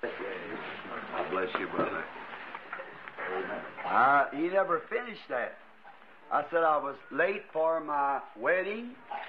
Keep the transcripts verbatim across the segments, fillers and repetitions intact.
God bless you, brother. Uh, he never finished that. I said I was late for my wedding.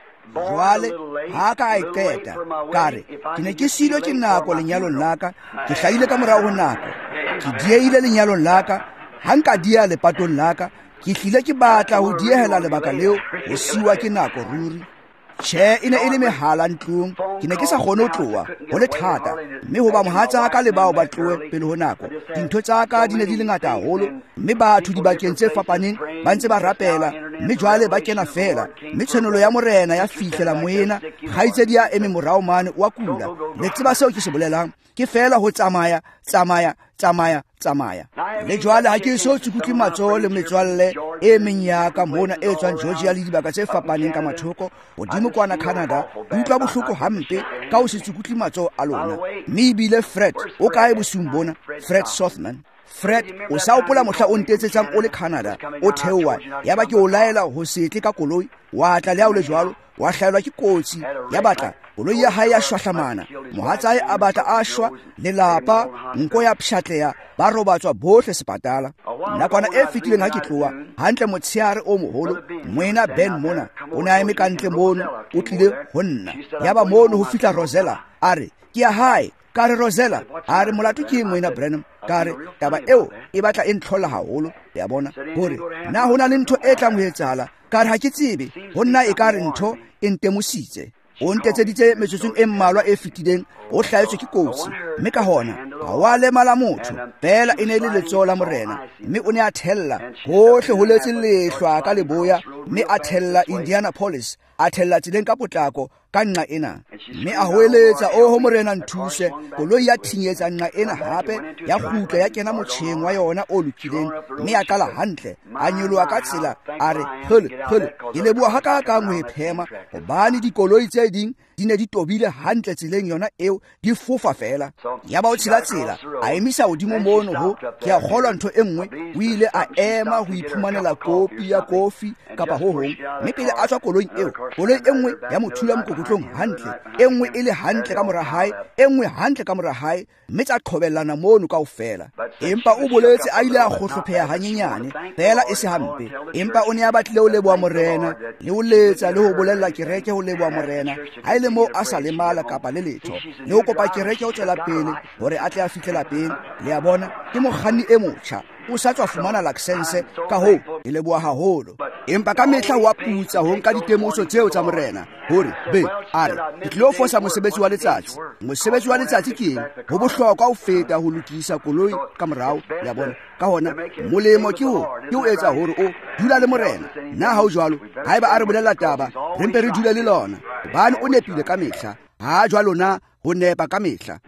jwale ha ka e qeta kare ke ne ke silo ke nako lenyalong la ka ke hlaile ka morao ho nako ke dieile lenyalong la ka ha nka dia lepatong la ka ke hlile ke batla ho diehela lebaka leo ho siwa ke nako ruri Che ine ile mehala ntlong ke ne ke sa kgone ho tloa ho le thata mme ho ba mohatsa ka le bao ba tloe pele ho nako dintho tsa ka di ne di le ngata haholo mme batho di bakeng tse fapaneng ba ntse ba rapela mme jwale ba kena fela mme tshwenolo ya morena ya fihlela moena kgaitsedi ya eme morao mane wa kula le tseba seo ke se bolelang ke fela ho tsamaya tsamaya tsamaya tsamaya le jwale ha ke so tsukutli matsoho le metswalle e menyaka mona e tswang Georgia le dibaka tse fapaneng ka mathoko hodimo kwana Canada di utlwa bohloko hampe ka ho se tsukutli matsoho a lona mme ebile Fred o kae bosung bona Fred Sothman Fred o sa opola mohla o ntetsetsang o le Canada o theowa ya ba ke o laela ho setle ka koloi wa tla le a o le jwalo wa hlaelwa ke kotsi ya batla koloi ya hae ya shwahlamana mohatsae a batla a shwa lelapa nko ya pshatleya ba robatswa bohle sepatala nakwana e fitileng ha ke tloa hantle motsheare o moholo moena Ben mona o ne a eme ka ntle mono o tlile ho nna ya ba mono ho fihla Rosella a re ke ya hae ka re Rosella a re molato ke moena Branham ka re taba eo e batla e ntlhola haholo ya bona hore na hona le ntho e tlang ho etsahala ka re ha ke tsebe ho nna e ka re ntho e ntemusitse o ntetseditse metsotsong e mmalwa e fitileng o hlaetswe ke kotsi mme ka hona ha wa lemala motho fela e ne le letsoho la morena mme o ne a thella hohle ho letse lehlwa ka leboya mme a thella Indianapolis a thella tseleng ka potlako ka nqa ena mme a hoeletsa o ho morena nthuse koloi ya thinyetsa nqa ena hape ya kgutla ya kena motjheng wa yona o lokileng mme a qala hantle a nyoloha ka tsela a re hole hole ke leboha ha ka ka ngwe phema hobane dikoloi tse ding di ne di tobile hantle tseleng yona eo di fofa fela ya ba o tshila tsela a emisa hodimo mono ho ke a kgolwa ntho e nngwe o ile a ema ho iphumanela kopi ya kofi kapa ho hong mme pele a tswa koloi eo koloi e nngwe ya mothula mokokotlong hantle e nngwe ile hantle ka mora hae e nngwe hantle ka mora hae mme tsa qhobellana mono kaofela empa o boletse a ile a kgohlopheha hanyenyane fela e se hampe empa o ne a batlile ho leboha morena le ho letsa le ho bolella kereke ho leboha morena ha ile mo a sa lemala kapa le letho le ho kopa kereke ho tswela pele hore a tle a fihle lapeng le a bona ke mokganni e motjha o sa tswa fumana license ka ho e leboha haholo empa ka mehla wa putsa ho nka ditemoso tseo tsa morena hore be a re ke tlo fosa mosebetsi wa letsatsi mosebetsi wa letsatsi ke ho bohlokwa ho feta ho lokisa koloi ka morao le a bona ka hona molemo ke ho ke ho etsa hore o dula le morena na ha o jwalo ha eba a re bolella taba re mpe re dule le lona bana o nepile ka mehla ha jwalo na ho nepa ka mehla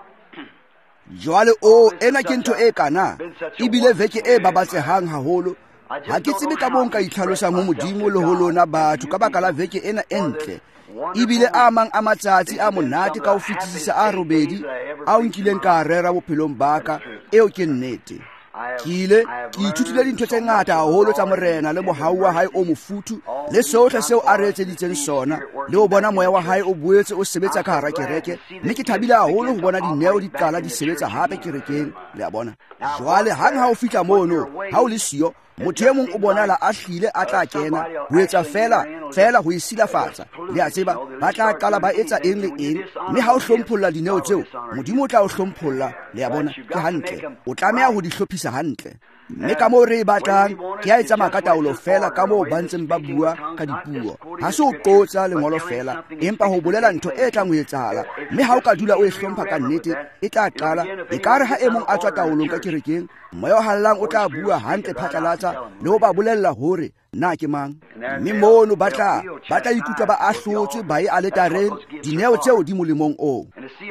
jwale o ena ke ntho e kana ebile veke e babatsehang haholo ha ke tsebe ka bonka itlhalosang ho modimo le ho lona batho ka baka la veke ena entle ebile a mang a matsatsi a monate ka ho fetisisa a robedi a o nkileng ka rera bophelong baka eo ke nnete ke ile ke ithutile dintho tse ngata haholo tsa morena le mohau wa hae o mofuthu le sohle seo a re etseditseng sona le ho bona moya wa hae o boetse o sebetsa ka hara kereke mme ke thabile haholo ho bona dineo di qala di sebetsa hape kerekeng le a bona jwale hang ha o fihla mono ha o le siyo motho e mong o bonala a hlile a tla kena ho etsa fela fela ho isilafatsa le a tseba ba tla qala ba etsa eng le eng mme ha o hlompholla dineo tseo modimo o tla o hlompholla le a bona ke hantle o tlameha ho di hlophisa hantle mme ka moo re e batlang ke a etsa makataolo fela ka moo ba ntseng ba bua ka dipuo ha se o qotsa lengolo fela empa ho bolela ntho e tlang ho etsahala mme ha o ka dula o e hlompha ka nnete e tla qala e ka re ha e mong a tswa taolong ka kerekeng moya o hallang o tla bua hantle phatlalatsa le ho ba bolella hore na ke mang mme mono ba tla ba tla ikutlwa ba ahlotswe ba e aletareng dineo tseo di molemong oo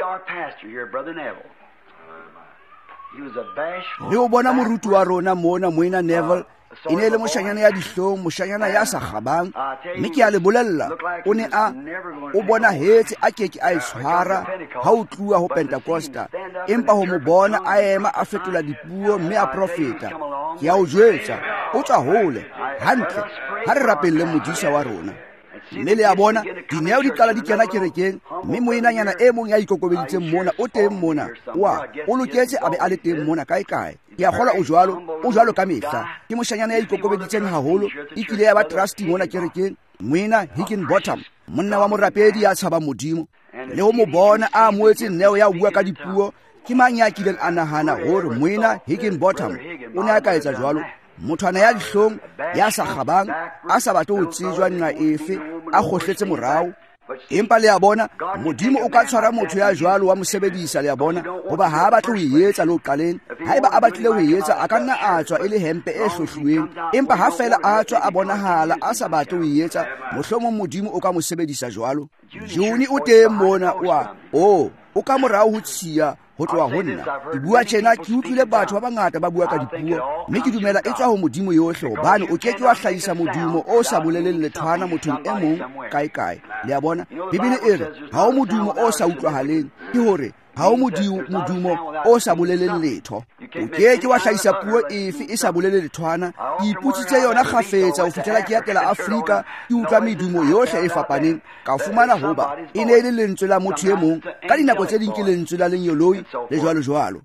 le o bona moruti wa rona mona moena Neville e ne le moshanyana ya dihlong moshanyana ya sa kgabang mme ke a le bolella o ne a o bona hetse a keke a itshwara ha o tluwa ho Pentecosta empa ho mo bona a ema a fetola dipuo mme a profeta ke a o jwetsa o tswa hole hantle ha re rapelle modisa wa rona mme le a bona dineo di qala di kena kerekeng, mme moenanyana e mong ya ikokobeditseng mona o teng mona wa o loketse a be a le teng mona kae kae. Ke a kgolwa o jwalo o jwalo ka mehla. Ke moshanyana ya ikokobeditseng haholo, e kile ya ba trustee mona kerekeng, Moena Higginbottom, monna wa morapedi ya tshabang Modimo. Le ho mo bona a moetse neo ya bua ka dipuo, ke mang ya kileng a nahana hore Moena Higginbottom o ne a ka etsa jwalo? Mothwana ya dihlong ya sa kgabang, a sa batle ho tsejwa nqa efe, a kgohletse morao. Empa le a bona Modimo o ka tshwara motho ya jwalo wa mosebedisa, le a bona, hoba ha a batle ho e etsa le ho qaleng. Haeba a batlile ho e etsa, a ka nna a tswa e le hempe e hlohluweng, empa ha fela a tswa a bonahala a sa batle ho e etsa, mohlomong Modimo o ka mo sebedisa jwalo. Joni o teng mona wa o o ka morao ho tshiya ho tloha ho nna. Ke bua tjena ke utlwile batho ba bangata ba bua ka dipuo, mme ke dumela e tswa ho Modimo yohle, hobane o keke wa hlahisa modumo o sa boleleng lethwana mothong e mong kae kae. Le a bona Bibele e re ha o modumo o sa utlwahaleng, ke hore ha o modimo modumo o sa boleleng letho. O keke wa hlahisa puo efe e sa bolele lethwana. Ke iputsitse yona kgafetsa ho fihlela ke atela Afrika, ke utlwa medumo yohle e fapaneng, ka fumana hoba e ne e le lentswe la motho e mong, ka dinako tse ding ke lentswe la lenyoloi le jwalo jwalo.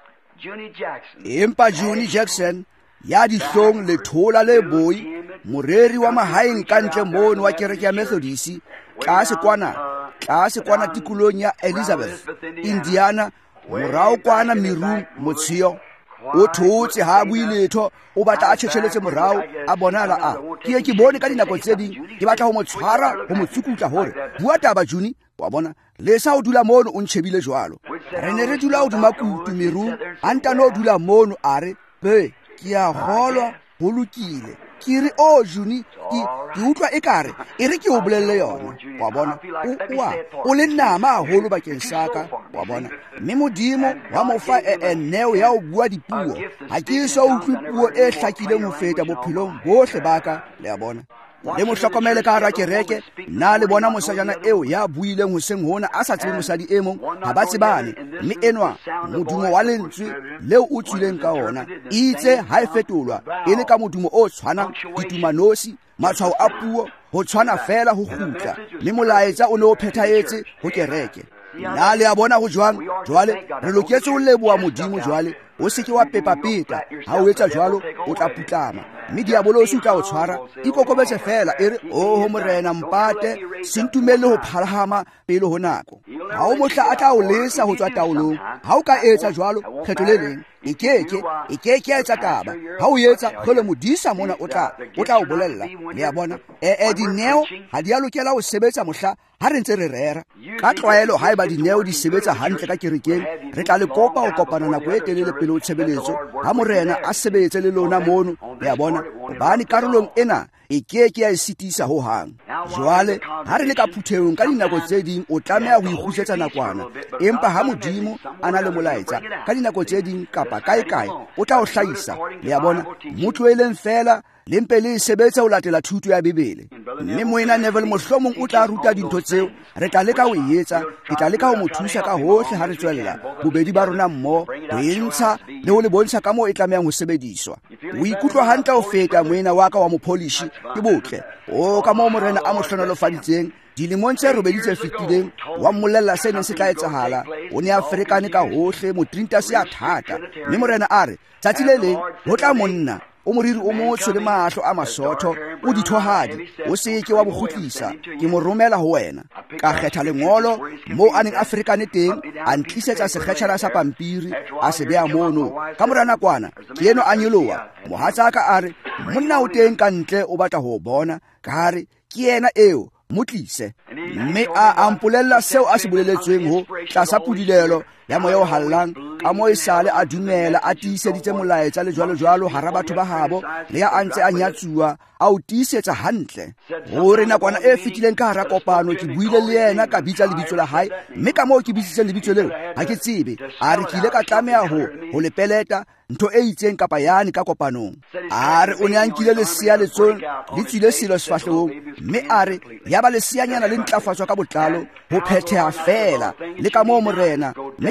Empa Johnny Jackson ya dihlong lethola le boi, moreri wa mahaeng kantle mono wa kereke ya Methodist, tlase kwana tlase kwana tikolong ya Elizabeth, Indiana, morao kwana Meru Motshio. O thotse ha bui letho, o batla a tshetsheletse morao, a bonala a ke ke bone ka dinako tse ding ke batla ho mo tshwara ho mo tsukutla hore bua taba Juni. Wa bona le sa o dula mono o ntshebile jwalo, re ne re dula o duma kutu Meru, a ntano o dula mono a re be ke a kgolwa ho lokile. Ke re o Juni ke utlwa ekare e re ke o bolelle yona. Wa bona o o le nama haholo bakeng saka. Wa bona mme Modimo wa mo fa e neo ya o bua dipuo. Ha ke so utlwe puo e hlakileng ho feta bophelong bohle baka. Le a bona le mo hlokomele ka hara kereke, na le bona mosajana eo ya buileng hoseng hona a sa tsebe mosadi e mong, ha ba tsebane, mme enwa modumo wa lentswe leo o tswileng ka ona itse ha e fetolwa e le ka modumo o tshwanang ditumanosi, matshwao a puo ho tshwana fela ho kgutla, mme molaetsa o ne o phethahetse ho kereke. Na le a bona ho jwang jwale re loketse ho leboha Modimo jwale. O se ke wa pepa peta, ha o etsa jwalo o tla putlama, mme diabolosi o tla o tshwara. Ikokobetse fela e re o ho morena mpate, se ntumelle ho phalahama pele ho nako. Ha o mohla a tla o lesa ho tswa taolong. Ha o ka etsa jwalo kgetho le leng e keke e keke ya etsa taba. Ha o etsa kgole modisa mona o tla o tla o bolella. Le a bona e e dineo ha di a lokela ho sebetsa mohla ha re ntse re rera ka tlwaelo. Ha eba dineo di sebetsa hantle ka kerekeng, re tla le kopa ho kopana nako e telele pele o tshebeletso, ha morena a sebetse le lona mono. Le a bona hobane karolong ena e keke ya sitisa ho hang. Jwale ha re le ka phuthehong ka dinako tse ding o tlameha ho ikgutsetsa nakwana, empa ha Modimo a na le molaetsa ka dinako tse ding kapa kae kae o tla o hlahisa. Le a bona motho e leng fela le mpe le sebetsa ho latela thuto ya Bibele, mme Moena Neville mohlomong o tla ruta dintho tseo. Re tla leka ho e etsa, ke tla leka ho mo thusa ka hohle ha re tswella bobedi ba rona mmoho ho e ntsha le ho le bontsha ka moo e tlamehang ho sebediswa. O ikutlwa hantle ho feta Moena wa ka wa mopolishi ke botle o ka moo morena a mo hlonolofaditseng dilemong tse robedi tse fetileng, wa mmolella se neng se tla etsahala. O ne a ferekane ka hohle, motrinta se a thata, mme morena a re tsatsi le leng ho tla monna o moriri o motsho le mahlo a masotho, o dithohadi, o seke wa bokgutlisa, ke mo romela ho wena. Ka kgetha lengolo moo a neng a ferekane teng, a ntlisetsa sekgetjhana sa pampiri, a se beha mono. Ka mora nakwana ke eno a nyoloha, mohatsaka a re monna o teng ka ntle o batla ho bona, ka re ke yena eo motlise. Mme a ampolella seo a se boleletsweng ho tlasa pudilelo ya moya o hallang, ka moo e sale a dumela a tiiseditse molaetsa le jwalo jwalo hara batho ba habo, le ya a ntse a nyatsuwa a o tiisetsa hantle hore nakwana e fetileng ka hara kopano ke buile le yena ka bitsa lebitso la hae, mme ka moo ke bitsitseng lebitso leo ha ke tsebe. A re ke ile ka tlameha ho ho le peleta ntho e itseng kapa yane ka kopanong. A re o ne a nkile lesea letsong le tswile selo sefahlehong, mme a re ya ba leseanyana le ntlafatswa ka botlalo ho phetheha fela le ka moo morena, mme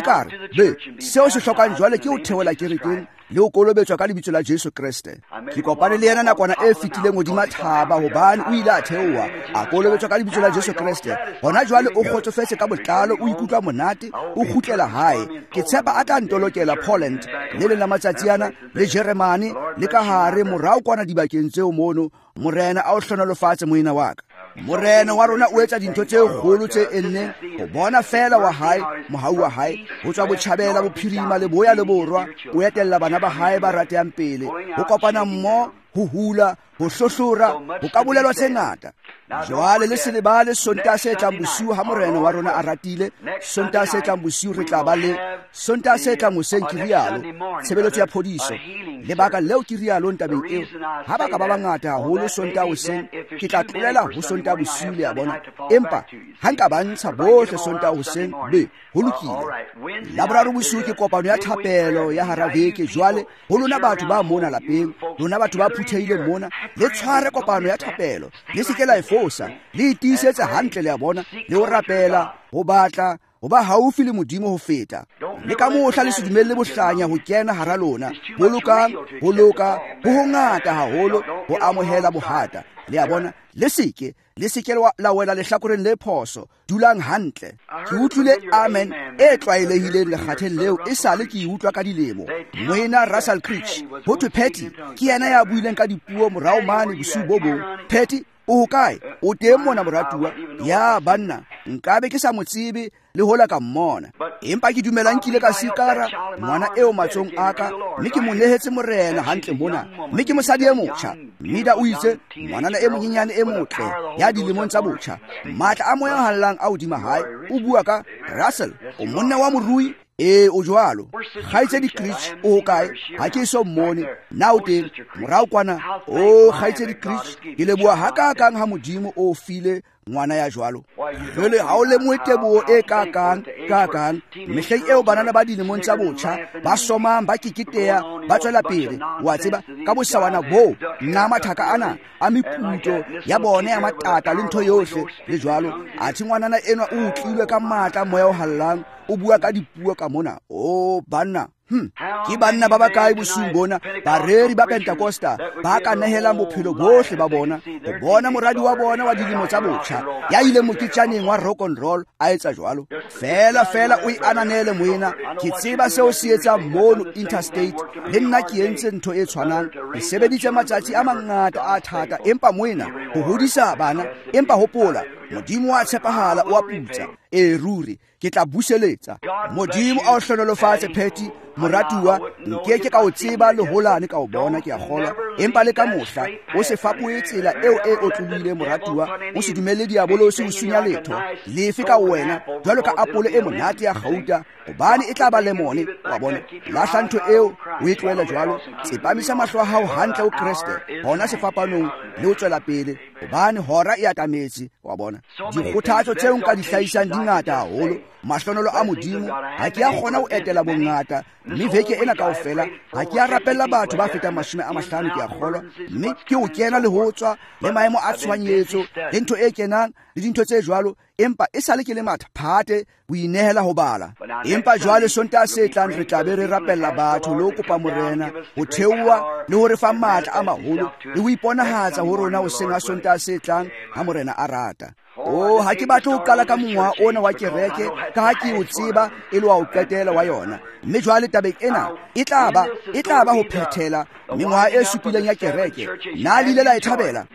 kare be seo se hlokang jwale ke ho theola kerekeng le ho kolobetswa ka lebitso la Jesu Kriste. Ke kopane le yena nakwana e fetileng hodima thaba hobane o ile a theoha a kolobetswa ka lebitso la Jesu Kriste. Hona jwale o kgotsofetse ka botlalo, o ikutlwa monate, o kgutlela hae. Ke tshepa a tla ntolokela Poland le le la matsatsi ana le Germany le ka hare morao kwana dibakeng tseo mono. Morena a o hlonolofatse moena wa ka. Morena wa rona o etsa dintho tse kgolo tse enneng ho bona fela wa hae, mohau wa hae ho tswa botjhabela bophirima le boya le borwa, o etella bana ba hae ba ratehang pele, ho kopana mmo, ho hula, ho hlohlora, ho ka bolelwa tse ngata. Jwale le selebale Sontaha se tlang bosiu ha morena wa rona a ratile, Sontaha se tlang bosiu re tla ba le Sontaha se tlang hoseng ke rialo tshebeletso ya phodiso. Lebaka leo ke rialo ntabeng eo, ha ba ka ba bangata haholo Sontaha hoseng, ke tla tlolela ho Sontaha bosiu le a bona, empa ha nka ba ntsha bohle Sontaha hoseng be ho lokile. Laboraro bosiu ke kopano ya thapelo ya hara beke. Jwale ho lona batho ba mona lapeng, lona batho ba phuthehileng mona, le tshware kopano ya thapelo, le se ke la fosa, le itisetse hantle le a bona, le ho rapela, ho batla, ho ba haufi le Modimo ho feta. Le ka mohla le se dumelle bohlanya ho kena hara lona, bolokang, boloka, ho hongata haholo, ho amohela bohata. Le a bona, le seke, le seke la wela lehlakoreng le phoso, dulang hantle. Ke utlwile amen e tlwaelehileng lekgatheng leo e sale ke utlwa ka dilemo. Moena Russell Creech, ho thwe Patty, ke yena ya buileng ka dipuo morao mane bosiu bo bong. Patty, o kae? O teng mona moratuwa? Ya banna, nkabe ke sa mo tsebe le hola ka mmona. Empa ke dumelang kile ka sikara ngwana eo matsong aka, mme ke mo nehetse morena hantle mona, mme ke mosadi e motjha. Mida o itse ngwanana e monyenyane e motle ya dilemong tsa botjha, matla a moya hallang a hodima hae. O bua ka Russell, o monna wa morui. E o jwalo. Kgaitsedi Creech o kae? Ha ke so mmone. Na o teng morao kwana. O Kgaitsedi Creech, ke leboha hakakang ha Modimo o file ngwana ya jwalo. Jwale ha o lemohe teboho e kakang kakang mehleng eo banana ba dilemong tsa botjha ba somang ba kikiteya ba tswela pele, wa tseba ka bosawana bo nna mathaka ana a mekuto ya bone ya matata le ntho yohle le jwalo. Athi ngwanana enwa o utlwile ka matla moya o hallang, o bua ka dipuo ka mona. O banna, Hmm. Ke banna ba ba kae bosiung bona, bareri ba Pentecosta ba ka nehelang bophelo bohle ba bona ho bona moradi wa bona wa dilemo tsa botjha ya ile moketjaneng wa rock and roll a etsa jwalo. Fela fela o iananele moena, ke tseba seo se etsa mono interstate, le nna ke entse ntho e tshwanang, ke sebeditse matsatsi a mangata a thata, empa moena ho hodisa bana, empa hopola Modimo wa tshepahala o a putsa. E ruri ke tla buseletsa. Modimo a o hlonolofatse Patty moratuwa, nkeke ka o tseba le holane ka o bona ke a kgolwa, empa le ka mohla o se fapoe tsela eo e otlolile moratuwa, o se dumelle diabolosi o sunya letho lefe ka wena jwalo ka apole e monate ya gauta, hobane e tla ba lemone. Wa bona, lahla ntho eo o e tlohele jwalo, tsepamisa mahlo a hao hantle ho Kriste, hona sefapanong le ho tswela pele, hobane hora e atametse. Wa bona, dikgothatso tseo nka di hlahisang di ngata haholo. Mahlonolo a Modimo ha ke a kgona ho etela bongata, mme veke ena kaofela ha ke a rapella batho ba fetang mashome a mahlano ke a kgolwa, mme ke o kena le ho tswa le maemo a tshwanyetso le ntho e kenang le dintho tse jwalo, empa e sale ke le matha phate o inehela ho bala. Empa jwale Sontaha se tlang re tla be re rapella batho le ho kopa morena ho theoha le ho re fa matla a maholo le ho iponahatsa ho rona ho senga Sontaha se tlang ha morena a rata. Oh, ha ke batle ho qala ka mongwa ona wa kereke ka ha ke o tseba e le wa o qetela wa yona, mme jwale tabeng ena e tla ba e tla ba ho phethela mengwa e supileng ya kereke. Na le ile la e thabela?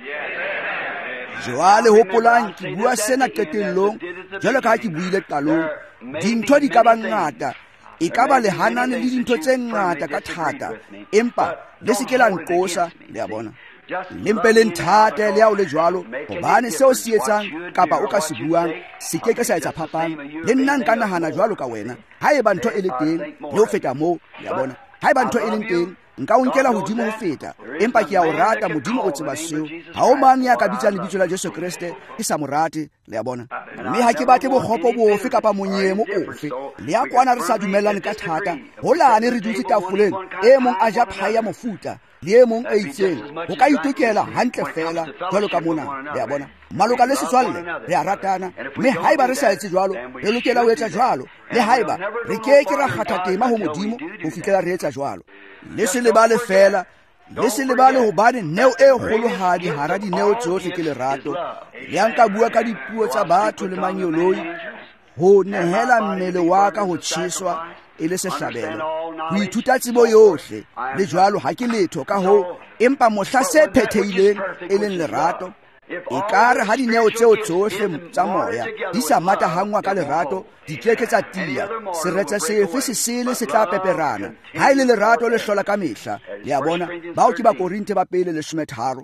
Jwale hopolang ke bua sena qetellong jwalo ka ha ke buile qalong, dintho di ka ba ngata, e ka ba le hanane le dintho tse ngata ka thata, empa le se ke la nqosa. Le a bona lempe le nthate le ya o le jwalo, hobane seo se etsang kapa o ka se buang se ke ke sa etsa phapang. Le nna nka nahana jwalo ka wena, ha eba ntho e le teng le ho feta moo. Ya bona, ha eba ntho e leng teng nka o nkela hodimo ho feta, empa ke a o rata. Modimo o tseba seo, ha o mang ya ka bitsang lebitso la Jesu Kriste ke sa mo rate. Le a bona, mme ha ke batle bokgopo bofe kapa monyemo ofe. Le ya kwana re sa dumellane ka thata, holane re dutse tafoleng, e mong a ja phai ya mofuta, le e mong a itseng ho ka itokela hantle fela jwalo ka mona. Le a bona maloka le setswalle re a ratana, mme haeba re sa etse jwalo re lokela ho etsa jwalo, le haeba re ke ke ra kgatha tema ho Modimo ho fihlela re etsa jwalo. Le se lebale fela, le se lebale hobane neo e kgolohadi hara dineo tsohle ke lerato. Le nka bua ka dipuo tsa batho le manyoloi, ho nehela mmele wa ka ho tjheswa e le sehlabelo, ho ithuta tsebo yohle, le jwalo ha ke letho ka ho, empa mohla se phethehileng e leng lerato. E kare ha dineo tseo tsohle tsa moya di sa matahangwa ka lerato, di keke tsa tia, seretse sefe se sele se tla peperana, ha ile lerato le hlola ka mehla. Le a bona bao ke ba Korinte ba pele lesome tharo.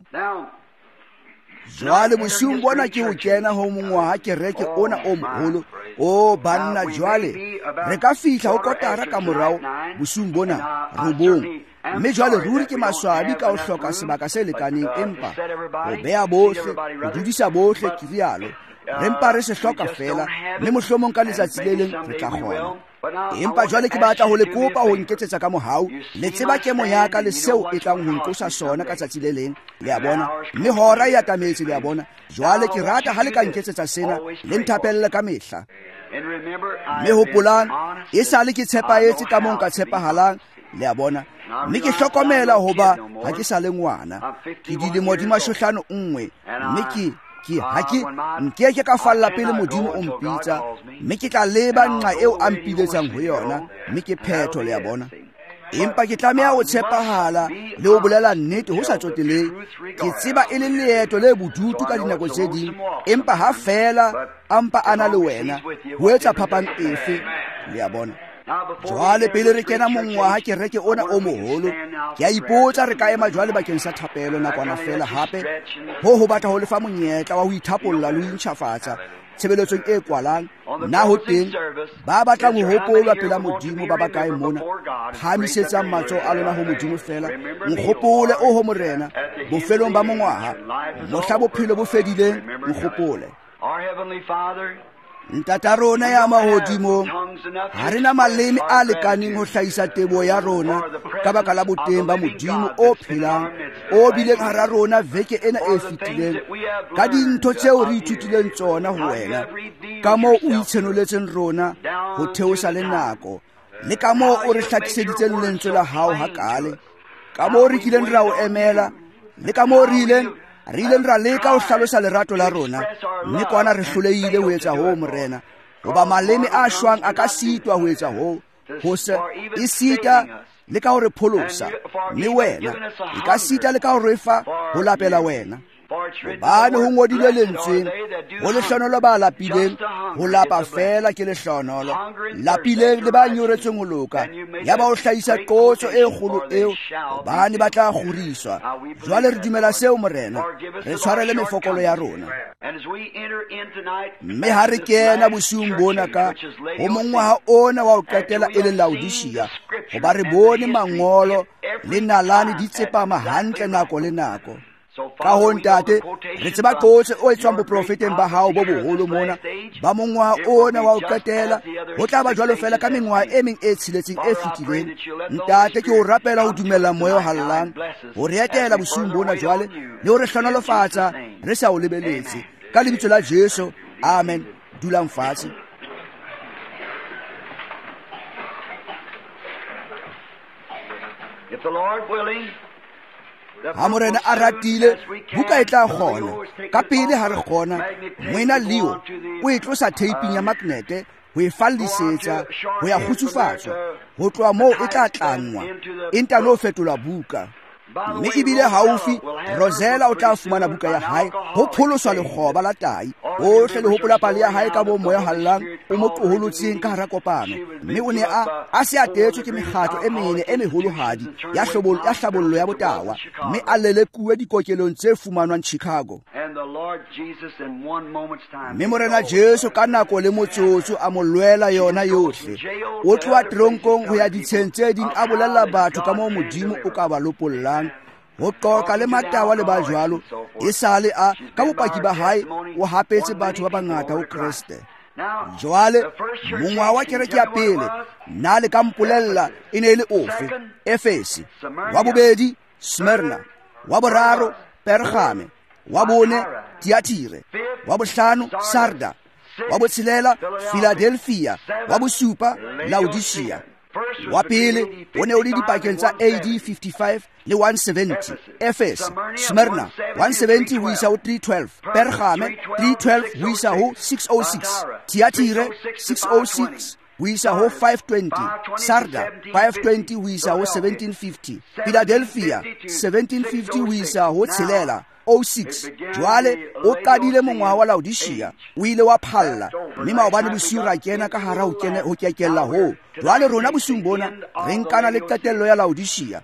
Jwale bosiung bona ke ho kena ho mongwaha kereke ona o moholo. O banna, jwale re ka fihla ho kotara ka morao bosiung bona robong, mme jwale ruri ke maswabi ka ho hloka sebaka se lekaneng, empa ho beha bohle, ho dudisa bohle ke rialo. Re mpa re se hloka fela, mme mohlomong ka letsatsi le leng re tla kgona. Empa jwale ke batla ho le kopa ho nketsetsa ka mohau, le tseba kemo ya ka le seo e tlang ho nkosa sona ka tsatsi le leng. Le a bona mme hora e atametse. Le a bona jwale ke rata ha le ka nketsetsa sena, le nthapelle ka mehla. Mme hopolang, e sale ke tshepaetse ka moo nka tshepahalang. Le a bona mme ke hlokomela hoba ha ke sa le ngwana, ke dilemo di mashohlano nngwe, mme ke ke ha ke nke ke ka falla pele Modimo o mpitsa, mme ke tla leba nqa eo a mpiletsang ho yona, mme ke phetho. Le a bona empa ke tlameha ho tshepahala le ho bolela nnete ho sa tsoteleng. Ke tseba e le leeto le bodutu ka dinako tse ding, empa ha fela ampa ana le wena ho etsa phapang efe. Le a bona jwale pele re kena mongwaha kereke ona o moholo, ke a ipotsa re ka ema jwale bakeng sa thapelo nakwana fela hape, ho ho batla ho lefa monyetla wa ho ithapolla le ho intjhafatsa tshebeletsong e kwalang. Na ho teng ba batlang ho hopolwa pela Modimo ba bakae mona, phamisetsang matsoho a lona ho Modimo fela. Nkgopole o ho morena bofelong ba mongwaha, mohla bophelo bo fedileng, nkgopole. Ntata rona ya mahodimo, ha re na maleme a lekaneng ho hlahisa tebo ya rona ka baka la boteng ba Modimo o phelang, o bileng hara rona veke ena e fetileng, ka dintho tseo re ithutileng tsona ho wena, ka moo o itshenoletseng rona ho theosa le nako, le ka moo o re hlakiseditseng lentswe la hao hakale, ka moo re kileng ra o emela, le ka moo re ileng re ileng ra leka ho hlalosa lerato la rona, mme kwana re hlolehile ho etsa ho morena, hoba maleme a shwang a ka sitwa ho etsa ho ho se e sita le ka ho re pholosa, mme wena e ka sita le ka ho re fa ho lapela wena. Hobane ho ngodilwe lentsweng, ho lehlonolo ba lapileng, ho lapa fela ke lehlonolo, lapileng le ba nyoretsweng ho loka, ya ba ho hlahisa qotso e kgolo eo, hobane ba tla kgoriswa. Jwale re dumela seo morena, re tshwarele mefokolo ya rona. Mme ha re kena bosiung bona ka ho mongwaha ona wa ho qetela e le Laodicea, hoba re bone mangolo le nalane di tsepama hantle nako le nako. Ka ho ntate, re tseba qotse o etswang boprofeteng ba hao bo boholo mona, ba mongwaha ona wa ho qetela, ho tla ba jwalo fela ka mengwaha e meng e tsheletseng e fetileng. Ntate, ke ho rapela ho dumella moya o hallang, ho re etela bosiung bona jwale, le ho re hlonolofatsa re sa o lebeletse. Ka lebitso la Jesu, amen. Dulang fatshe. If the Lord willing, ha morena a ratile, buka e tla kgona. Ka pele ha re kgona, moena Leo o e tlosa teiping ya magnete, ho e fallisetsa, ho ya kgutsufatswa, ho tloha moo e tla tlangwa, e ntano fetola buka. Mme ebile haufi Rosella o tla fumana buka ya hae, ho pholoswa lekgoba la tai, hohle le hopola pale ya hae ka bo moya hallang o mo qoholotseng ka hara kopano. Mme o ne a a se atetswe ke mekgatlo e mene e meholohadi ya hlobollo ya hlabollo ya botawa, mme a lelekuwe dikokelong tse fumanwang Chicago. Mme morena Jesu ka nako le motsotso a mo lwela yona yohle, o tloha tronkong ho ya ditsheng tse ding a bolella batho ka moo Modimo o ka ba lopollang, ho qoqa le matawa le ba jwalo, e sale a ka bopaki ba hae o hapetse batho ba bangata ho Kriste. Jwale mongwaha wa kereke ya pele, nna le ka mpolella e ne le ofe? Efese. Wa bobedi Smyrna, wa boraro Pergame, wa bone Tiatire, wa bohlano Sarda, wa botshelela Philadelphia, wa bosupa Laodicea. Wa pele o ne o le dipakeng tsa A D fifty-five le one seventy. Ephesus, Smyrna one seventy ho isa ho three twelve, Pergame three twelve ho isa ho six oh six, Tiatire six oh six ho isa ho five twenty, Sarda five twenty ho isa ho seventeen fifty, Philadelphia seventeen fifty ho isa ho tshelela oh six. Jwale o qadile mongwaha wa Laodicea o ile wa phalla, mme maobane bosiu ra kena ka hara ho kena ho kekella ho. Jwale rona bosiung bona re nkana le qetello ya Laodicea.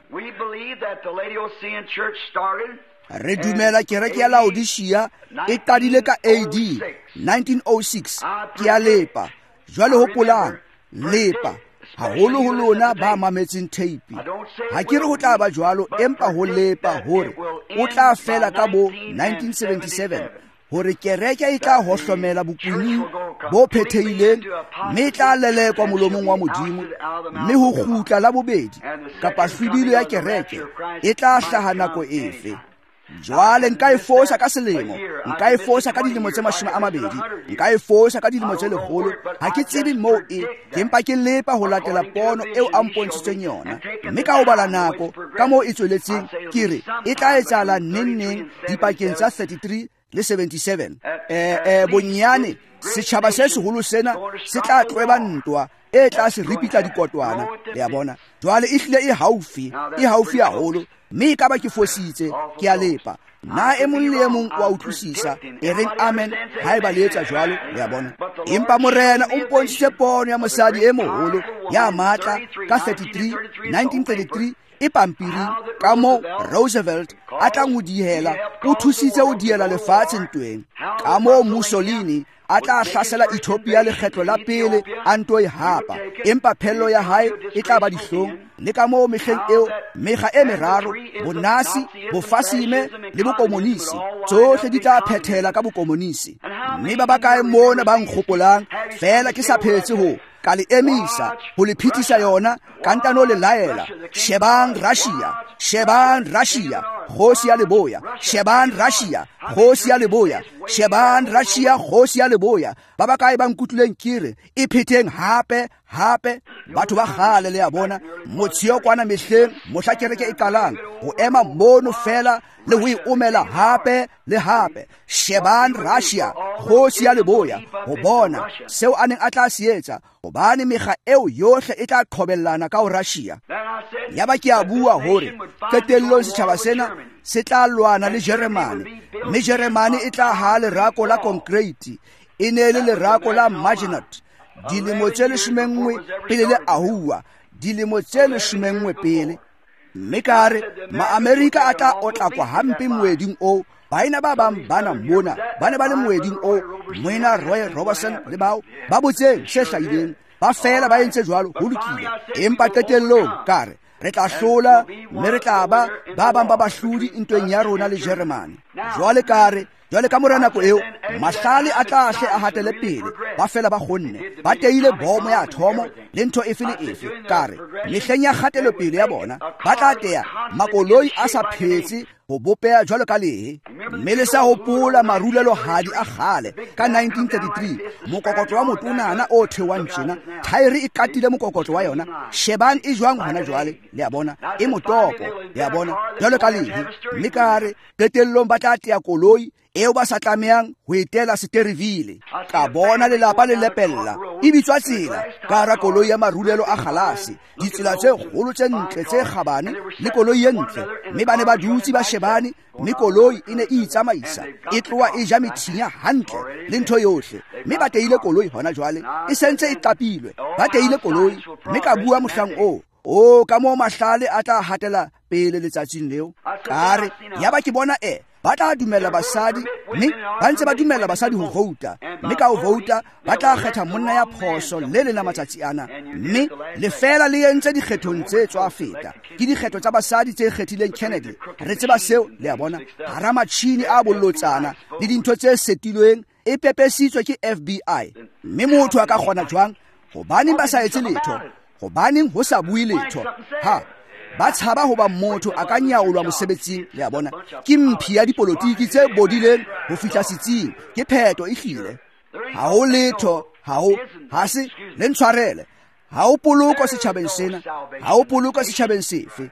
Re dumela kereke ya Laodicea e qadile ka A D nineteen oh six. Ke a lepa jwale hopolang, lepa haholo ho lona ba mametseng tape. Ha ke re ho tla ba jwalo, empa ho lepa hore o tla fela ka bo nineteen seventy-seven, hore kereke e tla hohlomela bokuning bo phethehileng, mme e tla lelekwa molomong wa Modimo, mme ho kgutla la bobedi kapa hlwibilo ya kereke e tla hlaha nako efe. Jwale nka e fosa ka selemo, nka e fosa ka dilemo tse mashome a mabedi, nka e fosa ka dilemo tse lekgolo. Ha ke tsebe moo e, empa ke lepa ho latela pono eo a mpontshitseng yona, mme ka ho bala nako ka moo e tsweletseng, ke re e tla etsahala nengneng dipakeng tsa thirty-three le seventy-seven. Eh eh bonyane setjhaba se seholo sena se tla tlweba ntwa e tla se ripitla dikotwana, le a bona. Jwale e hlile e haufi, e haufi haholo, mme ka ba ke fositse ke a lepa. Na e mong le e mong wa utlwisisa e reng amen ha e ba le etsa jwalo, le a bona. Empa morena o mpontshitse pono ya mosadi e moholo ya matla ka thirty-three nineteen thirty-three e pampiring, ka mo Roosevelt a tla ngudihela, o thusitse ho diela lefatshe ntweng, ka mo Mussolini a tla hlasela Ethiopia lekgetlo la pele a nto e hapa, empa phello ya hae e tla ba dihlong. Le ka moo mehleng eo mekga e meraro, bonasi, bofasime le bokomonisi, tsohle di tla phethela ka bokomonisi. Mme ba bakae mona ba nkgopolang fela ke sa phetse ho ka le emisa ho le phethisa yona ka ntano le laela, shebang Russia, shebang Russia, kgosi ya leboya, shebang Russia, kgosi ya leboya, shebang Russia, kgosi ya leboya. Ba bakae ba nkutluleng kire e phetheng hape hape. Batho ba kgale le a bona motshio kwana mehleng mohla kereke e qalang ho ema mono fela le ho iomela hape le hape, shebang Russia, kgosi ya leboya, ho bona seo a neng a tla se etsa, hobane mekga eo yohle e tla qhobellana ka ho Russia. Ya ba ke a bua hore qetellong setjhaba sena se tla lwana le Germany, mme Germany e tla ha lerako la concrete, e ne le lerako la Maginot. Dilemo tse leshomenngwe pele le ahua, dilemo tse leshomenngwe pele. Mme kare ma-Amerika a tla otlakwa hampe moeding o. Baina ba bang bana mona ba ne ba le moeding o, Moena Roy Robertson le bao ba botseng se hlahileng, ba fela ba entse jwalo ho lokile. Empa qetellong kare re tla hlola, mme re tla ba ba bang ba bahlodi ntweng ya rona le Germany. Jwale kare jwale ka mora nako eo mahlale a tla hle a hatele pele, ba fela ba kgonne, ba teile bomo ya thomo le ntho efe le efe. Kare mehleng ya kgatelo pele ya bona ba tla tea makoloi a sa phetse ho bopea jwalo ka lehe. Mme le sa hopola marulelo hadi a kgale ka nineteen thirty-three, mokokotlo wa motonana o thewang tjena, thaere e katile mokokotlo wa yona, shebang e jwang hona jwale, le a bona, e motopo, le a bona jwalo ka lehe. Mme kare qetellong ba tla tea koloi eo ba sa tlamehang ho etela Sterville. Ka bona lelapa le lepella e bitswa tsela ka hara koloi ya marulelo a kgalase, ditsela tse kgolo tse ntle tse kgabane le koloi e ntle. Mme ba ne ba dutse ba shebane, mme koloi e ne e itsamaisa, e tloha e ja methinya hantle le ntho yohle. Mme ba teile koloi hona jwale e sentse e qapilwe, ba teile koloi. Mme ka bua mohlang o o ka moo mahlale a tla hatela pele letsatsing leo. Kare ya ba ke bona e ba tla dumella basadi, mme ba ntse ba dumella basadi ho vouta, mme ka ho vouta ba tla kgetha monna ya phoso le lena matsatsi ana. Mme le fela le entse dikgethong tse tswa feta ke dikgetho tsa basadi tse kgethileng Kennedy. Re tseba seo, le a bona, hara matjhini a bollotsana le dintho tse setilweng e pepesitswe ke F B I. Mme motho a ka kgona jwang? Hobaneng ba sa etse letho? Hobaneng ho sa bue letho? Ha ba tshaba ho ba motho a ka nyaolwa mosebetsing, le a bona, ke mphi ya dipolotiki tse bodileng ho fihla setsing, ke pheto e hlile. Ha ho letho, ha ho, ha se, le ntshwarele. Ha o poloko setjhabeng sena, ha o poloko setjhabeng sefe.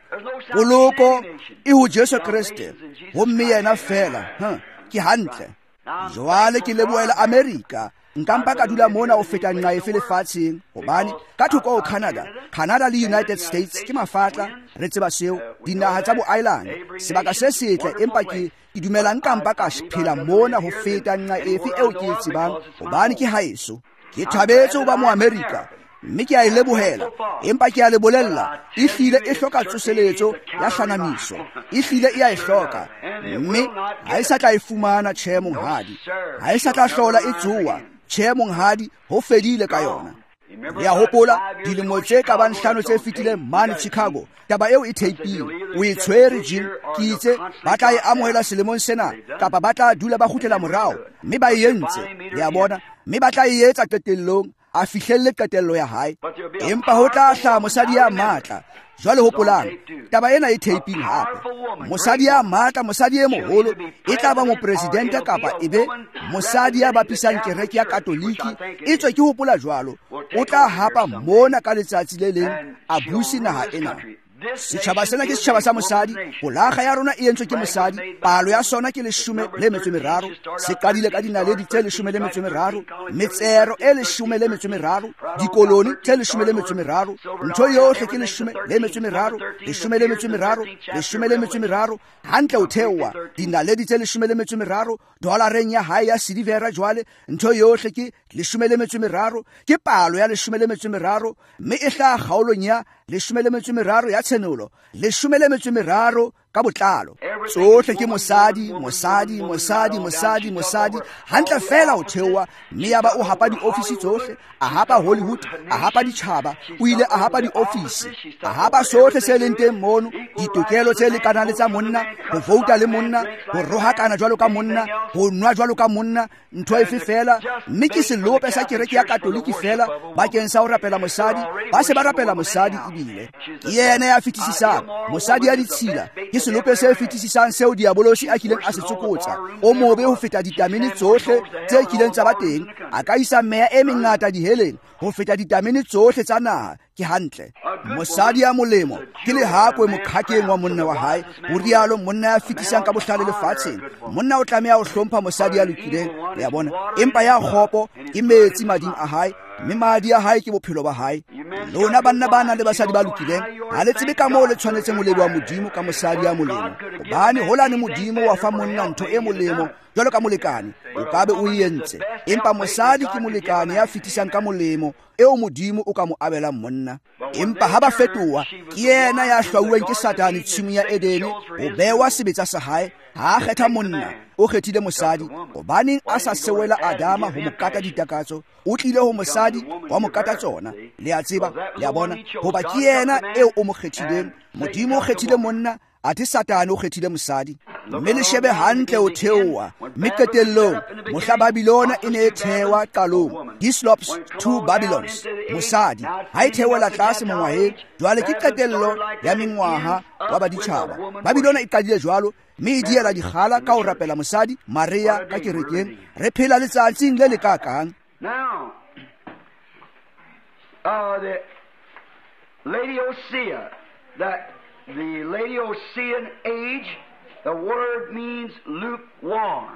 Poloko e ho Jesu Kriste, ho mme yena fela, ha, ke hantle. Jwale ke leboela Amerika, nkampa ka dula mona o feta nqa efe lefatsheng, hobane ka thoko o Canada, Canada le United States ke mafatla, re tseba seo, dinaha tsa bo Ireland, sebaka se setle, empa ke ke dumela nkampa ka phela mona ho feta nqa efe eo ke e tsebang, hobane ke haeso. Ke thabetse ho ba mo Amerika, mme ke a e lebohela, empa ke a le bolella, e hlile e hloka tsoseletso ya hlanamiso, e hlile e a e hloka, mme ha e sa tla e fumana tjhe monghadi, ha e sa tla hlola e tsoa tjhe monghadi, ho fedile ka yona. Le a hopola dilemo tse ka bang hlano tse fetileng mane Chicago, taba eo e teipile, o e tshwere Jim, ke itse ba tla e amohela selemong sena, kapa ba tla dula ba kgutlela morao, mme ba e entse, le a bona, mme ba tla e etsa qetellong, a fihlelle qetello ya hae, empa ho tla hlaha mosadi ya matla. Jwale hopolang, taba ena e teiping hape, mosadi ya matla, mosadi e moholo, e tla ba mopresidente kapa ebe mosadi ya bapisang kereke ya katoliki, e tswe ke hopola jwalo, o tla hapa mona ka letsatsi le leng a busi naha ena. Setjhaba sena ke setjhaba sa mosadi, polakga ya rona e entswe ke mosadi, palo ya sona ke leshome le metso e meraro, se qadile ka dinaledi tse leshome le metso e meraro, metsero e leshome le metso e meraro, dikoloni tse leshome le metso e meraro, ntho yohle ke leshome le metso e meraro, leshome le metso e meraro, leshome le metso e meraro, hantle ho theoha, dinaledi tse leshome le metso e meraro, dolareng ya hae ya silivera jwale, ntho yohle ke leshome le metso e meraro, ke palo ya leshome le metso e meraro, mme e hlaha kgaolong ya leshome le metso e meraro ya tsenolo, leshome le metso e meraro ka botlalo. Tsohle ke mosadi, mosadi, mosadi, mosadi, mosadi, hantle fela ho theoha, mme ya ba o hapa diofisi tsohle, a hapa Hollywood, a hapa ditjhaba, o ile a hapa diofisi, a hapa sohle se leng teng mono, ditokelo tse lekanang le tsa monna, ho vouta le monna, ho rohakana jwalo ka monna, ho nwa jwalo ka monna, ntho efe fela, mme ke selope sa kereke ya katoliki fela, bakeng sa ho rapela mosadi, ba se ba rapela mosadi ebile. Ke yena ya fetisisang, mosadi ya ditshila, ke selope se fetisisang seo diabolosi a kileng a se tsokotsa, o mobe ho feta ditamene tsohle tse kileng tsa ba teng, a ka isa meya e mengata diheleng, ho feta ditamene tsohle tsa naha, ke hantle. Mosadi ya molemo, ke lehakwe mokhakeng wa monna wa hae, ho rialo monna ya fetisang ka bohlale lefatsheng, monna o tlameha ho hlompha mosadi ya lokileng, le ya bona, empa ya kgopo, ke metsi mading a hae, mme madi a hae ke bophelo ba hae. Lona banna ba nang le basadi ba lokileng, ha le tsebe ka moo le tshwanetseng ho leboha Modimo ka mosadi ya molemo, hobane holane Modimo wa fa monna ntho e molemo jwalo ka molekane, o ka be o e entse, empa mosadi ke molekane ya fetisang ka molemo eo Modimo o ka mo abelang monna. Empa ha ba fetoha, ke yena ya hlwauweng ke Satane tshimo ya Edene, ho bewa sebetsa sa hae, ha a kgetha monna, o kgethile mosadi, hobaneng a sa sewela Adama ho mo kata ditakatso, o tlile ho mosadi wa mo kata tsona. Le a tseba, le a bona, hoba ke yena eo o mo kgethileng, Modimo o kgethile monna, athe Satane o kgethile mosadi. Mme le shebe hantle ho theoha, mme qetellong, mohla Babilona e ne e thewa qalong, Dislops to Babylons, mosadi, ha e theohela tlase mongwaheng, jwale ke qetello ya mengwaha wa baditjhaba. Babilona e qadile jwalo, mme e diela dikgala ka ho rapela mosadi, Maria ka kerekeng, re phela letsatsing le le kakang. Now, uh, the Laodicea, that the Laodicean age, the word means lukewarm.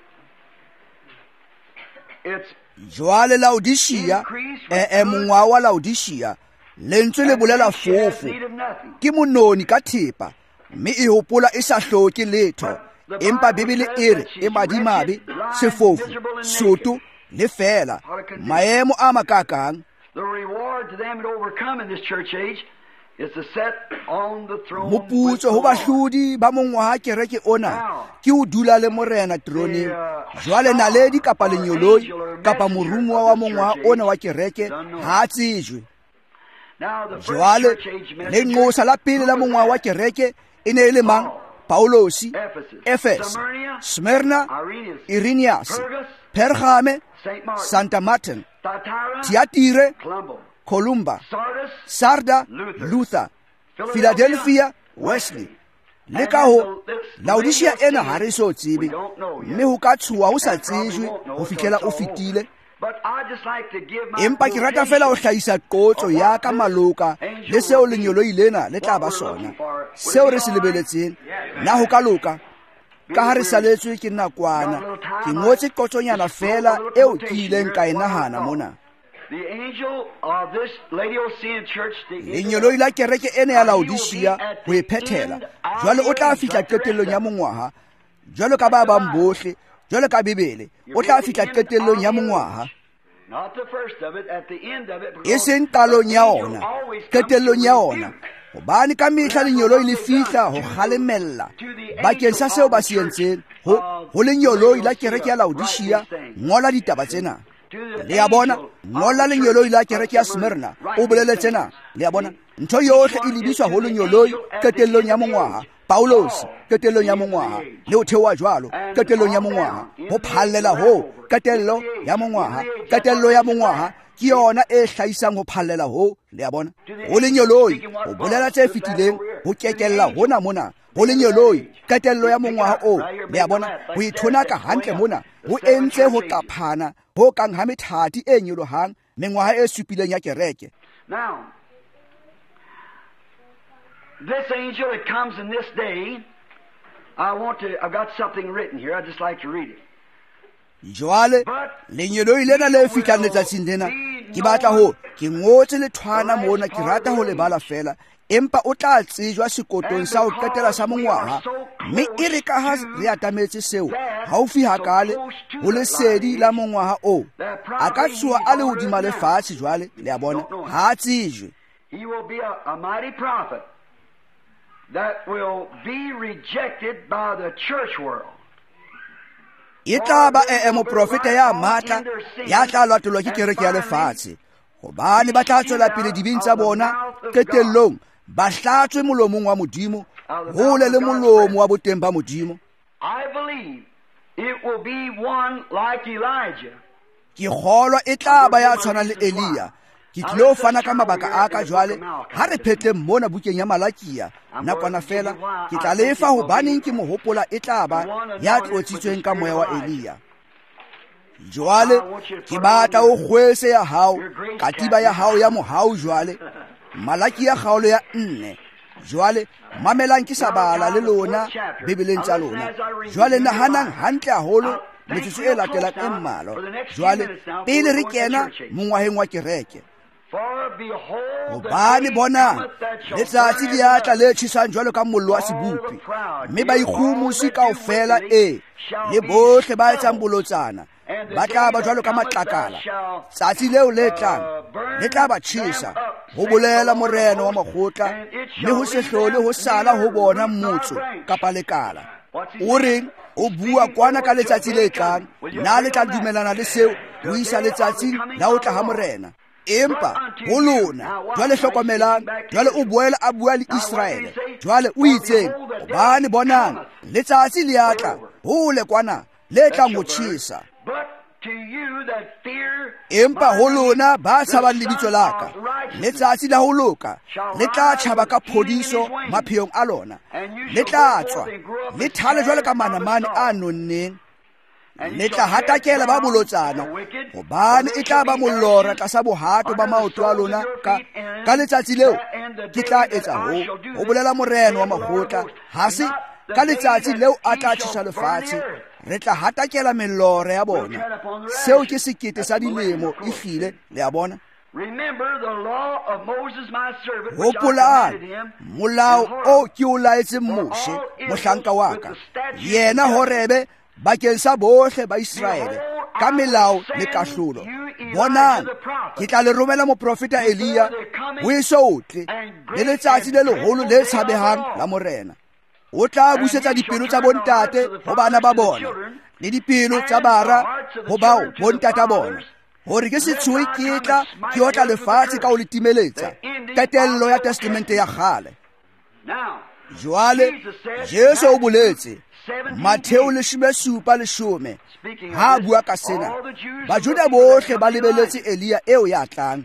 It's Jwale Laodicea, e e mongwa wa Laodicea, lentswe le bolela fofo, ke mononi ka thepa, mme e hopola e sa hloke letho, empa Bibele e re e madimabe, sefofu, soto le fela, maemo a makakang. the reward to them that overcome in this church age is to set on the throne. Moputso ho bahlodi ba mongwaha kereke ona ke ho dula le morena troneng. Jwale naledi kapa lenyoloi kapa morumo wa mongwaha ona wa kereke ha tsejwe. Jwale le ngosa la pele la mongwaha wa kereke e ne le mang? Paulosi, Ephesus, Smyrna, Irenaeus, Pergame, Santa Martin, Tiatire, Columba, Sarda, Luther, Philadelphia, Wesley. Le ka ho Laodicea ena ha re so tsebe, mme ho ka tshuwa ho sa tsejwe ho fihlela o fitile. Empa ke rata fela ho hlahisa qotso ya ka maloka le seo lenyolo ilena le tla ba sona, seo re se lebeletseng na ho ka loka. Ka ha re saletswe ke nakwana, ke ngotse qotsonyana fela eo ke ileng ka e nahana mona. Lenyolo la kereke ene ya Laodicea ho e phethela, jwale o tla fihla qetellong ya mongwaha, jwalo ka ba bang bohle, jwalo ka Bebele, o tla fihla qetellong ya mongwaha. E seng qalong ya ona, qetellong ya ona. Hobane ka mehla lenyolo le fihla ho kgalemella bakeng sa seo ba se entseng ho ho lenyolo la kereke ya Laodicea. Ngola ditaba tsena. Le ya bona, ngola lenyolo la kereke ya Smyrna, o bolele tsena. Le ya bona, ntho yohle e lebiswa ho lenyolo qetellong ya mongwaha. Paulos qetellong ya mongwaha, le ho theoha jwalo qetellong ya mongwaha, ho phallela ho qetello ya mongwaha. Qetello ya mongwaha ke yona e hlahisang ho phallela ho. Le ya bona, ho lenyoloi ho bolela tse fitileng, ho kekella hona mona ho lenyoloi qetello ya mongwaha o. Le ya bona, ho ithonaka hantle mona ho entse ho qaphana ho kang ha methati e nyolohang mengwaha e supileng ya kereke. Now, this angel that comes in this day, I want to, I've got something written here, I'd just like to read it. Jwale lenyolo ilena le fihlang letsatsing lena, ke batla ho ke ngotse lethwana mona, ke rata ho le bala fela, empa o tla tsejwa sekotong sa ho qetela sa mongwaha. Mme e re ka ha re atametse seo haufi hakale ho lesedi la mongwaha o, a ka tshuwa a le hodima lefatshe. Jwale le ya bona, ha tsejwe. He will be a, a mighty prophet that will be rejected by the church world. E tla ba e moprofeta ya matla ya tla latelwa ke kereke ya lefatshe, hobane ba tla tswela pele dibing tsa bona qetellong ba hlatswe molomong wa Modimo, hole le molomo wa boteng ba Modimo. I believe it will be one like Elijah. Ke kgolwa e tla ba ya tshwana le Elia. Ke tlo fana ka mabaka a ka jwale ha re phete mona bukeng ya Malakia nakwana fela. Ke tla lefa hobaneng ke mo hopola e tla ba ya tlotsitsweng ka moya wa Elia. Jwale ke batla o kgwese ya hao, katiba ya hao ya mohau. Jwale Malakia kgaolo ya nne. Jwale mamelang ke sa bala le lona Bibeleng tsa lona. Jwale nahanang hantle haholo metsotso e latelang e mmalwa. Jwale pele re kena mongwaheng wa kereke, hobane bona letsatsi le atla le tjhisang jwalo ka mollo wa sebupi, mme ba ikgumusi kaofela e le bohle ba etsang bolotsana ba tla ba jwalo ka matlakala. Tsatsi leo le tlang le tla ba tjhesa, ho bolela morena wa makgotla, mme ho se hlole ho sala ho bona motso kapa lekala. O reng o bua kwana ka letsatsi le tlang, na le tla dumelana le seo ho isa letsatsing la ho tla ha morena. Empa ho lona jwale hlokomelang, jwale o boela a bua le Israele. Jwale o itseng, hobane bonang letsatsi le atla hole kwana le tlang ho tjhesa. Empa ho lona ba tshabang lebitso laka, letsatsi la ho loka le tla tjhaba ka phodiso mapheong a lona. Le tla tswa le thale jwale ka manamane a nonneng, le tla hatakela ba bolotsana, hobane e tla ba mollora tlasa bohato ba maoto a lona. Ka ka letsatsi leo ke tla etsa ho ho bolela morena wa makgotla, ha se ka letsatsi leo a tla tjhisa lefatshe, re tla hatakela mellora ya bona. Seo ke sekete sa dilemo e hlile. Le ya bona, Remember the law of Moses my servant, which I hopolang commanded him. molao o ke o laetseng Moshe mohlanka wa ka, yena horebe bakeng sa bohle ba Israele ka melao le kahlolo. Bonang, ke tla le romela moprofeta Elia ho isotle le letsatsi le leholo le tshabehang la morena. O tla busetsa dipelo tsa bontate ho bana ba bona le dipelo tsa bara ho bao bontata bona, hore ke se tshoe ke tla ke otla lefatshe ka ho le timeletsa qetello ya testamente ya kgale. Jwale Jesu o boletse Matheo leshome supa leshome ha bua ka sena, Bajuda bohle ba lebeletse Elia eo ya tlang.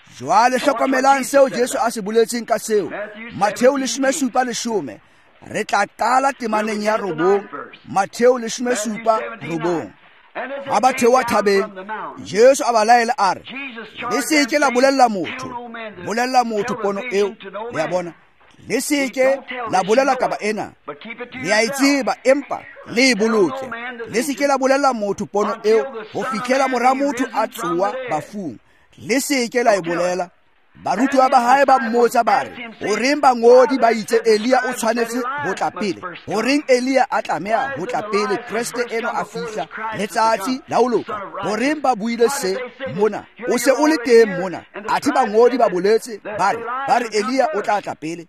jwale hlokomelang seo Jesu a se boletseng ka seo. Matheo leshome supa leshome. Re tla qala temaneng ya robong. Matheo leshome supa robong. Ha ba theoha thabeng, Jesu a ba laela a re, le se ke la bolella motho, bolella motho pono eo, le a bona, le se ke la bolella taba ena, le a e tseba empa le e boloke, le se ke la bolella motho pono eo ho fitlhela mora motho a tsoa bafung, le se ke la e bolela. Barutuwa ba hae ba mmotsa ba re, horeng bangodi ba itse Elia o tshwanetse ho tla pele, horeng Elia a tlameha ho tla pele Kriste eno a fihla letsatsi la ho loka, horeng ba buile se mona o se o le teng mona, athe bangodi ba boletse ba re ba re Elia o tla tla pele.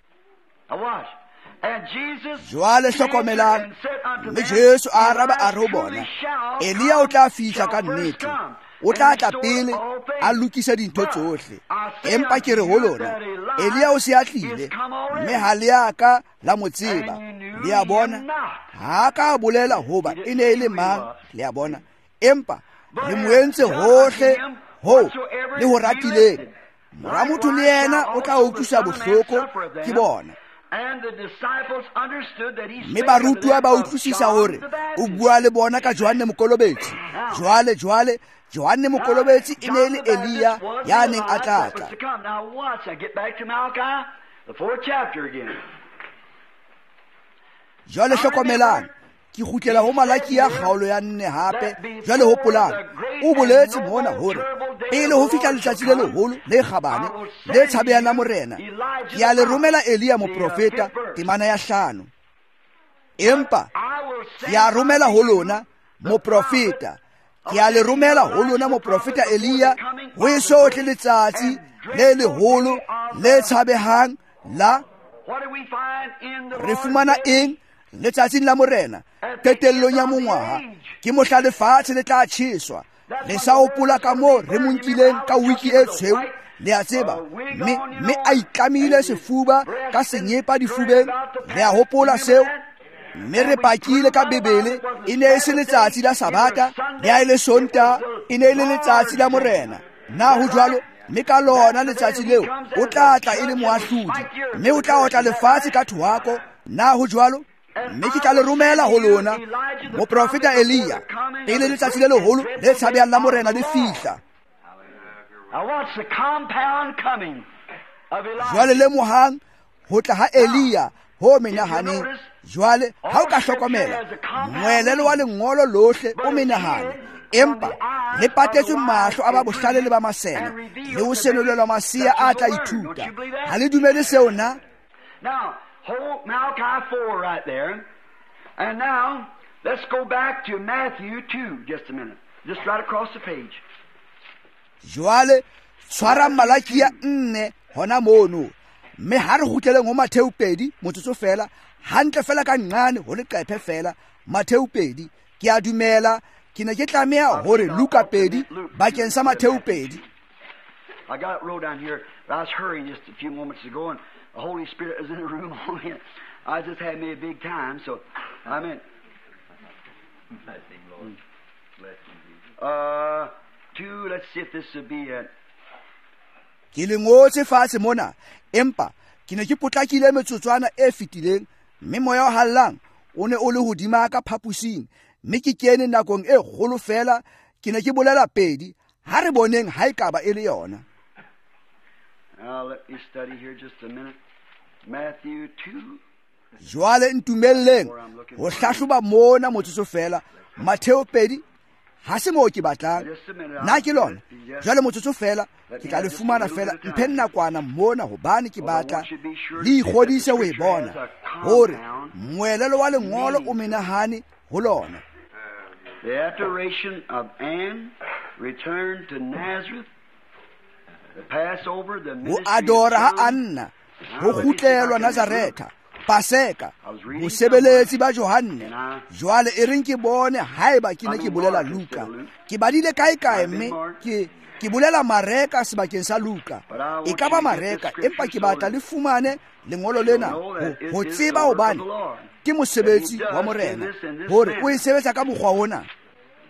Jwale hlokomelang, mme Jesu a araba a re ho bona, Elia o tla fihla ka nnete, o tla tla pele a lokisa dintho tsohle. Empa ke re ho lona, Elia o se a tlile, mme ha le a ka la mo tseba, le a bona, ha ka bolela hoba e ne e le mang, le a bona, empa le mo entse hohle ho le ho ratileng. Mora motho le yena o tla utlwisa bohloko ke bona. Mme barutuwa ba utlwisisa hore o bua le bona ka Johane Mokolobetsi. Jwale jwale Johane Mokolobetsi e ne le Elia ya neng a tla tla. Jwale hlokomelang, ke kgutlela ho Malaki ya kgaolo ya nne hape. Jwale hopolang, o boletse mona hore pele ho fihla letsatsi le leholo le kgabane le tshabehang la morena, ke a le romela Elia moprofeta temana ya hlano. Empa ke a romela ho lona moprofeta, ke a le romela ho lona moprofeta Elia ho esohle letsatsi le leholo le tshabehang la. Re fumana eng letsatsing la morena? Qetellong ya mongwaha ke mohla lefatshe le tla tjheswa. Le sa hopola ka moo re mo nkileng ka wiki e tshweu, le a tseba, mme mme a itlamile sefuba ka senyepa difubeng. Re a hopola seo, mme re pakile ka Bebele, e ne e se letsatsi la Sabata, le a e le Sonta, e ne e le letsatsi la morena. Na ho jwalo, mme ka lona letsatsi leo o tla tla e le moahlodi, mme o tla otla lefatshe ka thohako. Na ho jwalo, mme ke tla le romela ho lona moprofeta Elia pele letsatsi le leholo le tshabehang la morena le fihla. Jwale le mohang ho tla ha Elia ho menahaneng. Jwale ha o ka hlokomela, moelelo wa lengolo lohle o menahane, empa le patetswe mahlo a ba bohlale le ba masene, le ho senolelwa masia a tla ithuta. Ha le dumele seo na? Now, hold Malachi four right there. And now, let's go back to Matthew two, just a minute. Just right across the page. Jwale, tshwara Malaki ya nne hona mono. Me ha re kgutleleng ho Matheo pedi, motsotso fela, hantle fela ka nqane ho leqephe fela, Matheo pedi. Ke a dumela, ke ne ke tlameha hore Luka pedi, bakeng sa Matheo pedi. I got it wrote down here, but I was hurrying just a few moments ago, and the Holy Spirit was in the room. I just had me a big time, so I mean, uh, two. Let's see if this would be it. Ke le ngotse fatshe mona, empa ke ne ke potlakile metsotswana e fetileng, mme moya o hallang o ne o le hodima ka phapusing, mme ke kene nakong e kgolo fela. Ke ne ke bolela pedi, ha re boneng ha e ka ba e le yona. Now let me study here just a minute. Matthew two. Jwale ntumelleng ho hlahloba mona motsotso fela. Matheo pedi ha se mo ke batlang, na ke lona. Jwale motsotso fela ke tla le fumana fela mphen nakwana mona hobane ke batla le ikgodise ho e bona hore moelelo wa lengolo o menahane ho lona. The adoration of Anne returned to Nazareth. The Passover, the ministry ho adora ha Anna ho kgutlelwa Nazareta, Paseka, bosebeletsi ba Johanne. Jwale e reng ke bone haeba ke ne ke bolela Luka. Ke badile kae kae mme ke ke bolela Mareka sebakeng sa Luka. E ka ba Mareka, empa ke batla le fumane lengolo lena ho tseba hobane ke mosebetsi wa morena hore o e sebetsa ka mokgwa ona.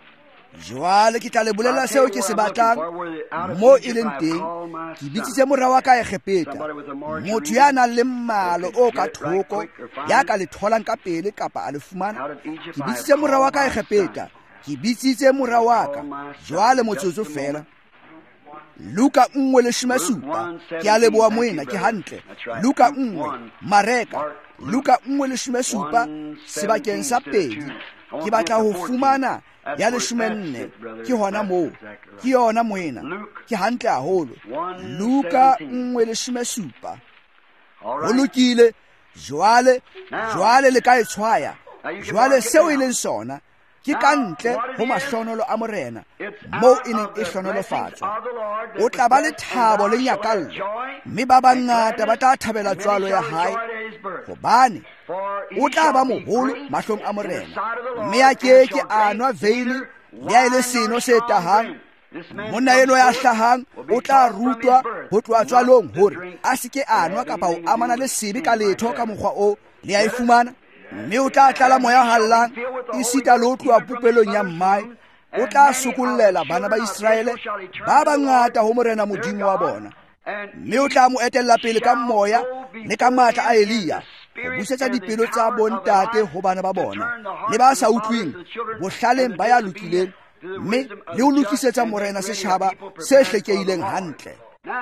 jwale ke tla le bolela seo ke se batlang mo e leng teng. Ke bitsitse morwa wa ka Egepeta, motho ya nang le mmalo o ka thoko ya ka le tholang ka pele kapa a le fumana. Ke bitsitse morwa wa ka Egepeta, ke bitsitse morwa wa ka jwale motsotso fela. Luka nngwe le shome supa, ke a leboa moena, ke hantle. Luka nngwe mareka, Luka nngwe le shome supa sebakeng sa pedi. Ke batla ho fumana ya leshome nne, ke hona moo, ke yona moena, ke hantle haholo. Luka nngwe le shome supa. Ho lokile, jwale jwale le ka e tshwaya. Jwale seo e leng sona ke ka ntle ho mahlonolo a morena moo e neng e hlonolofatswa. O tla ba le thabo le nyakallo, mme ba bangata ba tla thabela tswalo ya hae, hobane o tla ba moholo mahlong a morena, mme a keke a nwa veini le a e le seno se tahang. Monna eno ya hlahang o tla rutwa ho tloha tswalong hore a se ke a nwa kapa ho amana le sebe ka letho ka mokgwa o le a e fumana. Mme o tla tlala moya hallang e sita le ho tloha popelong ya mmae. O tla sokollela bana ba Israele ba bangata ho morena modimo wa bona, mme o tla mo etella pele ka moya le ka matla a Elia, ho busetsa dipelo tsa bontate ho bana ba bona le ba sa utlwing bohlaleng ba ya lokileng, mme le ho lokisetsa morena setjhaba se hlekehileng hantle.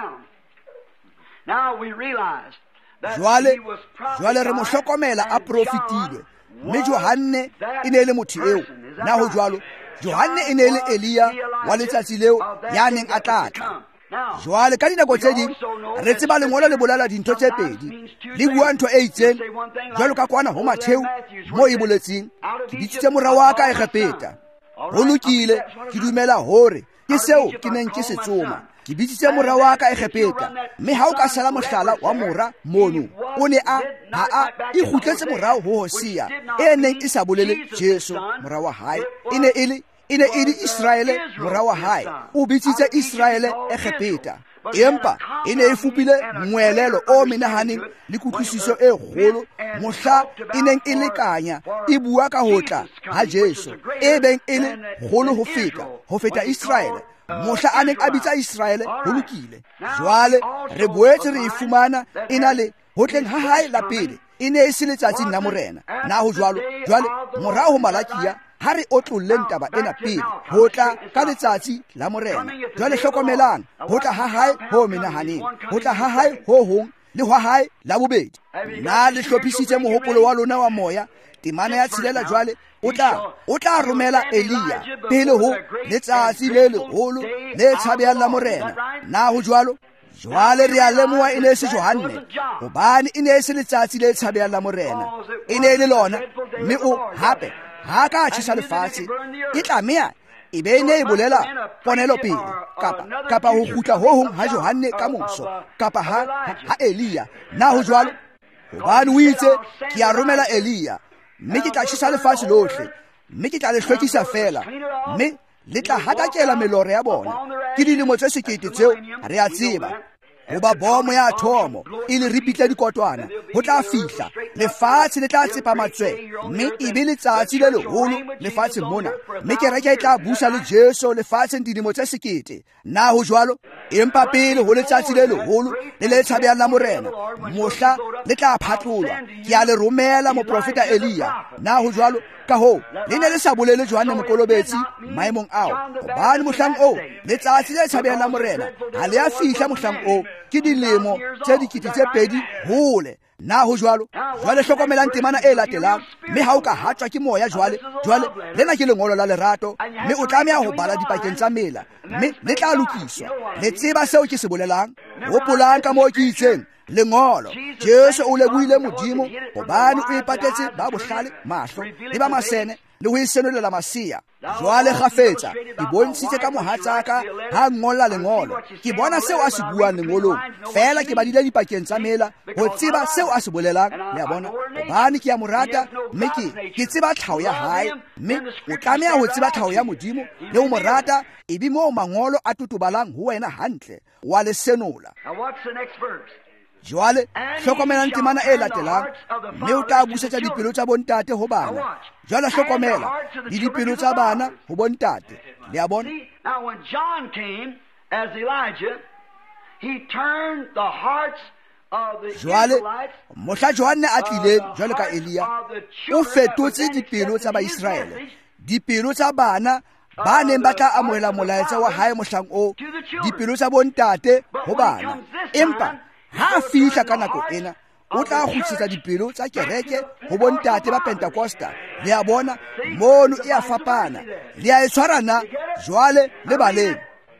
Jwale jwale re mo hlokomela a profetile, mme Johanne e ne le motho eo. Na ho jwalo, Johanne e ne le Elia wa letsatsi leo ya neng a tlatla. Jwale ka dinako tse ding re tseba lengolo le bolela dintho tse pedi, le bua ntho e itseng. Jwalo ka kwana ho Matheu mo e boletseng, ke bitsitse morwa wa ka Egepeta. Ho lokile, ke dumela hore ke seo ke neng ke se tsoma. Ke bitsitse morwa wa ka Egepeta, mme ha o ka sala mohlala wa mora mono, o ne a ha a e kgutletse morao ho Hosea e neng e sa bolele Jesu morwa wa hae. E ne e le e ne e le Israele morwa wa hae. O bitsitse Israele Egepeta, empa e ne e fupile moelelo o menahaneng le kutlwisiso e kgolo mohla e neng e lekanya e bua ka hotla ha Jesu, e beng e le kgolo ho feta ho feta Israele. Mohla a neng a bitsa Israele ho lokile. Jwale re boetse re e fumana e na le hotleng ha hae la pele, e ne e se letsatsing la morena. Na ho jwalo, jwale morao ho Malakia, ha re otlolleng taba ena pele, ho tla ka letsatsi la morena. Jwale hlokomelang, ho tla ha hae ho menahaneng, ho tla ha hae ho hong le ho hae la bobedi. Na le hlophisitse mohopolo wa lona wa moya, temana ya tshelela. Jwale o tla o tla romela Elia pele ho letsatsi le leholo le tshabehang la morena. Na ho jwalo, jwale re a lemoha e ne se Johanne, hobane e ne se letsatsi le tshabehang la morena. E ne le lona, mme o hape ha ka tjhesa lefatshe, e tlameha e be ne e bolela ponelo pele kapa kapa ho kgutla ho hong ha Johanne ka moso kapa ha ha Elia. Na ho jwalo, hobane o itse ke a romela Elia, mme ke tla tjhesa lefatshe lohle, mme ke tla le hlwekisa fela, mme le tla hatakela melore ya bona. Ke dilemo tse sekete tseo re a tseba, hoba bomo ya thomo e le ripitla dikotwana ho tla fihla, lefatshe le tla tsepa matswe, mme e be letsatsi le leholo lefatshe mona, mme kereke e tla busa le Jesu lefatsheng dilemo tse sekete. Na ho jwalo, empa pele ho letsatsi le leholo le le tshabehang la morena, mohla le tla phatlolwa, ke a le romela moprofeta Elia. Na ho jwalo, ka ho le ne le sa bolele Johanne Mokolobetsi maemong ao, hobane mohlang o letsatsi le tshabehang la morena ha le a fihla. Mohlang o ke dilemo tse dikete tse pedi hole. Na ho jwalo, jwale hlokomelang temana e latelang, mme ha o ka hatswa ke moya jwale jwale lena ke lengolo la lerato, mme o tlameha ho bala dipakeng tsa mela, mme le tla lokiswa. Le tseba seo ke se bolelang, hopolang ka moo ke itseng lengolo. Jesu o lebohile Modimo hobane o ipatetse ba bohlale mahlo le ba masene le ho isenolela masia. Jwale kgafetsa ke bontshitse ka mohatsaka ha ngolla lengolo, ke bona seo a se buang lengolong, fela ke badile dipakeng tsa mela ho tseba seo a se bolelang. Le a bona, hobane ke a morata, mme ke ke tseba tlhao ya hae, mme o tlameha ho tseba tlhao ya Modimo le ho morata, e be moo mangolo a totobalang ho wena hantle wa le senola. jwale hlokomelang temana e latelang, mme o tla busetsa dipelo tsa bontate ho bana. Jwale hlokomela le dipelo tsa bana ho bontate. Le a bona? Now when John came as Elijah, he turned the hearts of the jwale Israelites mohla Johane a tlileng jwale ka Elia, o fetotse dipelo tsa Baisraele, dipelo tsa bana ba neng ba tla amohela molaetsa wa hae mohlang o, dipelo tsa bontate ho bana. Empa ha a fihla ka nako ena, o tla kgutlisetsa dipelo tsa kereke ho bontate ba Pentecosta. Le a bona mono e a fapana, le a e tshwarana jwale le baleng.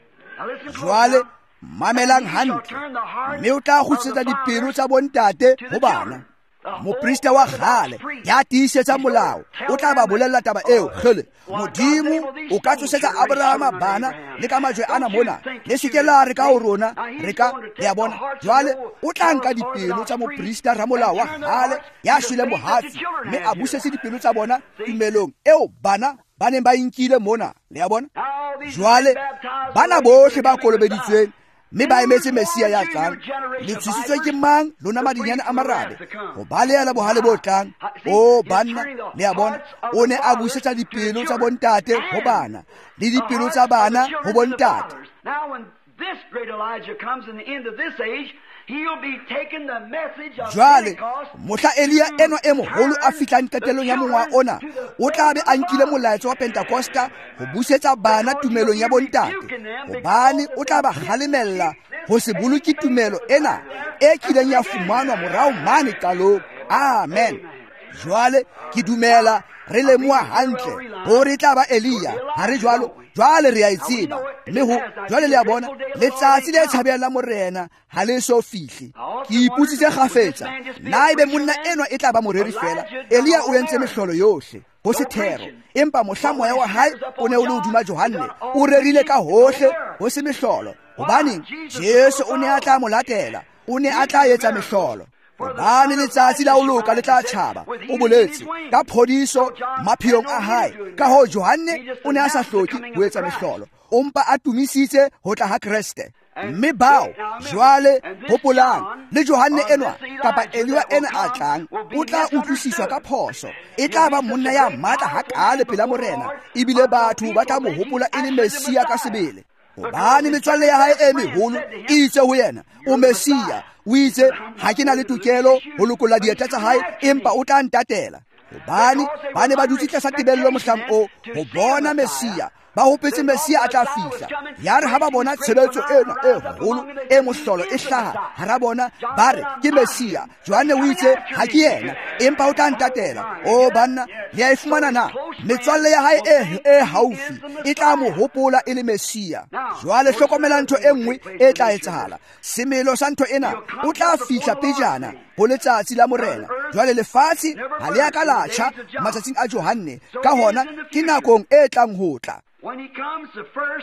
Jwale mamelang hantle, mme o tla kgutlisetsa dipelo tsa bontate ho bana. Moprista wa kgale ya tiisetsa molao o tla ba bolella taba eo, kgele Modimo o ka tsosetsa Abrahama bana le ka majwe ana mona, le seke la re ka ho rona re ka. Le a bona jwale o tla nka dipelo tsa moprista ramolao wa kgale ya shwele mohafi, mme a busetse dipelo tsa bona tumelong eo bana ba neng ba inkile mona. Le a bona jwale bana bohle ba kolobeditsweng mme ba emetse Mesia ya tlang, le tshositswe ke mang lona madinyane a marabe ho baleela bohale bo tlang. O banna, le a bona o ne a busetsa dipelo tsa bontate ho bana le dipelo tsa bana ho bontate. Now when this great Elijah comes in the end of this age, he'll be taking the message of jwale Pentecost. mohla Elia enwa e moholo a fihlang qetelong ya mongwa ona, o tla be a nkile molaetsa wa Pentecosta ho busetsa bana tumelong ya bontate, hobane o tla ba kgalemella ho se boloke tumelo ena e kileng ya fumanwa morao mane qalong. Amen. Jwale ke dumela re lemoha hantle hore tla ba Elia, ha re jwalo jwale re a itseba, mme ho jwale le a bona letsatsi le tshabela la morena ha le so fihle. Ke iputsitse kgafetsa, na ebe monna enwa e tla ba moreri fela. Elia o entse mehlolo yohle ho sethero, empa mohla moya wa hae o ne o le hodima Johane, o rerile ka hohle ho se mehlolo, hobane Jesu o ne a tla mo latela, o ne a tla etsa mehlolo. Hobane letsatsi la ho loka le tla tjhaba, o boletse ka phodiso maphelong a hae. Ka ho Johane o ne a sa hloke ho etsa mehlolo, ompa a tumisitse ho tla ha Kriste. Mme bao jwale hopolang le Johane enwa kapa Elia ena a tlang, o tla utlwisiswa ka phoso. E tla ba monna ya matla hakale pela morena, ebile batho ba tla mo hopola e le Mesia ka sebele. Hobane metswalle ya hae e meholo e itse ho yena, o Mesia. O itse ha ke na le tokelo ho lokolla dieta tsa hae, empa o tla ntatela. Hobane ba ne ba dutse tlasa tebello mohlang o ho bona Mesia, ba hopetse Mesia a tla fihla. Ya re ha ba bona tshebetso ena e holo e mohlolo e hlaha hara bona, ba re ke Mesia. Johane o itse ha ke yena, empa o tla ntatela. O banna, le a e fumana na metswalle ya hae e e haufi e tla mo hopola e le Mesia. Jwale hlokomela ntho e nngwe e tla etsahala. Semelo sa ntho ena o tla fihla pejana ho letsatsi la morena. Jwale lefatshe ha le a ka latjha matsatsing a Johane, ka hona ke nakong e tlang ho tla. When he comes the first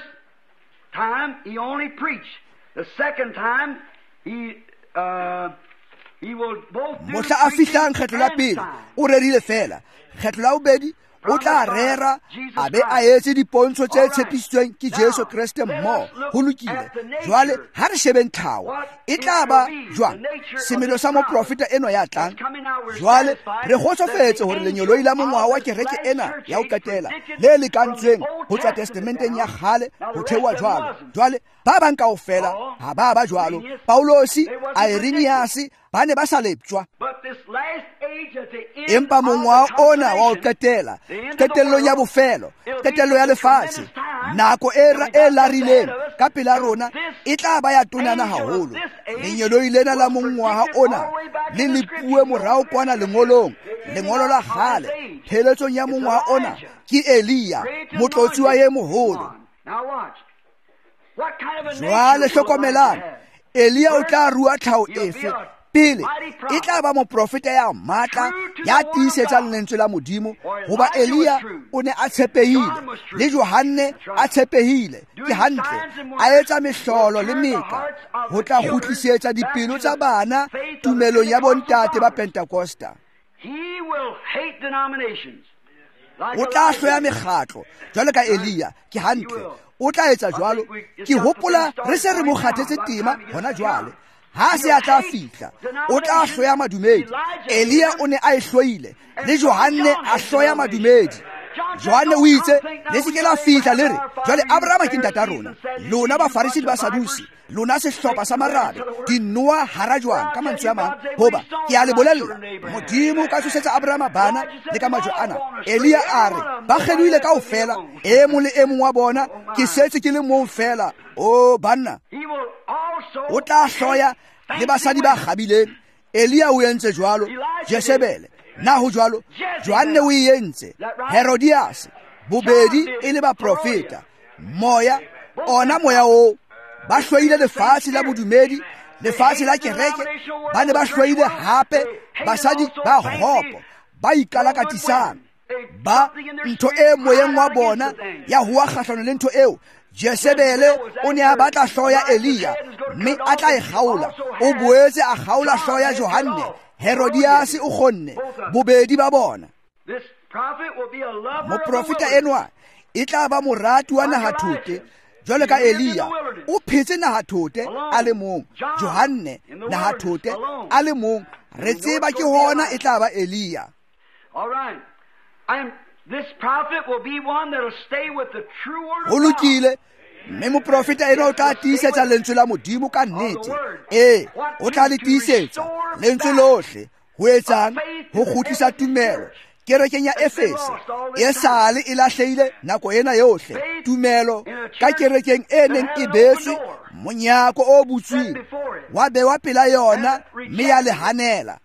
time, he only preached. The second time, he uh, he will both do mohla a fihlang kgetlo la pele o rerile fela, kgetlo la bobedi o tla rera a be a etse dipontsho tse tshepisitsweng ke Jesu Kriste mmoho. Ho lokile. Jwale ha re shebeng tlhaho e tla ba jwang semelo sa moprofeta eno ya tlang. Jwale re kgotsofetse hore lenyoloi la mongwaha wa kereke ena ya ho qetela le lekantsweng ho tswa testamenteng ya kgale ho thewa jwalo. Jwale ba bang kaofela ha ba ba jwalo. Paulosi, Irenaeus ba ne ba sa leptjwa, empa mongwaha ona wa ho qetela, qetellong ya bofelo, qetello ya lefatshe, nako e larileng ka pela rona e tla ba ya tonana haholo. Lenyoloi lena la mongwaha ona le lepuwe morao kwana lengolong, lengolo la kgale, pheletsong ya mongwaha ona ke Elia, motlotsi wa ye moholo. Jwale hlokomelang, Elia o tla rua tlhaho efe? Pele e tla ba moprofeta ya matla ya tiisetsang lentswe la Modimo, hoba Elia o ne a tshepehile le Johane a tshepehile. Ke hantle a etsa mehlolo le meka ho tla kgutlisetsa dipelo tsa bana tumelong ya bontate ba Pentecosta. O tla hloya mekgatlo jwalo ka Elia. Ke hantle o tla etsa jwalo. Ke hopola re se re mo kgathetse tema hona jwale. ha se a tla fihla o tla hloya madumedi. Elia o ne a e hloile le Johane a hloya madumedi. Johane o itse le se ke la fihla le re jwale Abraham ke ntata rona, lona ba Farisi le ba Sadusi, lona sehlopha sa marabe di noa hara jwang ka mantswe a mang. Hoba ke a le bolella Modimo ka tsosetsa Abraham bana le ka majwe ana. Elia a re ba kgeluile kaofela, e mong le e mong wa bona ke setse ke le mong fela. O banna o tla hloya le basadi ba kgabileng. Elia o entse jwalo, Jezebele na ho jwalo, Johane o entse, Herodias, bobedi e le ba profeta. Moya ona moya o ba hloile lefatshe la bodumedi, lefatshe la kereke, ba ne ba hloile hape basadi ba hopo ba ikalakatisang. Ba ntho e moyeng wa bona ya hua kgahlano le ntho eo. Jezebele o ne a batla hloya Elia, mme a tla e kgaola. O boetse a kgaola hloya Johane. Herodias o kgonne bobedi ba bona. Moprofeta enwa e tla ba morati wa naha thote, jwalo ka Elia o phetse naha thote a le mong, Johane naha thote a le mong. Re tseba ke hona e tla ba Elia. All right. And this prophet will be one that will stay with the true word of God. Holukile mme moprofeta ena o tla tiisetsa lentswe la Modimo ka nnete. Ee, o tla le tiisetsa lentswe lohle ho etsang ho kgutlisa tumelo kerekeng ya Efese e sale e lahleile nako ena yohle. Tumelo ka kerekeng e neng e betswe monyako o butsweng wa bewa pela yona mme ya le hanela.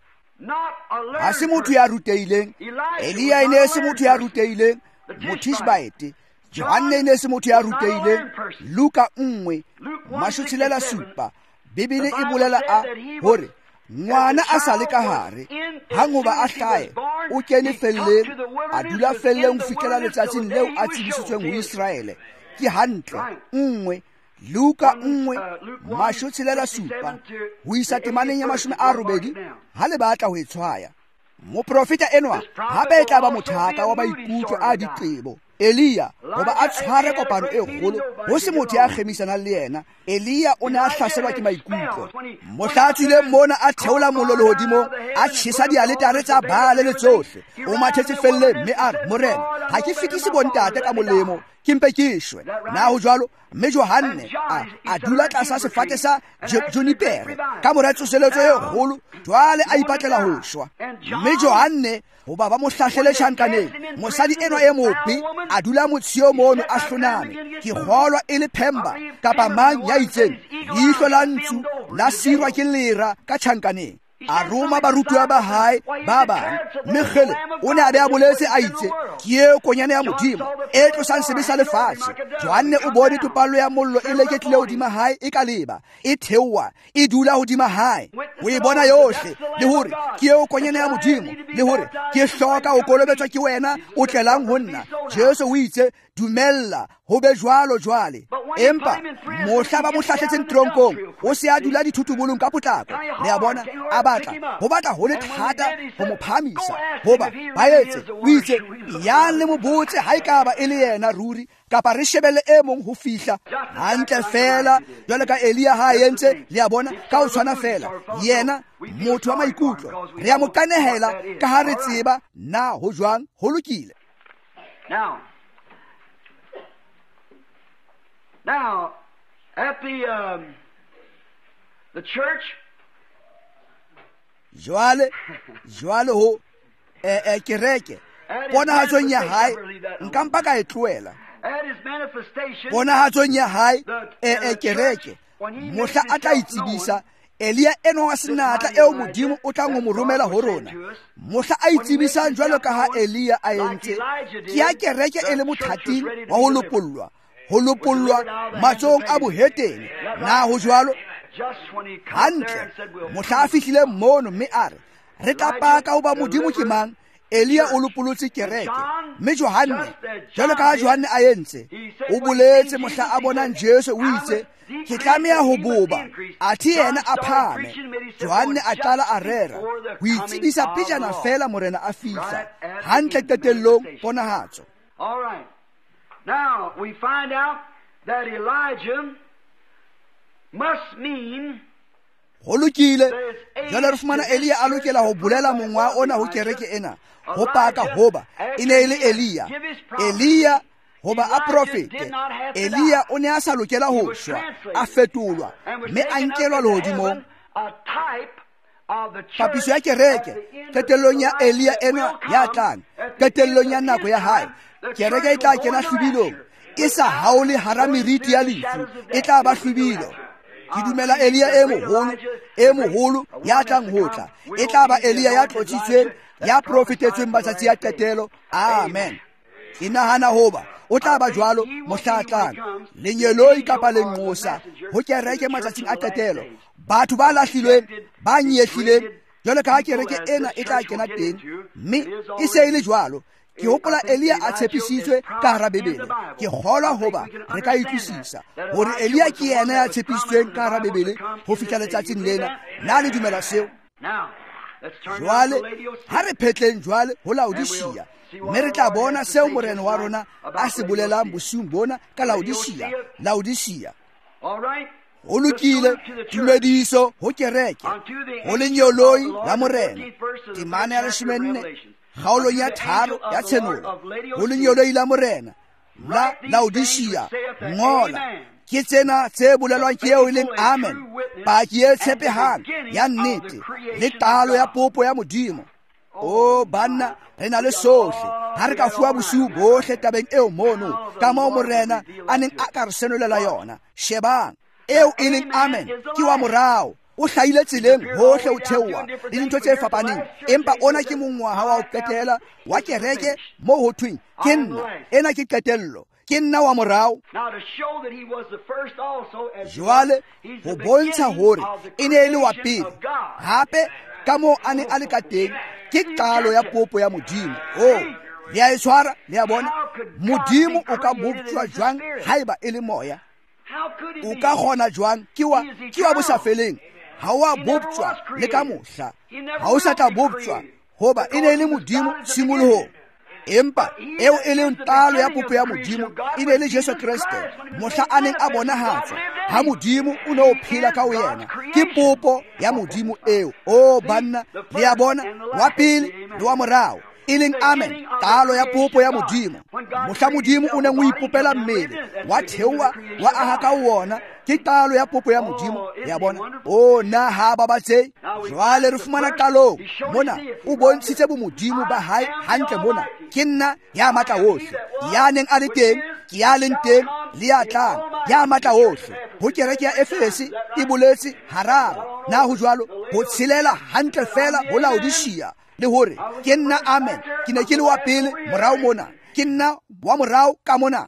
Ha se motho ya ruteileng. Elia e ne se motho ya ruteileng, Mothishbaete. Johane e ne se motho ya ruteileng. Luka nngwe mashotshelela supa Bibele e bolela a hore ngwana a sa le ka hare ha ngoba a hlae o kene felleng a dula felleng ho fihlela letsatsing leo a tsebisitsweng ho Israele. Ke hantle nngwe Luka nngwe mashotshelela supa ho isa temaneng ya mashome a robedi ha le batla ho e tshwaya. Moprofeta enwa hape e tla ba mothaka wa maikutlo a diqebo. Elia goba a tshware kopano e kgolo ho se motho ya khemisanang le yena. Elia o ne a hlaselwa ke maikutlo. Mohlatsi le mona a theola mollo le hodimo, a tshisa dialetare tsa Baale le tsohle. O mathetse felle mme a re, morena ha ke fitise bontate ka molemo ke mpe ke shwe. Na ho jwalo mme Johane a, a dula tlasa sefate sa junipere ka mora tsoseletso e kgolo, jwale a ipatlela ho shwa. Mme Johane ho ba ba mo hlahlele tjhankaneng, mosadi enwa e mope a dula motshio mono a hloname. Ke kgolwa e le Phemba kapa mang ya itseng ihlo la ntsu la sirwa ke lera ka tjhankaneng. A roma barutwa ba hae ba bang. Mekgele o ne a be a boletse a itse ke eo konyana ya Modimo e tlosang sebe sa lefatshe. Johane o bone topalo ya mollo e leketlile hodima hae e ka leba e theowa e dula hodima hae. O e bona yohle le hore ke eo konyana ya Modimo le hore ke hloka ho kolobetswa ke wena o tlelang ho nna. Jesu o itse dumella ho be jwalo jwale. Empa mohla ba mo hlahletseng tronkong o se a dula dithutubolong ka potlako. Le a bona a batla ho batla ho le thata ho mo phamisa hoba ba etse o itse ya le mo botse ha ekaba e le yena ruri kapa re shebele e mong ho fihla hantle fela jwale ka Elia ha yentse. Le a bona ka o tshwana fela yena motho wa maikutlo re a mo kanehela ka ha re tseba na ho jwang ho lokile. Now Now, at the um, the church, Joale, Joale ho eh eh kereke. Bona ha tsong ya hae, nkampa ka e tloela. At his manifestation, bona ha tsong ya hae eh eh kereke. Mohla a tla itsibisa Elia eno wa senatla eo Modimo o tla ngo mo romela ho rona. Mohla a itsibisa jwalo ka ha Elia a entse. Ke ya kereke e le mothating wa ho lopollwa. Ho lopollwa matsong a boheteng. Na ho jwalo hantle mohla a fihlile mono mme a re re tla paka ho ba Modimo ke mang. Elia o lopolotse kereke mme Johane jwalo ka Johane a entse o boletse mohla a bonang Jesu o itse ke tlameha ho boba athi yena a phame. Johane a tla a rera ho itsibisa pejana fela morena a fihla hantle qetellong ponahatso. All right. Now we find out that Elijah must mean go lokile jalo re fumana Elia a lokela go bulela mongwa ona go kereke ena go paka goba e ne e le Elia Elia goba a profete Elia o ne a sa lokela go shwa a fetolwa mme a nkelwa lehodimong papiso ya kereke qetellong ya Elia ena ya tlang qetellong ya nako ya hae kereke e tla kena hlobilong e sa haole hara meriti ya lefu e tla ba hlobilo ke dumela Elia e moholo e moholo ya tlang ho tla e tla ba Elia ya tlotsitsweng ya profetetsweng matsatsi ya qetelo amen ke nahana hoba o tla ba jwalo mohlatlang lenyeloi kapa lenqosa ho kereke matsatsing a qetelo batho ba lahlilweng ba nyehlileng jwale ka kereke ena e tla kena teng mme e se ile jwalo ke hopola Elia a tshepisitswe ka hara Bebele ke kgolwa hoba re ka itlwisisa hore Elia ke yena ya tshepisitsweng ka hara Bebele ho fihla letsatsing lena na le dumela seo jwale ha re phetleng jwale ho Laodicea mme re tla bona seo morena wa rona a se bolelang bosiung bona ka Laodicea Laodicea o lokile tumediso ho kereke ho lenyoloi la morena temane ya leshome kgaolong ya tharo ya tshenolo ho lenyoloi la morena la Laodicea ngola ke tsena tse bolelwang ke eo e leng amen paki e tshepehang ya nnete le talo ya popo ya modimo o banna re na le sohle ha re ka fuwa bosiu bohle tabeng eo mono ka moo morena a neng a ka re senolela yona shebang eo e leng amen ke wa morao o hlahile tseleng hohle o theowa le dintho tse fapaneng empa ona ke mongwaha wa ho qetela wa kereke mo ho thweng ke nna ena ke qetello ke nna wa morao jwale ho bontsha hore e ne e le wa pele hape ka moo a ne a le ka teng ke qalo ya popo ya modimo o le a e tshwara le a bona modimo o ka boptswa jwang haeba e le moya o ka kgona jwang ke wa ke wa bosafeleng ha wa boptswa le ka mohla ha o sa tla boptswa hoba e ne le modimo tshimoloho empa eo e leng talo ya popo ya modimo e ne le Jesu Kriste mohla a neng a bonahatswa ha modimo o ne o phela ka yena ke popo ya modimo eo o banna le ya bona wa pele le wa morao e leng amen talo ya popo ya modimo mohla modimo o neng o ipopela mmele wa theowa wa aha ka wona ke talo ya popo ya modimo ya bona o na ha ba batse jwale re fumana qalong mona o bontshitse bo modimo ba hae hantle mona ke nna ya matla wohle ya neng a le teng ke ya leng teng le ya tlang ya matla wohle ho kereke ya Efese e boletse hararo na ho jwalo ho tshelela hantle fela ho Laodicea le hore ke nna amen ke ne ke le wa pele morao mona ke nna wa morao ka mona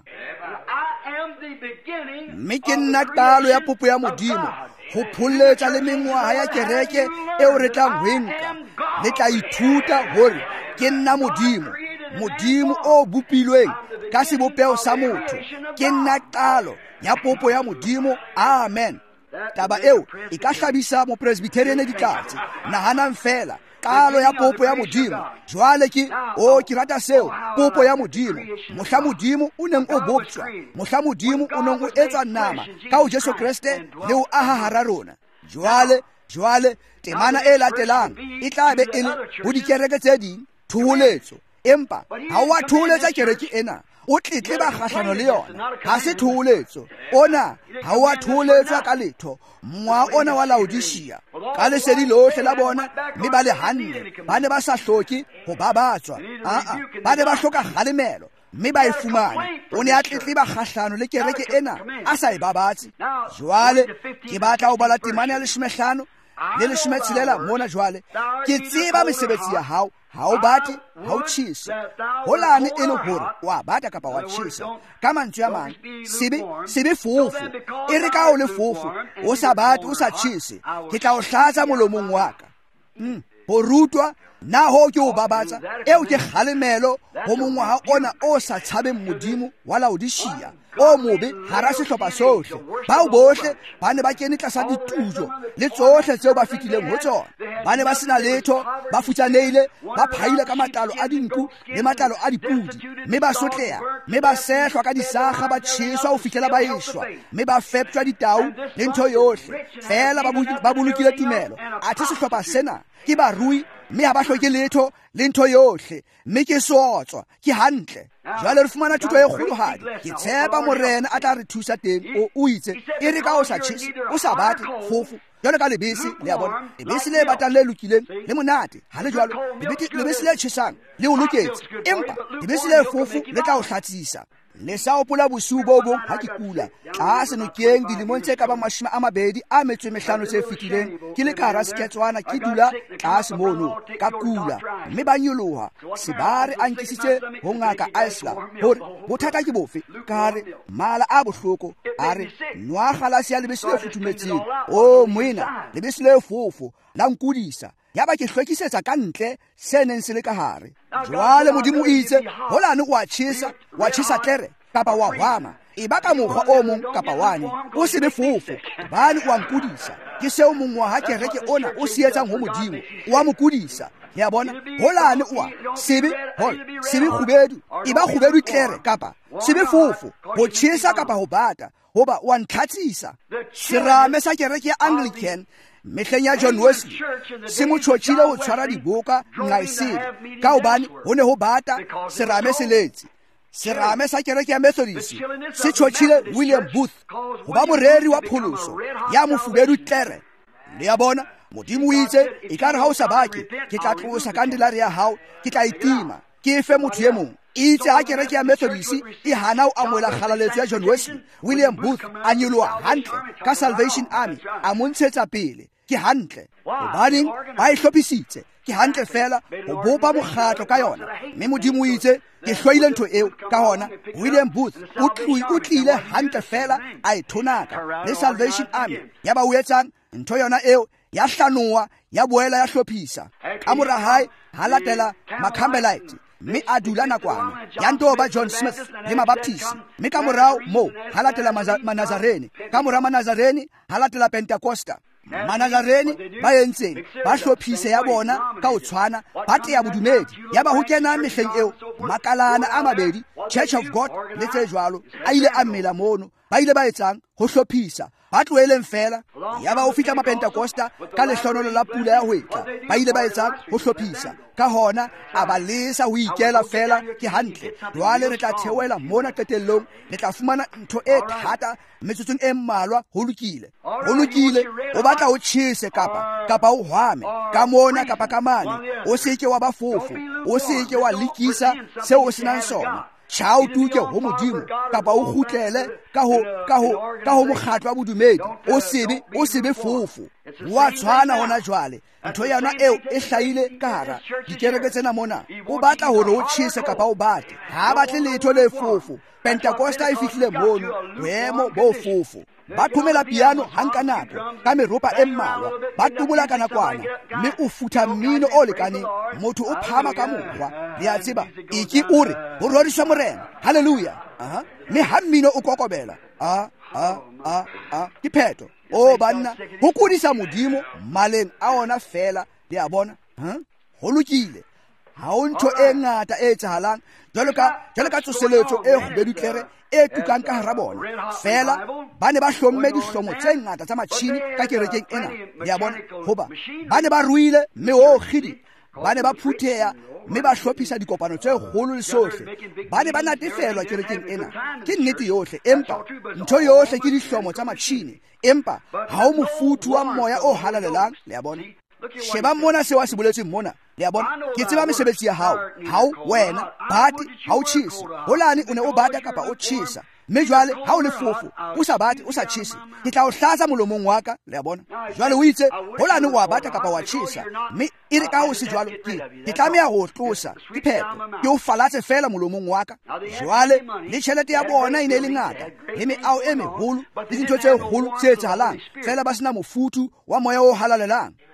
mme ke nna talo ya popo ya modimo go pholletsa le mengwaha ya kereke eo re tlang ho enka le tla ithuta hore ke nna modimo modimo o bopilweng ka sebopeo sa motho ke nna talo ya popo ya modimo amen taba eo e ka hlabisa mo presbyterian ditlatse nahanang fela talo ya popo ya modimo jwale ke o ke rata seo popo ya modimo mohla modimo o neng o boptswa mohla modimo o neng o etsa nama ka o Jesu Kriste le o aha hara rona jwale jwale temana e latelang e tla be e le ho dikereke tse ding thuholetso empa ha wa thuholetsa kereke ena o tletleba kgahlano le yona ha se thuholetso ona ha wa thuholetswa ka letho mwa ona wa Laodicea ka lesedi lohle la bona mme ba le hanne ba ne ba sa hloke ho babatswa a a ba ne ba hloka kgalemelo mme ba e fumane o ne a tletleba kgahlano le kereke ena a sa e babatse jwale ke batla ho bala temane ya leshome hlano le leshome tshelela mona jwale ke tseba mesebetsi ya hao ha o bate ha o tshisa holane e le hore wa bata kapa wa tshisa ka mantswe a mang sebe sebe fofu e re ka o le fofu o sa bate o sa tshise ke tla o hlatsa molomong wa ka mm ho rutwa na ho ke o babatsa eo ke kgalemelo ho mongwaha ona o sa tshabeng modimo wa Laodicea o mobe hara sehlopha sohle bao bohle ba ne ba kene tlasa ditujo le tsohle tseo ba fitileng ho tsona ba ne ba sena letho ba futsaneile ba phaile ka matlalo a dinku le matlalo a dipudi mme ba sotleha mme ba sehlwa ka disaga ba tjheswa ho fihlela ba eshwa mme ba feptjwa ditau le ntho yohle fela ba bolokile tumelo athe sehlopha sena ke barui mme ha ba hloke letho le ntho yohle mme ke sotswa ke hantle jwale re fumana thuto e kgolohadi ke tshepa morena a tla re thusa teng o itse e re ka o sa tjhese o sa bate fofu jwale ka lebese le a bona lebese le batlang le lokileng le monate ha le jwalo lebese le tjhesang le o loketse empa lebese le fofu le tla o hlatsisa le sa opola bosiu bo bong ha ke kula tlase nokeng dilemong tse ka ba mashome a mabedi a metso e mehlano tse fetileng ke le ka hara seketswana ke dula tlase mono ka kula mme ba nyoloha sebare a nkisitse ho ngaka Isla hore bothata ke bofe ka re mala a bohloko a re nwa kgalase ya lebese le futhumetseng o moena lebese le fofo la nkudisa ya ba ke hlwekisetsa ka ntle se neng se le ka hare jwale modimo itse holane wa tjhesa wa tjhesa tlere kapa wa hwama e ba ka mokgwa o mong kapa wane o se be fofo bane wa nkudisa ke seo mongwa ha kereke ona o se etsang ho modimo wa mokudisa ya bona holane wa sebe hol sebe khubedu e ba khubedu tlere kapa sebe fofo ho tjhesa kapa ho bata hoba wa ntlhatsisa serame sa kereke ya Anglican mehleng ya John Wesley se mo tshotshile ho tshwara diboka ngaisele ka hobane ho ne ho bata serame se letse serame sa kereke ya Methodist se tshotshile William Booth ho ba moreri wa pholoso ya mofubedu tlere le ya bona modimo o itse e ka re ha o sa bake ke tla tlosa kandelare ya hao ke tla itima ke fe motho ye mong itse ha kereke ya Methodist e hana o amoela kgalaletso ya John Wesley William Booth a nyoloha hantle ka Salvation Army a montshetsa pele ke hantle hobaneng ba e hlophisitse ke hantle fela ho bopa mokgatlo ka yona mme modimo itse ke hloile ntho eo ka hona William Booth o tlui o tlile hantle fela a ithonaka le Salvation Army ya ba o etsang ntho yona eo ya hlanoa ya boela ya hlophisa ka mora hae ha latela Macampbellite mme a dula nakwana ya ntoba John Smith le Mabaptist mme ka morao mo ha latela Manazarene ka mora Manazarene ha latela Pentecosta Manazarene ba entseng ba hlophise ya bona ka o tshwana ba tea bodumedi ya ba ho kena mehleng eo makalana a mabedi Church of God le tse jwalo a ile a mmela mono ba ile ba etsang ho hlophisa ba tloeleng fela ya ba o fihla Mapentecosta ka lehlonolo la pula ya hwetla ba ile ba etsang ho hlophisa ka hona a ba lesa ho ikela fela ke hantle jwale re tla theoela mona qetellong le tla fumana ntho e thata metsotsong e mmalwa ho lokile ho lokile o batla o tjhese kapa kapa o hwame ka mona kapa ka mane o seke wa ba fofo o seke wa likisa se o senang sona chao tuke ho modimo kapa o khutlele ka ho ka ho ka ho mokgatlo wa bodumedi o sebe o sebe fofo wa tshwana hona jwale ntho yana eo e hlahile ka hara dikereke tsena mona o batla hore o tjhese kapa o bate ha batle letho le fofo Pentecosta e fihlile mono boemo bo fofo ba thomela piano hankanako ka meropa e mmalwa ba tumola kana kwana mme o futha mmino o lekaneng motho o phama ka mokgwa le a tseba iki ure ho roriswa morena haleluya aha mme ha mmino o kokobela a a a a ke pheto o banna ho kudisa modimo maleng a ona fela le a bona ha ho lokile ha o ntho e ngata e etsahalang jwalo ka jwalo ka tsoseletso e kgubedu tlere e tukang ka hara bona fela ba ne ba hlomme dihlomo tse ngata tsa matjhini ka kerekeng ena ya bona hoba ba ne ba ruile mme o khidi ba ne ba phutheya mme ba hlophisa dikopano tse kgolo le sohle ba ne ba natefelwa kerekeng ena ke nnete yohle empa ntho yohle ke dihlomo tsa matjhini empa ha o mofuthu wa moya o halalelang le ya bona sheba mona se wa se boletseng mona le ya bona ke tseba mesebetsi ya hao hao wena bati ha o tjhese holane o ne o bata kapa o tjhesa mme jwale ha o le fofo o sa bate o sa tjhese ke tla o hlatsa molomong wa ka le ya bona jwale o itse holane wa bata kapa wa tjhesa mme e re ka ho se jwalo ke ke tlameha ho tlosa ke phepo ke o falatse fela molomong wa ka jwale le tjhelete ya bona ine le ngata le me ao e meholo le dintho tse kgolo tse etsahalang fela ba sena mofuthu wa moya o halalelang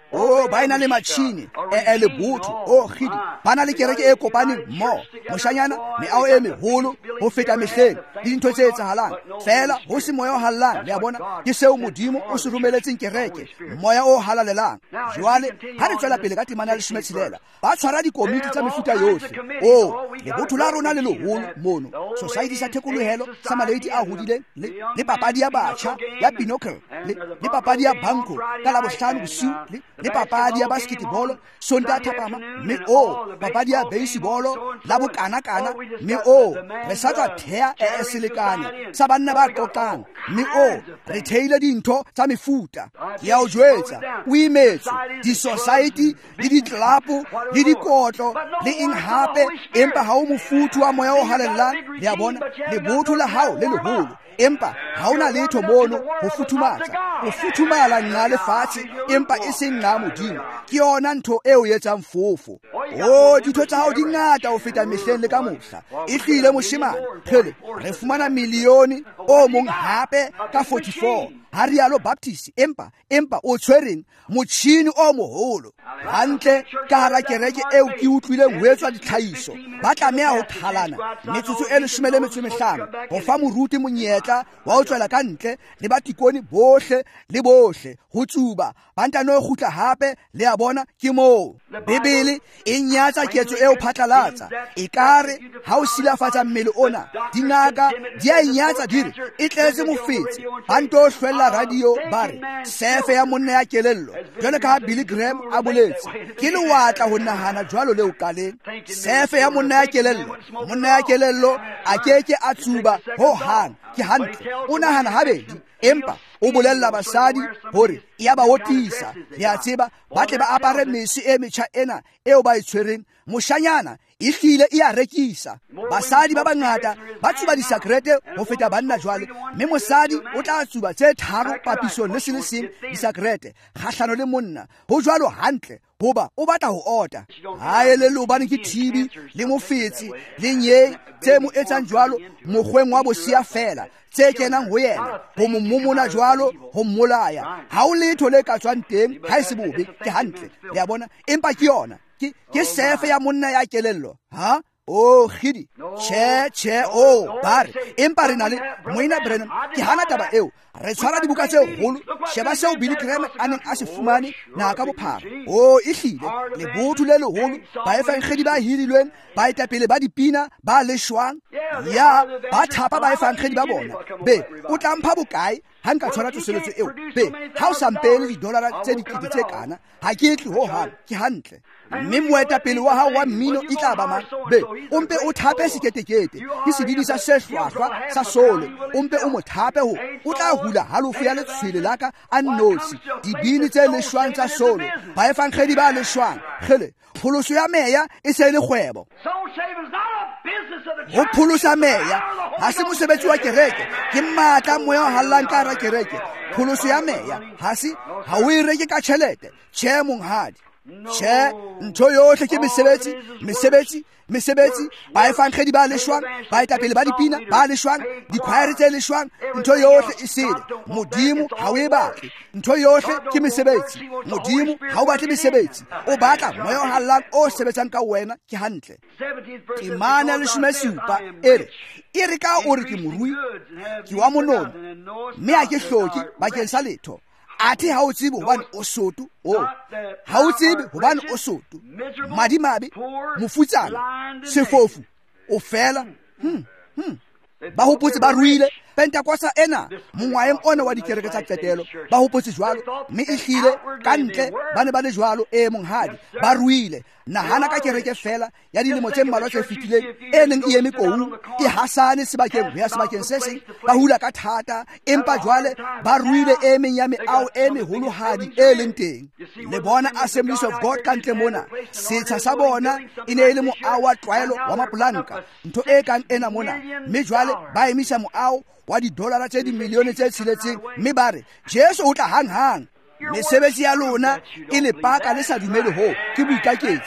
o ba ena le matšhini e le botho o khidi ba na le kereke e kopaneng mo moshanyana meao e meholo ho feta mehleng le dintho tse etsahalang fela ho se moya o hallang le a bona ke seo modimo o se romeletseng kereke moya o halalelang jwale ha re tswela pele ka temana le shumetshelela ba tshwara dikomiti tsa mefuta yohle o le botho la rona le loholo mono society sa thekolohelo sa maleiti a hodileng le papadi ya batjha ya Pinocchio le papadi ya banko ka la bohlano bosiu le papadi ya basketball sonta thapama mme o papadi ya baseball la bokanakana mme o re sa tla thea e selekane sa banna ba qoqang mme o re theile dintho tsa mefuta ya o jwetsa o imetse di society le di club le dikotlo le eng hape empa ha o mofuthu wa moya o halellang le a bona le botho la hao le leholo empa ha ona letho mono ho futhumatsa ho futhumala nqa lefatshe empa e seng nqa modimo ke yona ntho eo etsang fofo o ditho tsa hao di ngata ho feta mehleng le ka mohla e hlile moshemane phele re fumana milione o mong hape ka forty-four ha rialo baptist empa empa o tshwereng motšhini o moholo hantle ka hara kereke eo ke utlwileng ho etswa ditlhahiso ba tlameha ho phalana metsotso e leshome le metso e mehlano ho fa moruti monyetla wa ho tswela ka ntle le batikoni bohle le bohle ho tsuba ba ntano kgutla hape le a bona ke moo bebele e nyatsa ketso eo phatlalatsa ekare ha o silafatsa mmele ona dingaka di a nyatsa dire e tletse mofetse ba nto hlwella radio bare sefe ya monna ya kelello jwale ka Billy Graham a boletse ke le watla ho nahana jwalo le o qaleng sefe ya monna ya kelello monna ya kelello a keke a tsuba ho hang ke hantle o nahana habedi empa o bolella basadi hore ya ba otisa ya tseba ba tle ba apare mesi e metjha ena eo ba itshwereng moshanyana e hlile e a rekisa basadi ba bangata ba tsuba disakrete ho feta banna jwale mme mosadi o tla tsuba tse tharo papisong le seleseng disakrete kgahlano le monna ho jwalo hantle hoba o batla ho ota hae le lobane ke thibi le mofetsi le nye tse mo etsang jwalo mokgweng wa bosia fela tse kenang ho yena ho momomona jwalo ho mmolaya ha o letho le ka tswang teng ha e se bobe ke hantle le a bona empa ke yona ke ke sefe ya monna ya kelello ha o khidi che che o bar empa re na le moina Brennan ke hana taba eo re tshwara dibuka tse holo sheba seo Billy Graham a neng a se fumane na ka bophara o e hlile le botho le leholo ba e fang khedi ba hirilweng ba eta pele ba dipina ba le shwang ya ba thapa ba e fang khedi ba bona be o tla mpha bokae ha nka tshwara tsoseletso eo be ha o sampele di dollar tse dikete tse kana ha ke tle ho hang ke hantle mme moeta pele wa hao wa mmino e tla ba mang be o mpe o thape seketekete ke sebidi sa sehlwahlwa sa solo o mpe o mo thape ho o tla hula halofo ya letshwele laka a nnosi dibini tse leshwang tsa solo ba e fang khedi ba leshwang khele pholoso ya meya e se le kgwebo ho pholosa meya ha se mosebetsi wa kereke ke matla moya o hallang ka ra kereke pholoso ya meya ha se ha o e reke ka tjhelete tjhe monghadi tjhe ntho yohle ke mesebetsi mesebetsi mesebetsi ba e fang khedi ba leshwang ba eta pele ba dipina ba leshwang dikhwaere tse leshwang ntho yohle e sele modimo ha o e batle ntho yohle ke mesebetsi modimo ha o batle mesebetsi o batla moya o hallang o sebetsang ka wena ke hantle temana le shumesupa ere e re ka o re ke morui ke wa monono mme a ke hloki bakeng sa letho athe ha o tsebe hobane o soto o ha o tsebe hobane o soto madimabe mofutsana sefofu o fela hm hm ba hopotse ba ruile Pentakosta ena mongwaeng ona wa dikereke tsa qetelo ba hopotse jwalo mme e hlile ka ntle ba ne ba le jwalo e monghadi ba ruile nahana ka kereke fela ya dilemo tse mmalwa tse fetileng e neng e eme kou e hasane sebakeng ya sebakeng se seng ba hula ka thata empa jwale ba ruile e meng ya meao e meholohadi e leng teng le bona Assemblies of God ka ntle mona setsha sa bona e ne e le moao wa tlwaelo wa mapolanka ntho e kang ena mona mme jwale ba emisa moao wa di dollar tse di milione tse tshiletseng mme bare Jesu o tla hang hang mesebetsi ya lona e le paka le sa dumele ho ke boikaketsi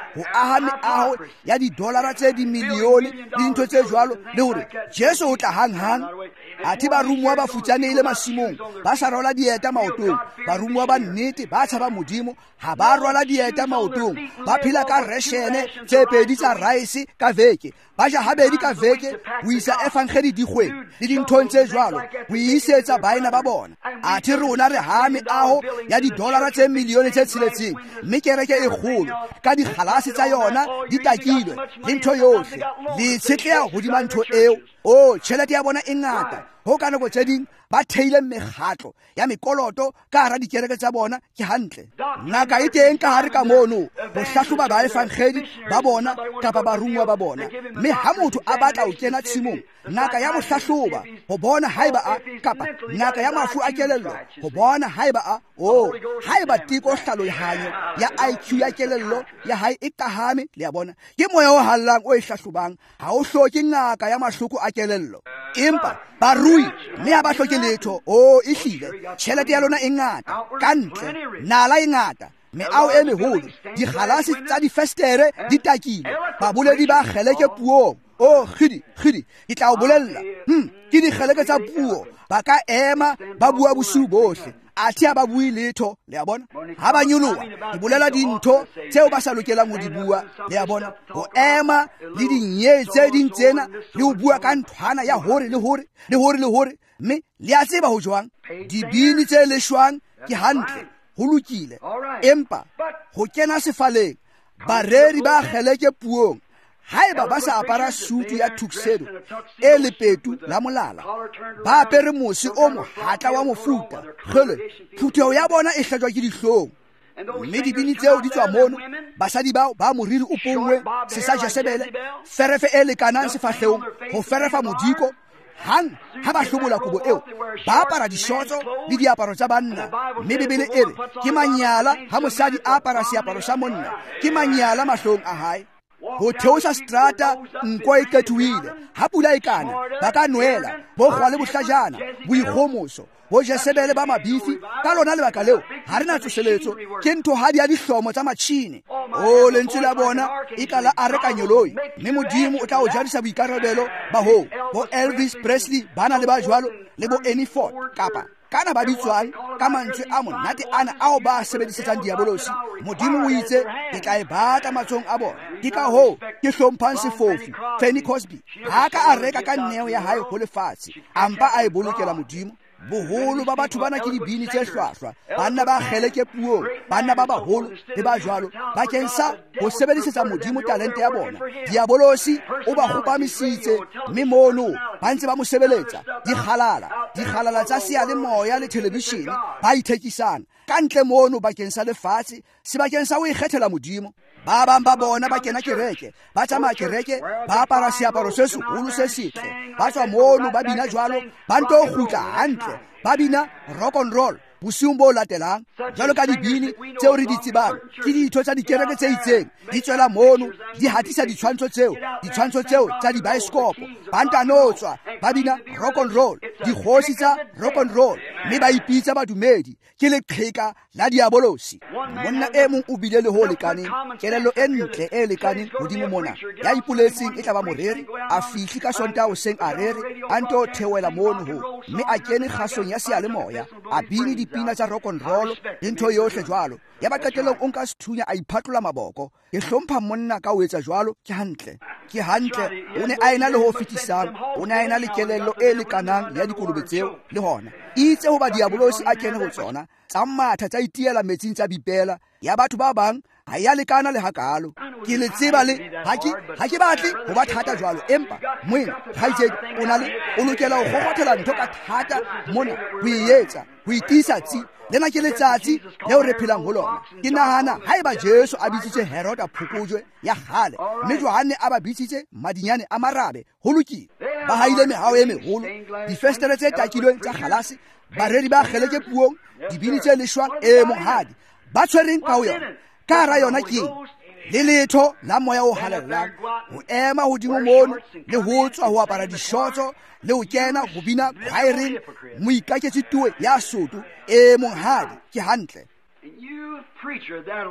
go aha meago ya didolara tse dimilione le dintho tse jwalo le hore Jesu o tla hanghang. Athe barumuwa ba futsaneile masimong ba sa rwala dieta maotong. Barumuwa ba nnete ba tshaba Modimo ha ba rwala dieta maotong, ba phela ka reshene tse pedi tsa rice ka veke, ba ja habedi ka veke ho isa efangeli dikgweng le dinthong tse jwalo ho isetsa baena ba bona. Athe rona re ha meago ya didolara tse milione tse tsheletseng, mme kereke e kgolo ka dikgalase tsa yona di takilwe le ntho yohle le tshetleha hodima ntho eo. O tšhelete ya bona e ngata ho ka nako tse ding ba theile mekgatlo ya mekoloto ka hara dikereke tsa bona. Ke hantle ngaka e teng ka hare ka mono ho hlahloba ba efangeli ba bona kapa barumuwa ba bona, mme ha motho a batla ho kena tshimong ngaka ya mo hlahloba ho bona haeba a kapa ngaka ya mafu a kelello ho bona haeba a o haeba tiko hlalohanyo ya I Q ya kelello ya hae e kahame. Le ya bona ke moya o hallang o e hlahlobang, ha o hloke ngaka ya mahloko a kelello. Empa barui mme ha ba hloke letho. O ehlile tjhelete ya lona e ngata ka ntle, nala e ngata, meao e meholo, dikgalase tsa difestere di takile, baboledi ba kgeleke puong. O khidi khidi ke tla o bolella hm ke dikgeleke tsa puo ba ka ema ba bua bosiu bohle, athe ha ba bue letho. Le ya bona ha ba nyoloha ke bolela dintho tseo ba sa lokelang ho di bua. Le ya bona ho ema le dinyei tse ding tsena le ho bua ka nthwana ya hore le hore le hore le hore, mme le a tseba ho jwang dibini tse leshwang ke hantle ho lokile. Empa ho kena sefaleng bareri ba kgeleke puong haeba ba sa apara sutu ya tuxedo e lepetu la molala, ba apere mose o mohatla wa mofuta kgele, phutheho ya bona e hlajwa ke dihlong. Mme dibini tseo di tswa mono, basadi bao ba moriri o pongwe se sa Jezebele, ferefe e lekanang sefahleong ho ferefa modiko. Hang ha ba hlobola kobo eo ba apara dishotso le diaparo tsa banna, mme Bibele e re ke manyala ha mosadi a apara seaparo sa monna, ke manyala mahlong a hae. Ho theosa strata nko e kethuile, ha pula e kana ba ka nwela bo kgwale bohlajana boikgomoso bo Jezebele ba mabifi. Ka lona lebaka leo ha rena tsoseletso, ke ntho hadi ya dihlomo tsa matjhini. O lentswe la bona e ka la arekanyoloi, mme Modimo o tla o jadisa boikarabelo ba ho bo Elvis Presley bana le ba jwalo le bo Annie Ford kapa kana ba ditswang ka mantswe a monate ana ao ba sebedisetsang diabolosi. Modimo o itse ke tla e bata matsong a bona. Ke ka ho ke hlomphang sefofu Fanny Crosby ha ka a reka ka nneo ya hae ho lefatshe, ampa a e bolokela Modimo. Boholo ba batho bana ke dibini tse hlwahlwa, banna ba kgeleke puong, banna ba baholo le ba jwalo bakeng sa ho sebedisetsa Modimo talente ya bona. Diabolosi o ba kgopamisitse, mme mono ba ntse ba mo sebeletsa. Dikgalala dikgalala tsa seyalemoya le televishene ba ithekisana ka ntle mono bakeng sa lefatshe, sebakeng sa ho ikgethela Modimo. Ba bang ba bona ba kena kereke, ba tsamaya kereke, ba apara seaparo se seholo se setle, ba tswa mono ba bina jwalo, ba nto kgutla hantle, ba bina rock and roll bosiung bo latelang. Jwalo ka dibini tseo re di tsebang ke ditho tsa dikereke tse itseng, di tswela mono di hatisa ditshwantsho tseo ditshwantsho tseo tsa dibaeskopo, ba ntano tswa ba bina rock and roll, dikgosi tsa rock and roll, mme ba ipitsa badumedi ke leqheka la diabolosi. Monna e mong o bile le ho lekaneng, kelello e ntle e lekaneng hodimo mona, ya ipoletseng e tla ba moreri, a fihli ka Sontaha hoseng a rere a nto theohela mono ho, mme a kene kgasong ya seyalemoya a bini dipina tsa rock and roll le ntho yohle jwalo. Ya ba qetelong o nka sethunya a iphatlola maboko. Ke hlompha monna ka ho etsa jwalo, ke hantle ke hantle. O ne a ena le ho fetisang, o ne a ena le kelello e lekanang ya dikolobe tseo le hona itse ho ba diabolosi a kene ho tsona tsa matha tsa itiela metsing tsa bipela ya batho ba bang ha ya lekana le hakalo. Ke le tseba le ha ke ha ke batle ho ba thata jwalo, empa moeng ha itse o na le o lokela ho gogothela ntho ka thata mona ho ietsa ho itisa tsi lena ke letsatsi leo re phelang ho lona. Ke nahana haeba Jesu a bitsitse Herod a phokojwe ya hale, mme Johane a ba bitsitse madinyane a marabe, ho lokile. Ba haile mehao e meholo, difestere tse takilweng tsa kgalase, bareri ba kgeleke puong, dibini tse leshwang e monghadi ba tshwereng ka ho yona. Ka hara yona ke le letho la moya o halellang, ho ema hodimo mono le ho tswa ho apara dishotso le ho kena ho bina khwaereng, moikaketse tuwe ya soto e monghadi. Ke hantle. You preacher that'll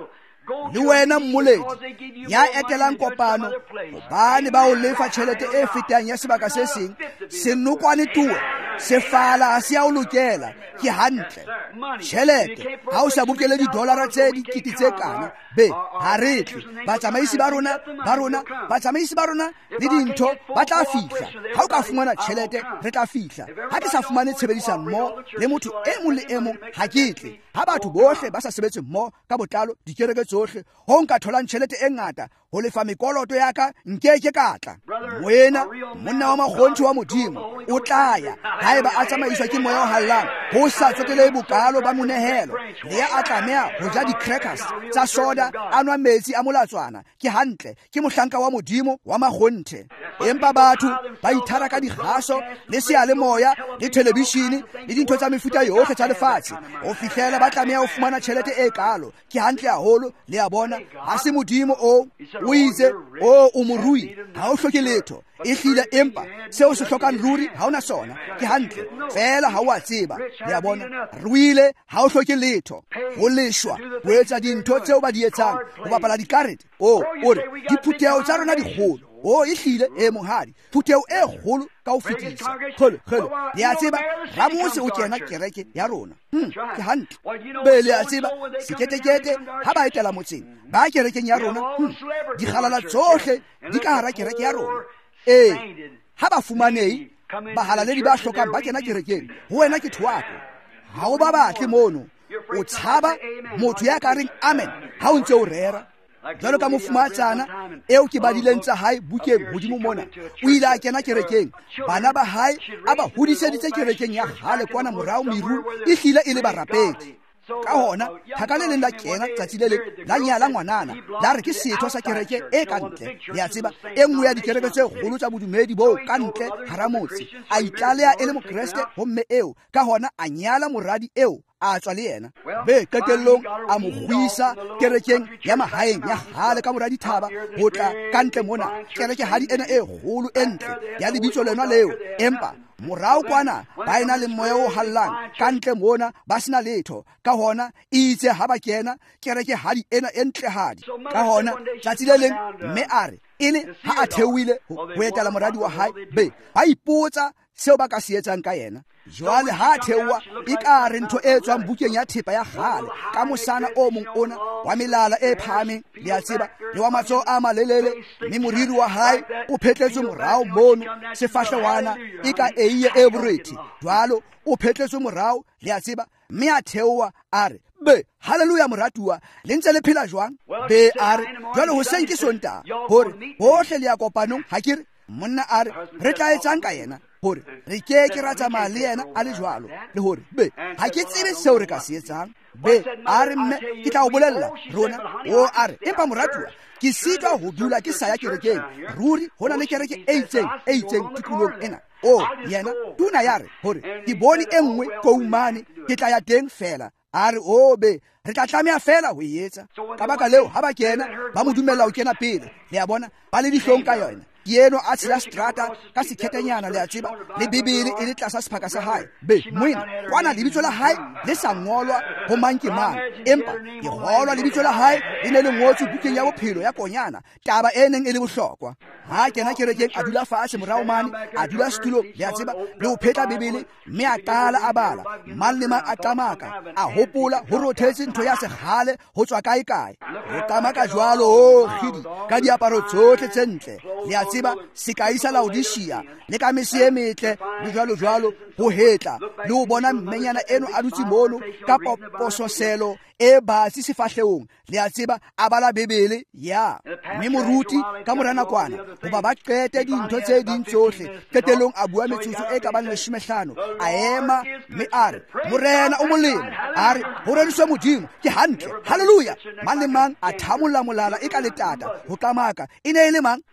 le wena mmoledi ya etelang kopano gobane ba o lefa tšhelete e fetang ya sebaka se seng senokwane tuwe sefala a se ya o lokela ke hantle tšhelete ga o sa bokele didolara tse dikete tse kana be ga re tle batsamaisi ba rona ba rona batsamaisi ba rona le dintho ba tla fihla ga o ka fumana tšhelete re tla fihla ga ke sa fumane tshebedisano mmogo le motho e mong le e mong ga ke tle ga batho botlhe ba sa sebetse mmogo ka botlalo dikereke tsotlhe go nka tholang tšhelete e ngata go lefa mekoloto yaka nkeke ka tla wena monna wa magontši wa modimo o tlaya ga e ba a tsamaiswa ke moya o hallang go sa tsotele bokalo ba monehelo le ya a tlameya go ja di-crackers tsa soda a nwa metsi a molatswana ke hantle ke mohlanka wa modimo wa magonthe empa batho ba ithara ka digaso le sealemoya le telebishene le dintho tsa mefuta yotlhe tsa lefatshe go fitlhela ba tlameya go fumana tšhelete e kalo ke hantle haholo le a bona ga se modimo o o itse o o morui ga o hloke letho e hlile empa seo se hlokang ruri ga ona sona ke hantle fela ga o a tseba le a bona ruile ga o hloke letho go leshwa go etsa dintho tseo ba di etsang go bapala dikarete o ore diphuthego tsa rona digolo o e hlile e monghadi phuthego e kgolo ka o fetisa kgole kgole le a tseba ramose o kena kereke ya rona ke hantle be le a tseba seketekete ga ba etela motseng ba kerekeng ya rona digalala tsotlhe di ka hara kereke ya rona ee ga ba fumanei bahalaledi ba hlokang ba kena kerekeng go wena ke thoako ga o ba batle mono o tshaba motho ya ka reng amen ga o ntse o rera jalo ka mofumatsana eo ke badileng tsa hae bukeng godimo mona o ile a kena kerekeng bana ba hae a ba hodiseditse kerekeng ya gale kwana morago meru e hlile e le barapedi ka gona thaka le leng la kena tsatsi le leng la nyala ngwanana la re ke setho sa kereke e ka ntle le a tseba e nngwe ya dikereke tse kgolo tsa bodumedi boo ka ntle hara motse a itlalea e le mokreste gomme eo ka gona a nyala moradi eo a tswa le yena be qetellong a mo gwisa kerekeng ya mahaeng ya gale ka moradi thaba go tla ka ntle mona kereke hadi ena e kgolo e ntle ya lebitso lena leo empa morao kwana ba ena le moya o hallang ka ntle mona ba sena letho ka hona itse ha ba kena kereke hadi ena e ntle hadi ka hona tsatsi le leng mme a re e le ha a theoile go etela moradi wa hae be ba ipotsa seo ba ka se etsang ka yena jwale ha theowa e ka re ntho e tswang bukeng ya thepa ya gale ka mosana o mong ona wa melala e phameng le a tseba le wa matsoho a malelele mme moriri wa hae o phetletswe morao mono sefahlehwana e ka eiye e borethi jwalo o phetletswe morao le a tseba mme a theowa a re be haleluya moratuwa le ntse le phela jwang be a re jwale hoseng ke sontaga gore bohle le ya kopanong ga kere monna a re re tla etsang ka yena gore re ke ke ra tsamaya le yena a le jwalo le gore be ga ke tsebe seo re ka se etsang be a re mme ke tla o bolelela rona o a re empa moratuwa ke sitwa go dula ke saya kerekeng ruri go na le kereke e itseng e itseng tikolong ena o yena tuna ya re gore ke bone e nngwe koumane ke tla ya teng fela a re o be re tla tlameya fela go e etsa ka baka leo ga ba kena ba mo dumelela go kena pele le a bona ba le dihlong ka yona ke eno a tshela strata ka sekhetenyana le a tseba le bibele e le tlasa sephaka sa hae be moena kwana lebitso la hae le sa ngolwa go mang ke mang empa ke golwa lebitso la hae le ne le ngotswe bukeng ya bophelo ya konyana taba e neng e le bohlokwa ha kena kerekeng a dula fatshe morao mane a dula setulong le a tseba le go phetla bibele mme a qala a bala mang le mang a qamaka a hopola ho rothetse ntho ya segale ho tswa kae kae go qamaka jwalo o khidi ka diaparo tsotlhe tse ntle le a tseba sekai sa Laodicea le ka mese e metle le jwalo jwalo go hetla le go bona mmenyana eno a dutse mono ka pososelo e batsi sefahlehong le a tseba a bala bebele ya mme moruti ka morana kwana goba ba qete dintho tse ding tsotlhe qetelong a bua metsotso e ka bang leshomehlano a ema mme a re morena o molemo a re go reriswe modimo ke hantle haleluya mang le mang a thamolla molala e ka letata go qamaka e ne e le mang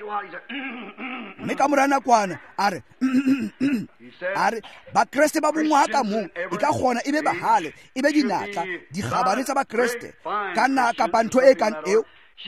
mme ka morana kwana a re a re bakreste ba bongwa ka mong e ka kgona e be bahale e be dinatla dikgabane tsa bakreste ka nna kapa ntho e kang eo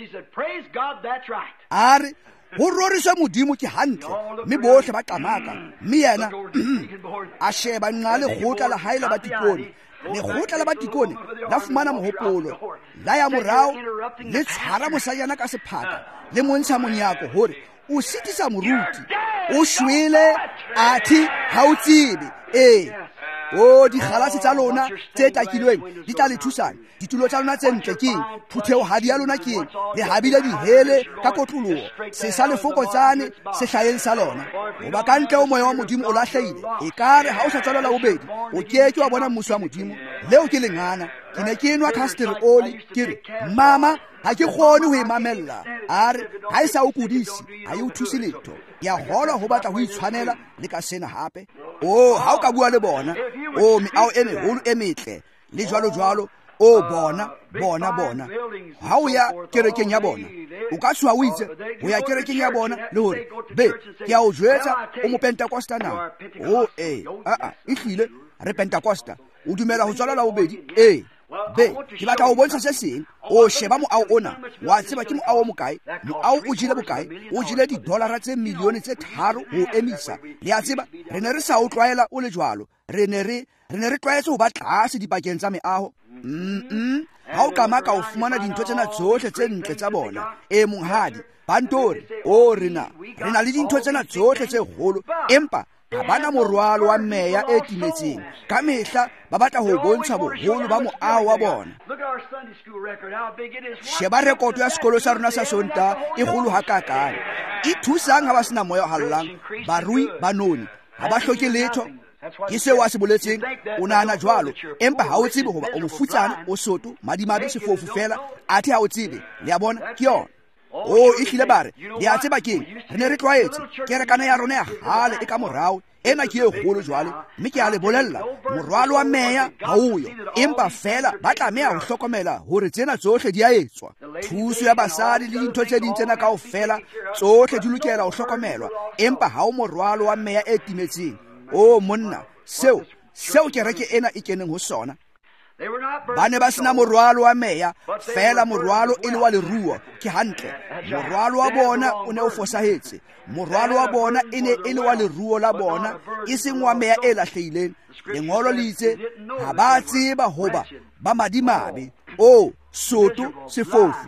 a re go roriswe modimo ke hantle mme botlhe ba qamaka mme yena a sheba nqa le kgotla la haela ba tikone lekgotla la batikone la fumana mohopolo, la ya morao le tshwara mosajana ka sephaka le montsha monyako hore o sitisa moruti, o shwele athi ha o tsebe. ee o dikgalase tsa lona tse takilweng di tla le thusana, ditulo tsa lona tse ntle keng, phuthehadi ya lona keng, le habile dihele ka kotloloho, se sa lefokotsane se hlaheng sa lona. Hoba ka ntle o moya wa modimo o lahlehile, e kare ha o sa tswalelwa bobedi o keke wa bona mmuso wa modimo. Leo ke lengana, ke ne ke nwa castor oli ke re, mama ha ke kgone ho e mamella. A re ha e sa o kudisi, ha e o thuse letho, ya hola ho batla ho itshwanela le ka sena hape. o ha o ka bua le bona, o meao e meholo e metle le jwalo jwalo, o bona bona bona ha o ya kerekeng ya bona, o ka tswa o itse o ya kerekeng ya bona le hore be ke a o jwetsa o mo Pentecosta na. o eh a a ehlile re Pentecosta o dumela ho tswala la bobedi. eh be ke batla ho bontsha se seng. o sheba moao ona, wa tseba ke moao mo kae? Moao o jile bokae? O jile di dollara tse milione tse tharo ho emisa. Le a tseba re ne re sa o tlwaela o le jwalo, re ne re re ne re tlwaetse ho ba tlase dipakeng tsa meaho. mm ha o ka maka o fumana dintho tsena tsohle tse ntle tsa bona. e monghadi bantori o rena rena le dintho tsena tsohle tse kgolo, empa ha bana morwalo wa meya e timetseng. Ka mehla ba batla ho bontsha boholo ba moao wa bona. Sheba rekoto ya sekolo sa rona sa Sonta e kgolo hakakang. E thusang ha ba sena moya o hallang, barui ba noni ha ba hloke letho. Ke seo a se boletseng, o nahana jwalo, empa ha o tsebe hoba o mofutsana, o soto, madimabe, sefofu fela, athe ha o tsebe. Le a bona ke yona. o ehlile bare le a tseba keng, re ne re tlwaetse kerekana ya rona ya hale e ka morao, ena ke e kgolo jwale, mme ke a le bolella morwalo wa meya ha oyo, empa fela ba tlameha ho hlokomela hore tsena tsohle di a etswa. Thuso ya basadi le dintho tse ding tsena kaofela tsohle di lokela ho hlokomelwa, empa ha o morwalo wa meya e timetseng. o monna, seo seo kereke ena e keneng ho sona. Ba ne ba sena morwalo wa meya, fela morwalo e le wa leruo. Ke hantle, morwalo wa bona o ne o fosahetse, morwalo wa bona e ne e le wa leruo la bona, e seng wa meya e lahlehileng. Lengolo le itse ha ba tseba hoba ba madimabe, o soto, sefofu.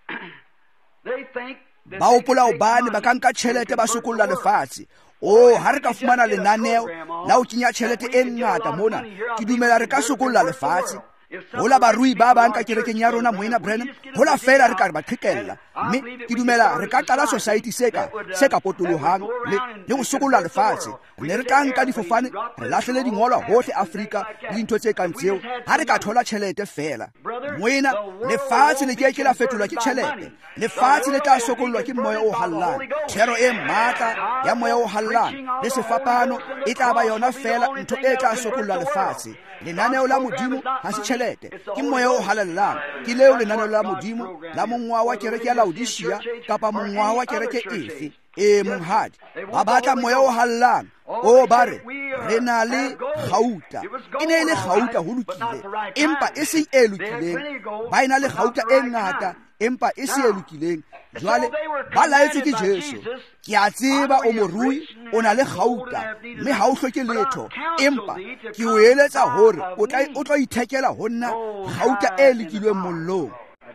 Ba hopola hobane ba ka nka tjhelete ba sokolla lefatshe. o ha re ka fumana lenaneo la ho kenya tjhelete e ngata mona, ke dumela re ka sokolla lefatshe. Hola barui ba bang ka kerekeng ya rona moena Brenham, hola fela re ka ba qhekella, mme ke dumela re ka qala society se ka se ka potolohang le le ho sokolla lefatshe. Ne re ka nka difofane re lahlele dingolwa hohle Afrika le dintho tse kang tseo, ha re ka thola tjhelete fela. Moena lefatshe le ke ke la fetolwa ke tjhelete, lefatshe le tla sokollwa ke moya o hallang. Thero e matla ya moya o hallang le sefapano e tla ba yona fela ntho e tla sokolla lefatshe. Lenaneo la modimo ha se tjhelete, ke moya o halallang. Ke leo lenaneo la modimo la mongwa wa kereke ya Laodicea kapa mongwa wa kereke efe. e monghadi ba batla moya o hallang. o bare re na le gauta, e ne e le gauta ho lokile, empa e se e lokileng. Ba ena le gauta e ngata, empa e se e lokileng. Jwale ba laetswe ke Jesu. Ke a tseba o morui o na le gauta, mme ha o hloke letho, empa ke o eletsa hore o tla o tla ithekela ho nna gauta e lekilweng mollong.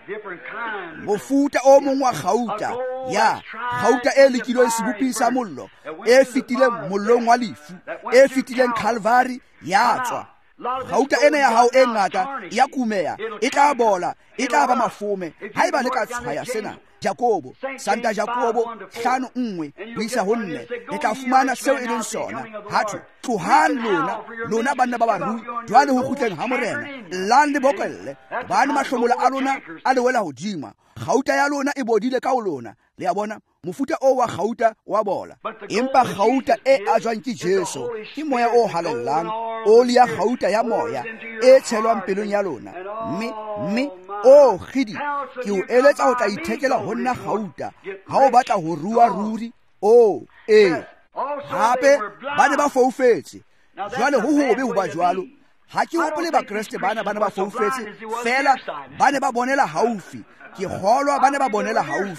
Mofuta o mongwe wa gauta, ya gauta e lekilweng seboping sa mollo, e fetileng mollong wa lefu, e fetileng Calvary, ya tswa. Gauta ena ya hao e ngata ya kumeya, e tla bola, e tla ba mafome ha eba le ka tshwaya sena. Jakobo, Santa Jakobo hlano nngwe ho isa ho nne, le tla fumana seo e leng sona. Hatho tlohang lona lona banna ba barui, jwale ho kgutleng ha morena, llang le bokelle bane mahlomola a lona a le wela hodima. Gauta ya lona e bodile ka o lona. Le a bona mofuta o wa gauta wa bola, empa gauta e ajwang ke Jesu ke moya o halallang, oli ya gauta ya moya e tshelwang pelong ya lona. mme mme o khidi ke o eletsa ho tla ithekela ho nna gauta ha o batla ho rua ruri. o e hape ba ne ba foufetse, jwale ho hobe ho ba jwalo. Ha ke hopole ba Kriste bana bana ba foufetse fela, ba ne ba bonela haufi. Ke kgolwa ba ne ba bonela haufi.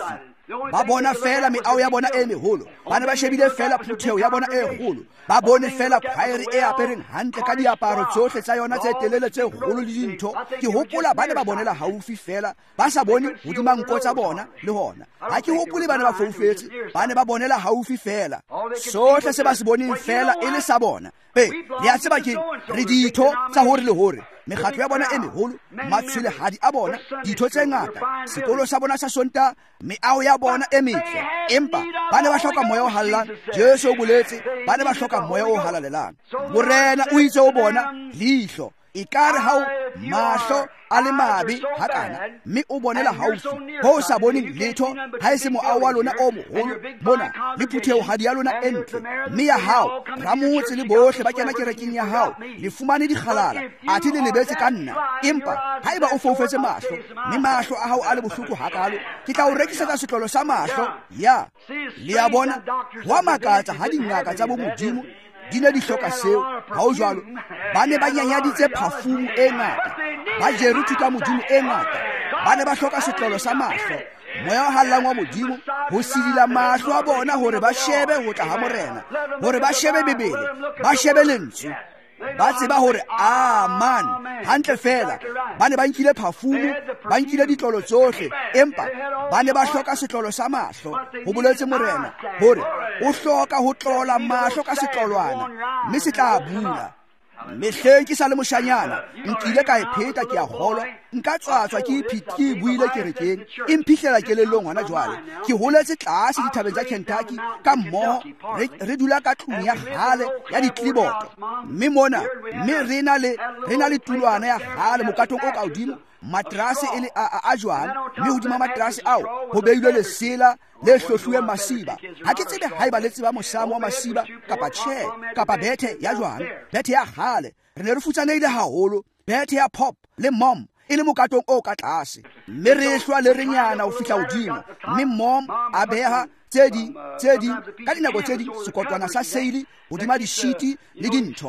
ba bona fela meao ya bona e meholo, ba ne ba shebile fela phutheo ya bona e kgolo, ba bone fela khwaere e apereng hantle ka diaparo tsohle tsa yona tse telele tse kgolo le dintho. Ke hopola ba ne ba bonela haufi fela, ba sa bone hodima nko tsa bona le hona. Ha ke hopole ba ne ba foufetse, ba ne ba bonela haufi fela. Sohle se ba se boneng fela e le sa bona. Be le a tseba ke re ditho tsa hore le hore mekgatlo ya bona e meholo, matshwelehadi a bona, ditho tse ngata, sekolo sa bona sa Sonta, meao ya bona e metle, empa ba ne ba hloka moya o hallang. Jesu o boletse ba ne ba hloka moya o halalelang. Morena o itse o bona leihlo ikare ha o mahlo a le mabe hakana, mme o bonela haufi ho sa boneng letho, ha e se moao wa lona o moholo bona le phutheo hadi ya lona entle. Mme ya hao ramotse le bohle ba kena kerekeng ya hao le fumane dikgalala athi le lebetse ka nna. Empa ha eba o foufetse mahlo, mme mahlo a hao a le bohloko hakalo, ke tla o rekisetsa setlolo sa mahlo. Ya le a bona wa makatsa ha dingaka tsa bo modimo di ne di hloka seo. Ha o jwalo ba ne ba nyanyaditse phafumu e ngata, ba jere thuta modimo e ngata, ba ne ba hloka setlolo sa mahlo, moya o hallang wa modimo ho sidila mahlo a bona hore ba shebe ho tla ha morena, hore ba shebe bebele, ba shebe lentswe, ba tseba hore aman hantle fela. Ba ne ba nkile phafumu, ba nkile ditlolo tsohle, empa ba ne ba hloka setlolo sa mahlo. Ho boletse morena hore o hloka ho tlola mahlo ka setlolwana, mme se tla bula. Mehleng ke sa le moshanyana, nkile ka e pheta ke a holwa, nka tswatswa ke iphiti buile kerekeng, e mphihlela kelellong hona jwale. Ke holetse tlase dithabeng tsa Kentucky ka mmoho, re dula ka tlung ya gale ya ditliboto, mme mona mme re na le re na le tulwana ya gale mokatong o ka hodimo, matrase e le a jwang, mme hodima matrase ao ho beilwe lesela le hlohluweng masiba. Ha ke tsebe haeba le tseba mosamo wa masiba kapa tjhe kapa bethe ya jwang, bethe ya gale. Re ne re futsaneile haholo, bethe ya pop le mom e le mokatong o ka tlase, mme re hlwa le renyana ho fihla hodimo, mme mom a beha tse ding tse ding ka dinako tse ding sekotwana sa seili hodima dishiti le dintho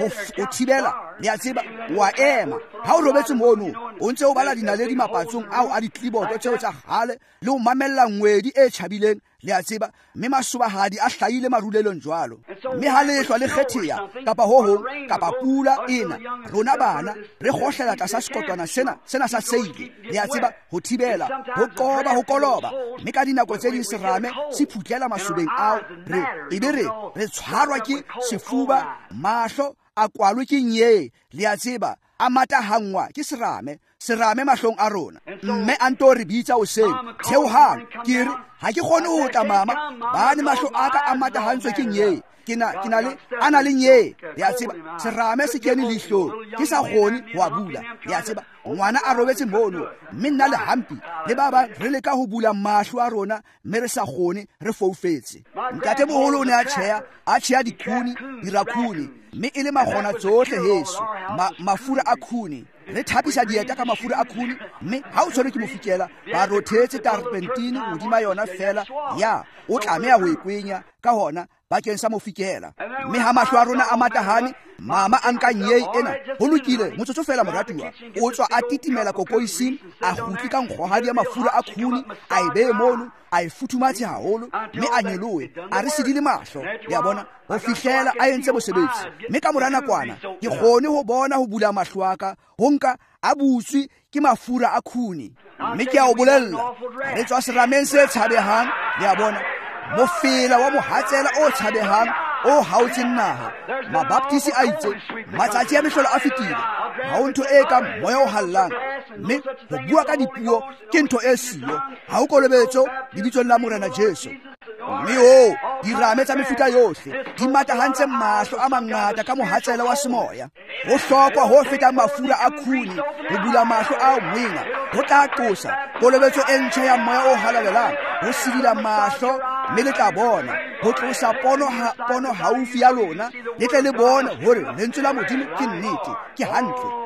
o thibela. Le a tseba wa ema ha o robetse mono, o ntse o bala dinaledi mapatsong ao a ditliboto tseo tsa gale le o mamella ngwedi e tjhabileng. Le a tseba mme masobahadi a hlahile marulelong jwalo, mme ha lehlwa le kgetheya kapa ho hong kapa pula ena, rona bana re kgohlela tlasa sekotwana sena sena sa seili. Le a tseba ho thibela, ho qoba, ho koloba, mme ka dinako tse ding serame se phutlela masobeng ao, re ebe re re tshwarwa ke sefuba, mahlo a kwalwe ke nye. Le a tseba a matahangwa ke serame, serame mahlong a rona. Mme a nto re bitsa hoseng theohang, ke re ha ke kgone ho tla mama, bane mahlo a ka a matahantswe ke nye, ke na ke na le ana le nye. Le a tseba serame se kene lihlong, ke sa kgone ho a bula. Le a tseba ngwana a robetse mono, mme nna le hampi le baba re leka ho bula mahlo a rona, mme re sa kgone, re foufetse. Ntate boholo o ne a tjheya a tjheya dikhuni, dirakhuni, mme e le makgona tsohle heso, mafura a khuni. Re thapisa dieta ka mafura a khuni, mme ha o tshwere ke mofikela ba rothetse tarpentine hodima yona fela. Ya o tlameha ho ikwenya ka hona bakeng sa mofikela, mme ha mahlo a rona a matahane, mama a nka nyei ena ho lokile motsotso fela moratuwa, o tswa a titimela kokoising, a kgutli ka nkgohadi ya mafura a khuni, a e behe mono, a e futhumatse haholo, mme a nyelohe a re sedile mahlo. Le a bona ho fihlela a entse mosebetsi, mme ka mora nakwana ke kgone ho bona ho bula mahlo aka, ho nka a butswi ke mafura a khuni. Mme ke a o bolella re tswa serameng se tshabehang. Le a bona mofela wa mohatsela o tshabehang o haotseng naha. Mabaptisi a itse matsatsi a mehlolo a fetile, ha o ntho e ka moya o hallang, mme ho bua ka dipuo ke ntho e siyo, ha o kolobetso lebitsong la morena Jesu. Mme o dirame tsa mefuta yohle di matahantse mahlo a mangata ka mohatsela wa semoya. Ho hlokwa ho feta mafura a khuni ho bula mahlo a mwena, ho tla qosa kolobetso e ntjha ya moya o halalelang, ho sidila mahlo, mme le tla bona ho tlosa pono pono haufi ya lona, le tle le bona hore lentswe la Modimo ke nnete, ke hantle.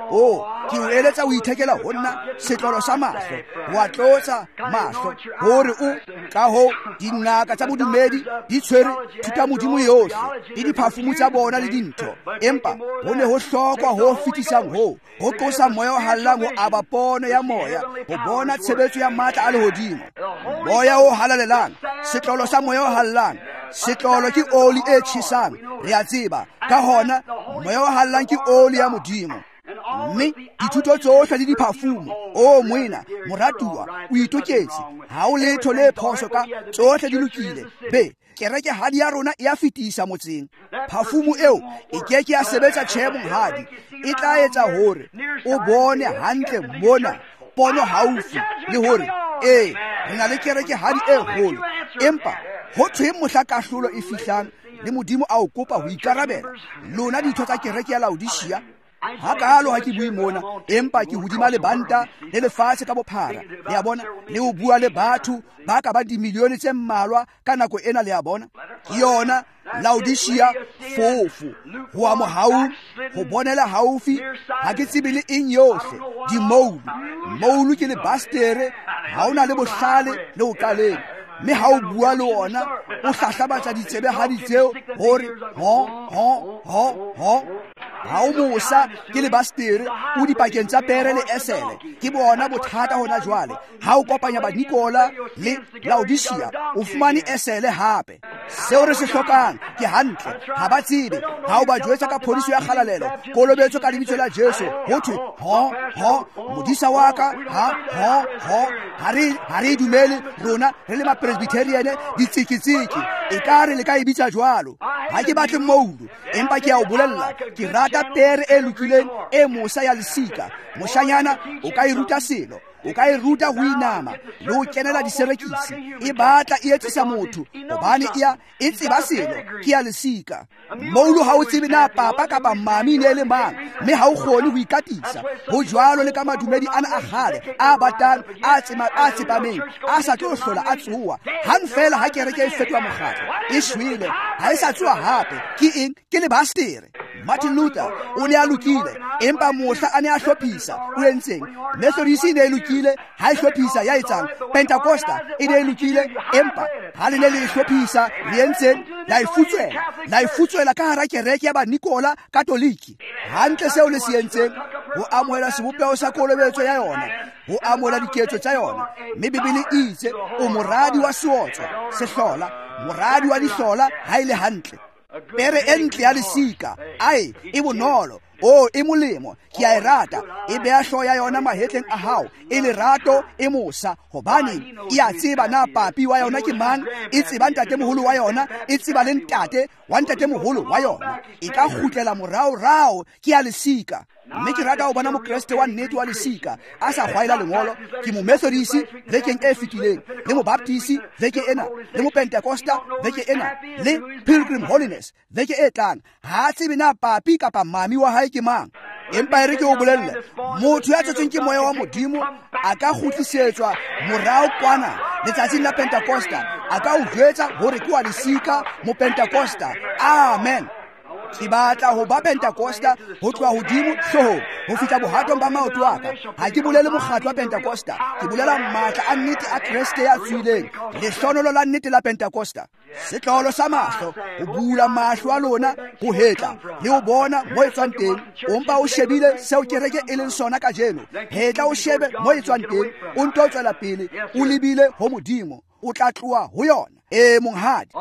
o ke o eletsa o ithekela ho nna setlolo sa mahlo wa tlotsa mahlo hore o ka ho dingaka tsa bodumedi di tshwere thuta modimo yohle le diphafumo tsa bona le dintho empa ho ne ho hlokwa ho fetisang ho ho qosa moya o hallang ho aba pono ya moya ho bona tshebetso ya matla a lehodimo moya o halalelang setlolo sa moya o hallang setlolo ke oli e tjhisang re a tseba ka hona moya o hallang ke oli ya modimo mme dithuto tsohle le diphafumo o moena moratuwa o itoketse ha o letho le phoso ka tsohle di lokile be kereke hadi ya rona e a fetisa motseng phafumo eo e keke ya sebetsa tshemong hadi e tla etsa hore o bone hantle mona pono haufi le hore eh re na le kereke hadi e holo empa ho thwe mohlakahlolo e fihlang le modimo a o kopa ho ikarabela lona ditho tsa kereke ya Laodicea hakalo ha ke bui mona empa ke hodima le banta le lefatshe ka bophara le a bona le o bua le batho ba ka ba dimilione tse mmalwa ka nako ena le a bona ke yona Laodicea fofu ho a mohau ho bonela haufi ha ke tsebe le eng yohle di moulu moulu ke le bastere ha ona le bohlale le o qaleng mme ha o bua le ona o hlahlabatsa ditsebe ha ditseo hore ho ho ho ho ha o mosa ke le bastere o dipakeng tsa pere le esele ke bona bothata hona jwale ha o kopanya ba Nicola le Laodicea o fumane esele hape seo re se hlokang ke hantle ha ba tsebe ha o ba jwetsa ka phodiso ya kgalalelo kolobetso ka lebitso la Jesu ho thwe ho ho modisa wa ka ha ho ho hari hari dumele rona re le Presbyterian ditsikitsiki e kare le ka e bitsa jwalo ha ke batle moulu empa ke a o bolella ke rata pere e lokileng e mosa ya lesika moshanyana o ka e ruta selo o ka e ruta ho inama le ho kenela diserekisi e batla e etsisa motho hobane ia e tseba selo ke ya lesika moulu ha o tsebe na papa kapa mami ne le mang mme ha o kgone ho ikatisa ho jwalo le ka madumedi ana a khale a batang a tsema a tsepameng a sa tlo hlola a tsuwa hang fela ha kereke e fetwa mokgatlo e shwele ha e sa tsuwa hape ke eng ke le bastere Martin Luther o ne a lokile empa mohla a ne a hlophisa o entseng Methodist ne e lokile ha e hlophisa ya etsang Pentecostal e ne e lokile empa ha le ne le hlophisa le entseng la ifutswela la ifutswela ka hara kereke ya ba Nicola Katoliki hantle seo le se entseng ho amohela sebopeo sa kolobetso ya yona ho amohela diketso tsa yona mme Bibele e itse o moradi wa seotswa sehlola moradi wa dihlola ha ile hantle pere entle ya lesika ai e bonolo o e molemo ke a e rata e be a hloya yona mahetleng a hao e le rato e mosa hobane e a tseba na papi wa yona ke mang e tseba ntate moholo wa yona e tseba le ntate wa ntate moholo wa yona e ka khutlela morao rao ke ya lesika mme ke rata ho bona mokreste wa nnete wa lesika a sa hwaela lengolo ke mo Methodist vekeng e fetileng le mo Baptist veke ena le mo Pentecostal veke ena le Pilgrim Holiness veke e tlang ha tsebe na papi kapa mami wa hae ke mang empa re ke o bolelle motho ya tsotseng ke moya wa modimo a ka khutlisetswa morao kwana letsatsing la Pentecostal a ka o jwetsa hore ke wa lesika mo Pentecostal amen ke batla ho ba Pentecostal ho tloha hodimo hloho ho fihla bohatong ba maoto aka ha ke bolele mokgatlo wa Pentecostal ke bolela matla a nnete a Kriste ya tswileng le hlonolo la nnete la Pentecostal setlolo sa mahlo ho bula mahlo a lona ho hetla le ho bona mo e tswang teng o mpa o shebile seo kereke e leng sona ka jeno hetla o shebe mo e tswang teng o nto tswela pele o lebile ho modimo o tla tloa ho yona e monghadi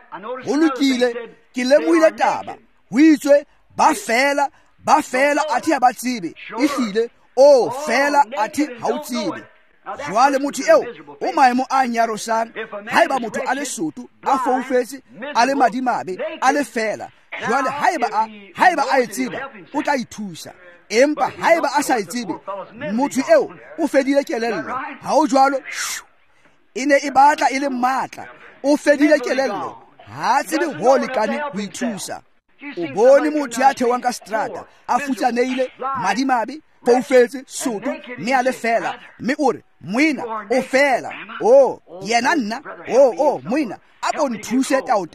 ho lokile ke lemohile taba ho itswe ba fela ba fela athi ha ba tsebe ehlile o fela athi ha o tsebe jwale motho eo o maemo a nyarosang haeba motho a le soto a foufetse a le madimabe a le fela jwale haeba a haeba a etseba o tla ithusa empa haeba a sa etsebe motho eo o fedile kelello ha o jwalo ine e batla ile matla o fedile kelello ha tsebe ho lekane ho ithusa o bone motho ya thewang ka strata a futsaneile madimabe poufetse soto mme a le fela mme o re moina o fela o yena nna o o moina a bo nthuse taotao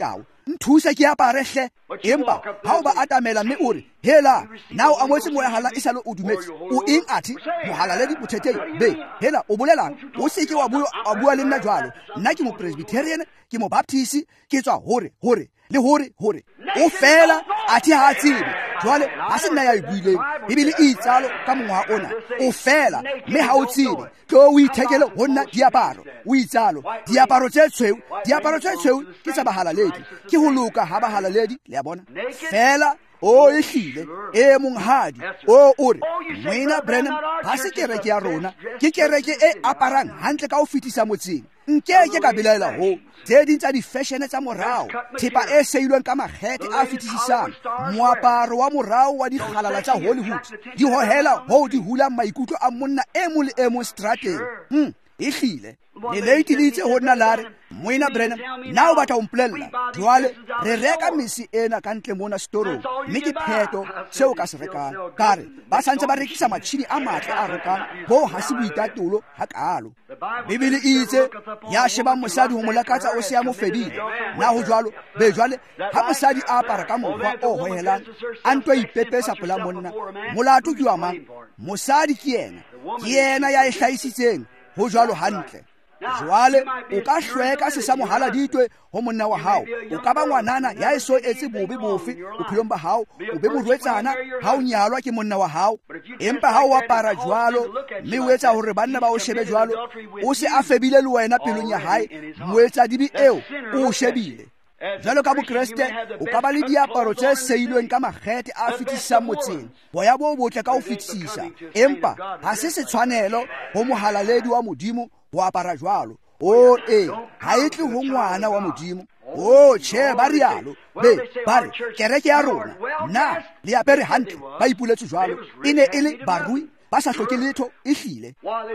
nthusa ke apare hle empa ha o ba atamela mme o re hela now a motse mohala e sale o dumetse o eng athi mohala le dipotheteng be hela o bolelang o se ke wa bua a bua le nna jwalo nna ke mo Presbyterian ke mo Baptist ke tswa hore hore le hore hore o fela athi ha tsebe jwale ha se nna ya ibuileng bibele e itsalo ka mongwa ona o fela mme ha o tsebe tlo o ithekele ho nna diaparo o itsalo diaparo tse tshweu diaparo tse tshweu ke tsa bahalaledi ke ho loka ha bahalaledi le ya bona fela o ehlile e monghadi o o re Moina Branham ha se kereke ya rona ke kereke e aparang hantle ka o fitisa motseng nkeke ka belaela ho tse ding tsa di-fashion tsa morao thepa e seilweng ka makgethe a fetisisang moaparo wa morao wa dikgalala tsa Hollywood di hohela ho di hulang maikutlo a monna e mong le e mong strateng hm e hlile le late le itse ho nna lare Moina Branham na o batla o mpolella jwale re reka mesi ena ka ntle mona storong mme ke pheto seo ka se rekang kare ba santse ba rekisa matšhini a matle a rekang ho ha se boitatolo ha kalo bibele e itse ya sheba mosadi ho molakatsa o se ya mo fedile na ho jwalo be jwale ha mosadi a apara ka mokgwa o hohelang a ntwa ipepesa pela monna molato ke wa mang mosadi ke yena ke yena ya e hlaisitseng ho jwalo hantle jwale o ka hlweka se sa mohala ditwe ho monna wa hao o ka ba ngwanana ya eso etse bobe bofe bophelong ba hao o be morwetsana ha o nyalwa ke monna wa hao empa ha o apara jwalo mme o etsa hore banna ba o shebe jwalo o se a febile le wena pelong ya hae moetsa dibi eo o shebile jalo ka bokreste o ka ba le diaparo tse seilweng ka makgethe a fetisisang motseng boya bo botle ka o fetisisa empa ha se se tshwanelo ho mohalaledi wa modimo ho apara jwalo o e ha e tle ho ngwana wa modimo o che ba rialo be bare kereke ya rona na le apere hantle ba ipuletse jwalo e ne e le barui ba sa hloke letho e hlile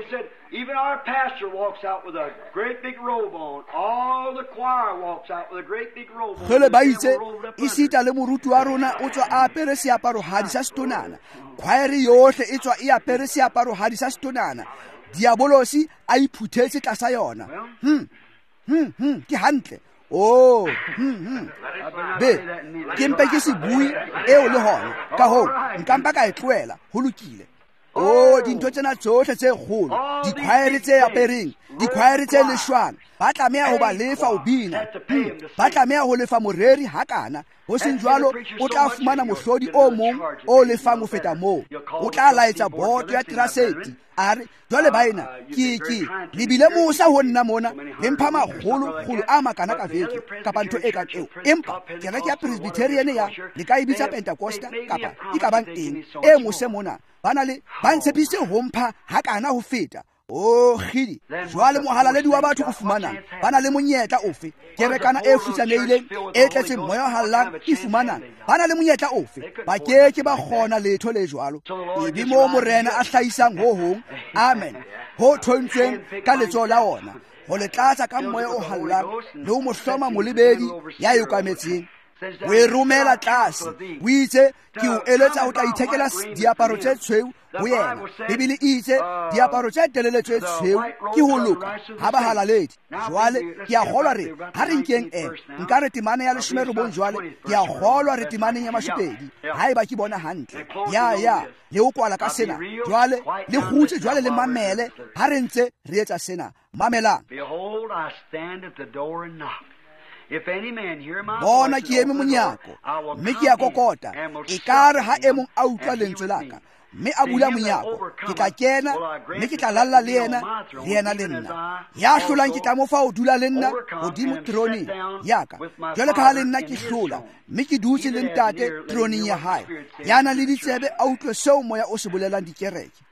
even our pastor walks out with a great big robe on. All the choir walks out with a great big robe on. Khole ba itse isita le moruti wa rona o tswa a apere seaparo hadi sa stonana choir yohle e tswa e apere seaparo hadi sa stonana diabolosi a iphuthetse tlasa yona hm hm hm ke hantle oh hm hm be ke mpe ke se bui eo le hona ka ho nkampa ka e tloela ho lokile oh dintho tsena tsohle tse kgolo dikhwaere tse apereng dikhwaere tse leshwana ba tlameha ho ba lefa o bina ba tlameha ho lefa moreri hakana ho seng jwalo o tla fumana mohlodi o mong o lefang ho feta moo o tla laetsa boto ya traseti are jwale baina ke ke lebile mosa ho nna mona le mpha magolo kholo a makana ka veke kapa ntho e ka eo empa kereke ya Presbyterian ya le ka ibitsa Pentecostal kapa e ka bang eng e mose mona bana le ba ntshepise ho mpha hakana ho feta o khidi jwale mohalaledi wa batho o fumana bana le monyetla ofe kerekana e futsanehileng e tletse moya hallang e fumana bana le monyetla ofe ba keke ba khona letho le jwalo e mo morena a hlaisang ho hong amen ho thontsweng ka letso la ona ho le tlatsa ka moya o hallang le o mo hloma molebedi ya yokametseng we rumela tlase o itse ke o eletsa o tla ithekela diaparo tse tshweu ho yena bibele itse diaparo tse telele tse tshweu ke ho loka ha bahalaledi jwale ke a kgolwa re ha re nkeng e nka re temane ya leshome re bon jwale ke a kgolwa re temaneng ya mashupedi ha eba ke bona hantle ya ya le o kwala ka sena jwale le khutse jwale le mamele ha re ntse re etsa sena mamelang behold I stand at the door and knock. If any man hear my bona voice ke eme monyako mme ke a kokota e kare ha e mong a utlwa lentswe laka mme a bula monyako ke tla kena mme ke tla lalla le yena le yena le nna ya hlolang ke tla mo fa o dula le nna hodimo troning yaka jwale ka ha le nna ke hlola mme ke dutse le ntate troning ya hae yana le ditsebe a utlwe seo moya o se bolelang dikereke.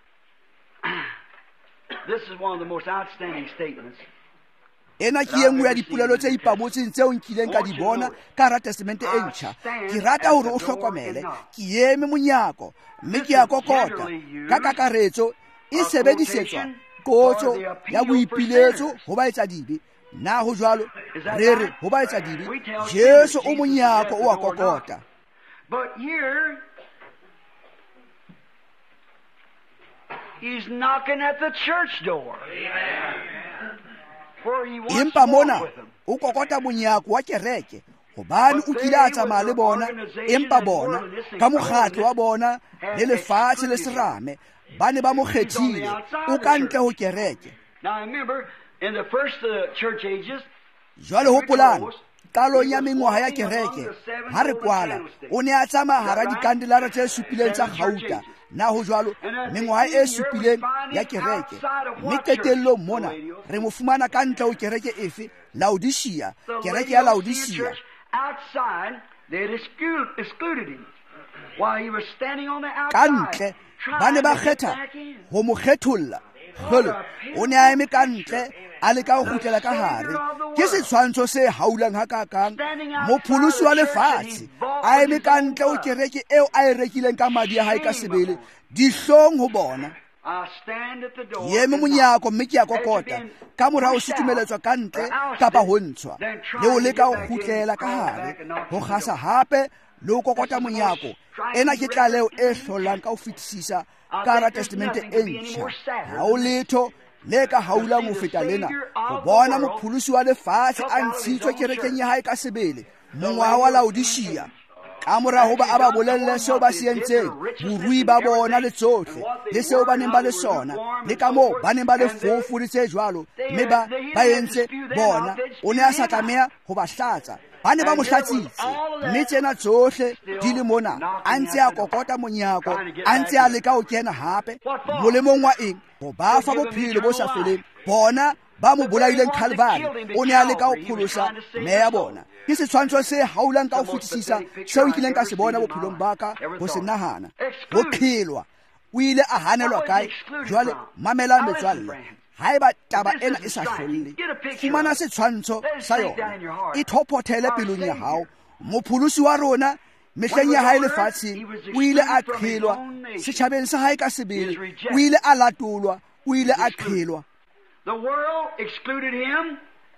This is one of the most outstanding statements. ena ke engwe ya dipolelo tse ipabotseng tseo nkileng ka di bona ka ra testamente e ntjha ke rata hore o hlokomele ke eme monyako mme ke a kokota ka kakaretso e sebedisetswa kotso ya boipiletso ho ba etsa dibe na ho jwalo re re ho ba etsa dibe Jesu o monyako o a kokota. But here he's knocking at the church door. Amen. Empa mona o kokota monyako wa kereke gobane o kile a tsamaya le bona empa bona ka mokgatlo wa bona le lefatshe le serame ba ne ba mo kgethile o ka ntle ho kereke. Jwale hopolang qalong ya mengwaga ya kereke ha re kwala o ne a tsamaya hara dikandelara tse supileng tsa gauta na ho jwalo mengwaga e supileng ya kereke, mme qetellong mona re mo fumana ka ntle ho kereke efe? Laodicea, kereke ya Laodicea. Ka ntle ba ne ba kgetha ho mo kgetholla. Gole o ne a eme ka ntle a leka ho kgutlela ka hare. Ke setshwantsho se haulang hakakang mopholosi wa lefatshe a eme ka ntle ho kereke eo a e rekileng ka madi a hae ka sebele, dihlong ho bona. Ke eme monyako mme ke a kokota ka mora ho setumeletswa ka ntle kapa ho ntshwa, le ho leka ho kgutlela ka hare ho kgasa hape le ho kokota monyako. Ena ke tlaleo e hlolang ka ho fetisisa ka hara testamente e ntjha. Ha o letho le ka haulang ho feta lena, ho bona mopholosi wa lefatshe a ntshitswe kerekeng ya hae ka sebele, mongwaga wa Laodicea. Ka mora ho ba a ba bolelle seo ba se entseng, borui ba bona le tsohle le seo ba neng ba le sona, le ka moo ba neng ba le fofu le tse jwalo, mme ba ba entse bona o ne a sa tlameha ho ba hlatsa. Ba ne ba mo hlatsitse, mme tsena tsohle di le mona a ntse a kokota monyako, a ntse a leka ho kena hape. Molemong wa eng? Ho ba fa bophelo bo sa feleng. Bona ba mo bolaileng Calvary, o ne a leka ho pholosa mme ya bona. Ke setshwantsho se haulang ka ho fetisisa seo nkileng ka se bona bophelong ba ka ho se nahana. Ho phelwa o ile a hanelwa kae? Jwale mamela metswalle, haeba taba ena e sa hlolle, fumana setshwantsho sa yona, e thopothele pelong ya hao. Mopholosi wa rona mehleng ya hae lefatsheng o ile a qhelwa, setjhabeng sa hae ka sebele o ile a latolwa, o ile a qhelwa. The world excluded him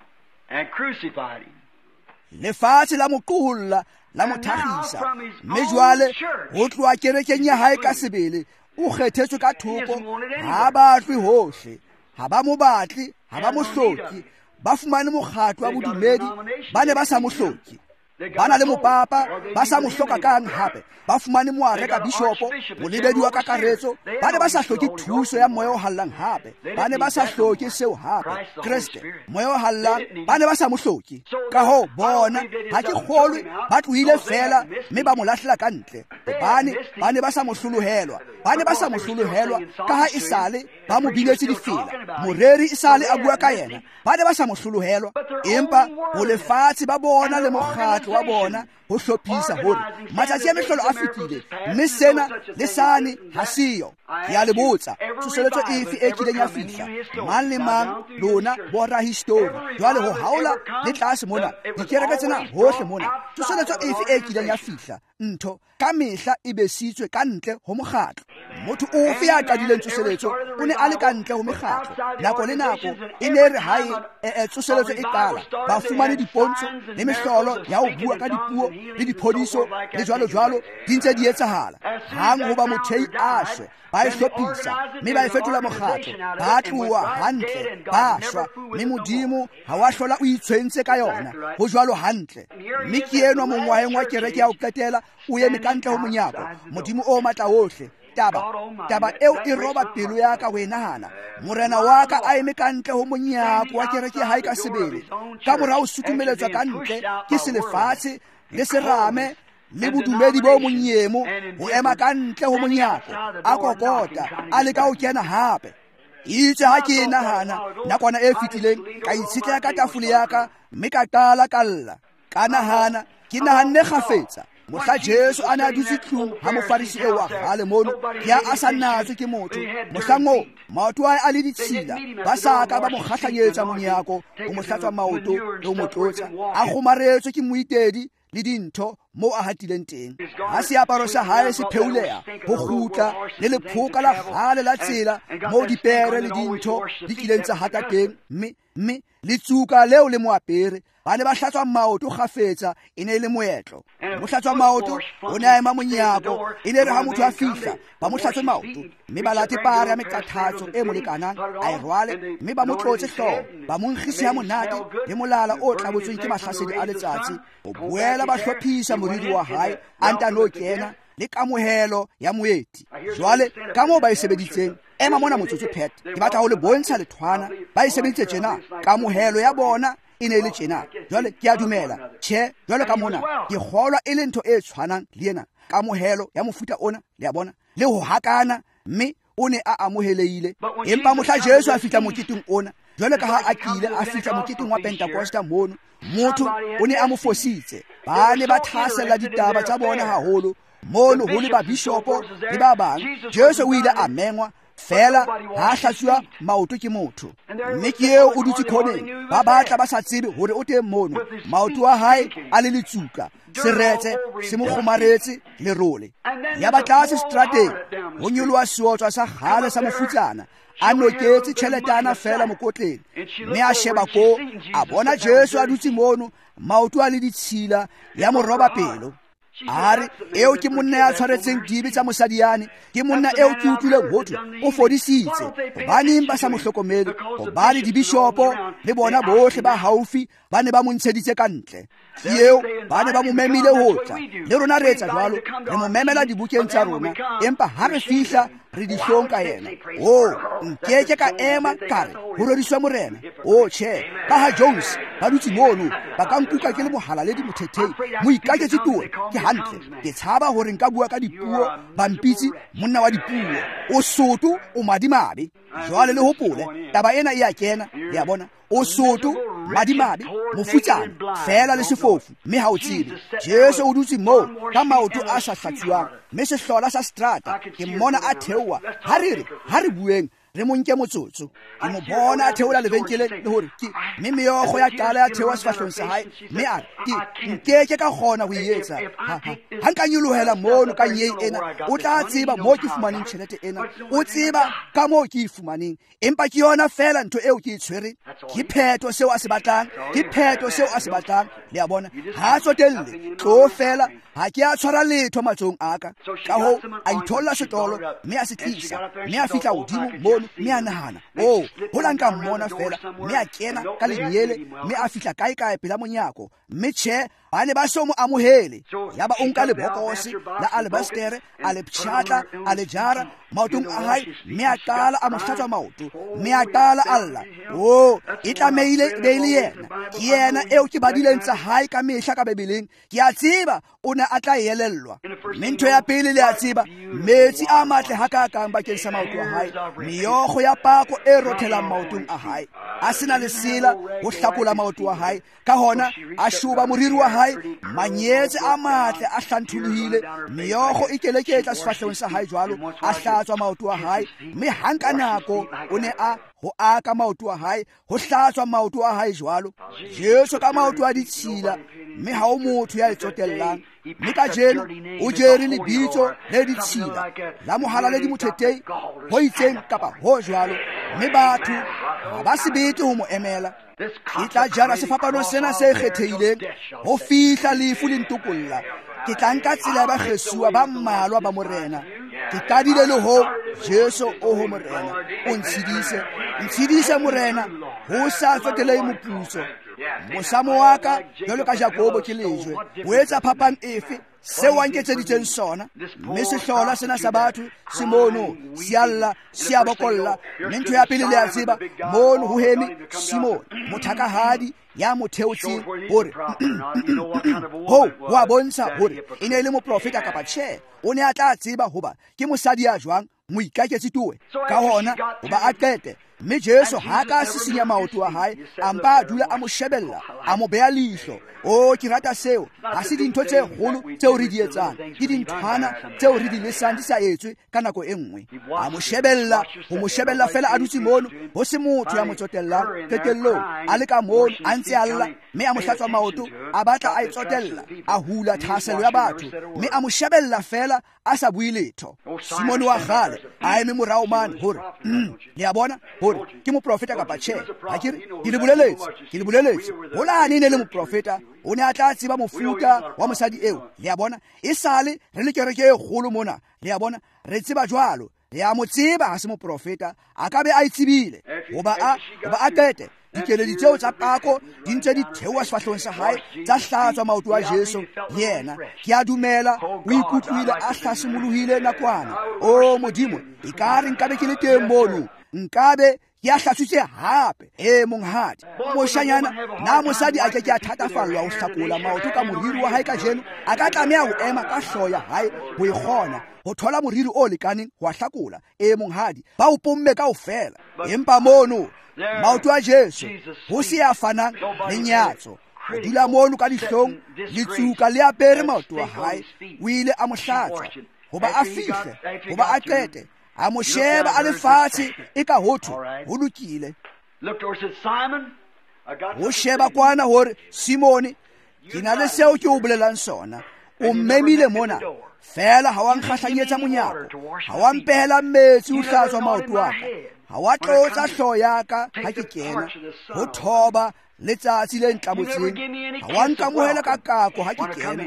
and crucified him. Lefatshe la mo qoholla, la mo thakgisa, mme jwale ho tloha kerekeng ya hae ka sebele o kgethetswe ka thoko. Ha batlwe hohle, ha ba mo batle, ha ba mo hloki. Ba fumane mokgatlo wa bodumedi, ba ne ba sa mo hloki. Ba na le mopapa, ba sa mo hloka kang hape. Ba fumane moare ka bishopo, molebedi wa kakaretso, ba ne ba sa hloki thuso ya moya o hallang hape. Ba ne ba sa hloki seo hape, Kriste moya o hallang, ba ne ba sa mo hloki. Ka ho bona ha ke kgolwe ba tlohile fela mme ba mo lahlela ka ntle. Bane ba ne ba sa mo hlolohelwa, ba ne ba sa mo hlolohelwa ka ha isale ba mo biletse difela, moreri isale a bua ka yena. Ba ne ba sa mo hlolohelwa, empa ho lefatshe ba bona le mokgatlo wa bona ho hlophisa hore matsatsi a mehlolo a fetile, mme sena le sane ha siyo. Ke a le botsa, tsoseletso efe e kileng ya fihla? Mang le mang lona borra history jwale ho haola le tlase mona dikereke tsena hohle mona, tsoseletso efe e kileng ya fihla? Ntho ka mehla e besitswe ka ntle ho mokgatlo. Motho ofe ya qadileng tsoseletso o ne a le ka ntle ho mekgatlo. Nako le nako e ne re hae e tsoseletso e qala, ba fumane dipontsho le mehlolo ya ho bua ka dipuo le diphodiso le jwalo jwalo di ntse di etsahala. Hang ho ba mothei a shwe, ba e hlophisa mme ba e fetola mokgatlo, ba tloha hantle, ba shwa, mme Modimo ha wa hlola o itshwentse ka yona ho jwalo hantle. Mme ke enwa mongwaheng wa kereke ya ho qetela o eme ka ntle ho monyako. Modimo o matla ohle, taba taba eo e roba pelo ya ka ho e nahana. Morena wa ka a eme ka ntle ho monyako wa kereke ya hae ka sebele, ka mora ho sutumeletswa ka ntle ke selefatshe le serame le bodumedi bo monyemo, ho ema ka ntle ho monyako, a kokota a leka ho kena hape. Itse ha ke nahana nakwana e fetileng, ka itshitlela ka tafole ya ka mme ka qala ka lla ka nahana, ke nahanne kgafetsa mohla Jesu a ne a dutse tlung ha mofarisi eo wa kgale mono, ya a sa natswe ke motho. Mohlang moo maoto a a le ditshila, ba sa ka ba mo kgahlanyetsa monyako, ho mo hlatswa maoto le ho mo tlotsa. A kgomaretswe ke moitedi le dintho mo a hatileng teng. Ha seaparo sa hae se pheuleha ho kgutla le lephoka la kgale la tsela mo dipere le dintho di kileng tsa hata teng, mme mme le tsuka leo le mo apere. Ba ne ba hlatswa maoto kgafetsa, e ne le moetlo. Mo hlatswa maoto o ne a ema monyako, e ne re ha motho a fihla ba mo hlatswe maoto, mme ba late pare ya meqathatso e mo lekanang a e rwale, mme ba mo tlotse hlooho, ba mo nkgise ha monate le molala o tlabotsweng ke mahlasedi a letsatsi. O boela ba hlophisa moriri wa hae a ntano kena le kamohelo ya moeti. Jwale ka moo ba e sebeditseng, ema mona motsotso phet, ke batla ho le bontsha lethwana ba e sebeditse tjena, kamohelo ya bona e ne le tjena. Jwale ke a dumela, tjhe, jwale ka mona ke kgolwa e le ntho e tshwanang le ena, kamohelo ya mofuta ona, le a bona, le ho hakana, mme o ne a amohelehile. Empa mohla Jesu a fihla moketeng ona, jwale ka ha a kile a fihla moketeng wa Pentecosta mono, motho o ne a mo fositse. Ba ne ba thasella ditaba tsa bona haholo mono ho le ba bishopo le ba bang. Jesu o ile a mengwa fela ha hlatsuwa maoto ke motho, mme ke eo o dutse khoneng. Ba batla ba sa tsebe hore o teng mono, maoto a hae a le letsuka, seretse se mo kgomaretse lerole. Ya ba tlase strateng ho nyoloha seotswa sa kgale sa mofutsana, a noketse tjheletana fela mokotleng, mme a sheba ko a bona Jesu a dutse mono, maoto a le ditshila ya mo roba pelo. Are eo ke monna ya tshwaretseng dibe tsa mosadiane, ke monna eo ke utlwileng hothwe o fodisitse. Hobaneng ba sa mo hlokomele? Hobane dibishopo le bona bohle ba haufi ba ne ba mo ntsheditse ka ntle. Ke eo ba ne ba mo memile ho tla. Le rona re etsa jwalo, re mo memela dibukeng tsa rona, empa ha re fihla re di hlong ka yena. Oh, nkeke ka ema kare ho roriswa morena. Oh tjhe, ka ha Jones ba dutse mono, ba ka nkuka ke le mohala le di mothethei, mo ikaketse tuwe ke hantle. Ke tshaba hore nka bua ka dipuo bampitsi monna wa dipuo, o soto o madimabe. Jwale le hopole taba ena e a kena, le a bona, o soto madimabe mofutsana fela le sefofu, mme ha o tsebe Jesu o dutse mo ka maoto a sa hlatsuwang, mme sehlola sa strata ke mmona a theoha. Ha re re ha re bueng re mo nke motsotso, ke mo bona a theola lebenkeleng le hore ke mme meokgo ya qala ya theoha sefahlong sa hae, mme a ke nkeke ka kgona ho etsa. Ha nka nyolohela mono ka nyei ena, o tla tseba mo ke fumaneng tjhelete ena, o tseba ka moo ke e fumaneng, empa ke yona fela ntho eo ke e tshwereng. Ke pheto seo a se batlang, ke pheto seo a se batlang, le a bona. Ha tsotelle tlo fela, ha ke a tshwara letho matsong a ka. Ka ho a itholla setolo, mme a se tlisa, mme a fihla hodimo mono, mme a nahana, oh hola nka mmona fela, mme a kena ka lenyele, mme a fihla kae kae pela monyako, mme tjhe ba ne ba so mo amohele. Ya ba o nka lebokose la alabastere, a le pshatla, a le jara maotong a hae, mme a qala a mo hlatswa maoto, mme a qala alla. Oh, e tlameile be le yena, ke yena eo ke badileng tsa hae ka mehla ka Bebeleng. Ke a tseba o ne a tla elellwa. Mme ntho ya pele le a tseba, metsi a matle hakakang bakeng sa maoto a hae, meokgo ya pako e rothelang maotong a hae, a sena lesela ho hlakola maoto a hae. Ka hona a shuba moriri wa hae, manyetse a matle a hlantholohile, meokgo e keleketla sefahlong sa hae jwalo, a hlatswa maoto a hae, mme hanka nako o ne a ho aka maoto a hae, ho hlatswa maoto a hae jwalo. Jesu ka maoto a ditshila, mme ha o motho ya e tsotellang. Mme ka jeno o jere lebitso le ditshila la mohala le di mothethei ho itseng kapa ho jwalo, mme batho ha ba sebete ho mo emela. Ke tla jara sefapano sena se kgethehileng ho fihla lefu le ntokolla. Ke tla nka tsela ya bakgesuwa ba mmalwa ba morena. Ke qadile le ho Jesu o ho morena, o ntshidise ntshidise morena ho sa tsotelehe moputso. Mosamo wa ka jwalo ka Jakobo ke lejwe, o etsa phapang efe seo wa nketseditseng sona? Mme sehlola sena sa batho se mono se alla se a bokolla. Mme ntho ya pele le a tseba, mono ho heme Simon mothakahadi ya motheotseng hore ho wa bontsha hore e ne le moprofeta kapa tjhe. O ne a tla tseba hoba ke mosadi ya jwang, mo ikaketse tuwe. Ka hona hoba a qete mme Jesu ha ka sisinya maoto a hae a mpa a dula a mo shebella a mo beha leihlo. O ke rata seo, ha se dintho tse kgolo tseo re di etsang, ke dinthwana tseo re di lesang di sa etswe ka nako e nngwe. A mo shebella, ho mo shebella fela a dutse mono, ho se motho ya mo tsotellang. Qetellong a le ka mono a ntse a lla, mme a mo hlatswa maoto a batla a e tsotella, a hula thahaselo ya batho, mme a mo shebella fela a sa bue letho. Simone wa kgale a eme morao mane hore le a bona hore ke moprofeta kapa tjhe. Ha ke re ke le boleletse, ke le boleletse holane ne le moprofeta, o ne a tla tseba mofuta wa mosadi eo. Le a bona e sale re le kereke e kgolo mona, le a bona re tseba jwalo, le a mo tseba ha se moprofeta, a ka be a itsebile hoba a hoba a qete dikeledi tseo tsa pako di ntse di theoha sefahlong sa hae tsa hlatswa maoto a Jesu. Yena ke a dumela o ikutlwile a hlasimollohile nakwana. O Modimo, e ka re nkabe ke le teng mono, nkabe ke a hlatswitse hape. E monghadi moshanyana na mosadi a ke ke a thatafallwa ho hlakola maoto ka moriri wa hae ka jeno, a ka tlameha ho ema ka hlooho ya hae ho ikgona ho thola moriri o lekaneng ho a hlakola. E monghadi ba o pomme ka ofela, empa mono maoto a Jesu ho se a fanang le nyatso. O dula mono ka dihlong le tsuka le apere maoto a hae, o ile a mo hlatswa hoba a fihle, hoba a qete a mo sheba a lefatshe e ka hotho ho lokile. Ho sheba kwana hore Simone, ke na le seo ke o bolelang sona. O mmemile mona fela ha wa nkgahlanyetsa monyako, ha wa mpehela metsi ho hlatswa maoto a ka, ha wa tlotsa hlooho ya ka ha ke kena ho thoba letsatsi le ntlabotseng, ha wa nkamohela ka kako ha ke kena.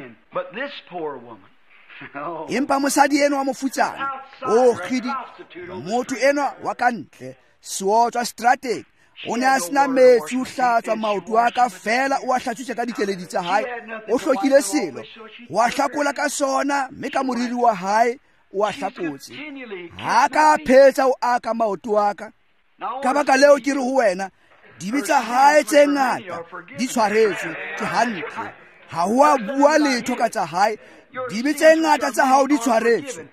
Empa mosadi eno wa mofutsana, o khidi motho eno wa kantle, seotswa strateg, o ne a sena metsi ho hlatswa maoto a ka fela o a hlatswitse ka dikeledi tsa hae. O hlokile selo o a hlakola ka sona, mme ka moriri wa hae o a hlakotse. Ha ka phetsa o aka maoto a ka. Ka baka leo ke re ho wena, dibe tsa hae tse ngata di tshwaretswe ke hantle, ha ho a bua letho ka tsa hae. Dibe tse ngata tsa hao di tshwaretswe.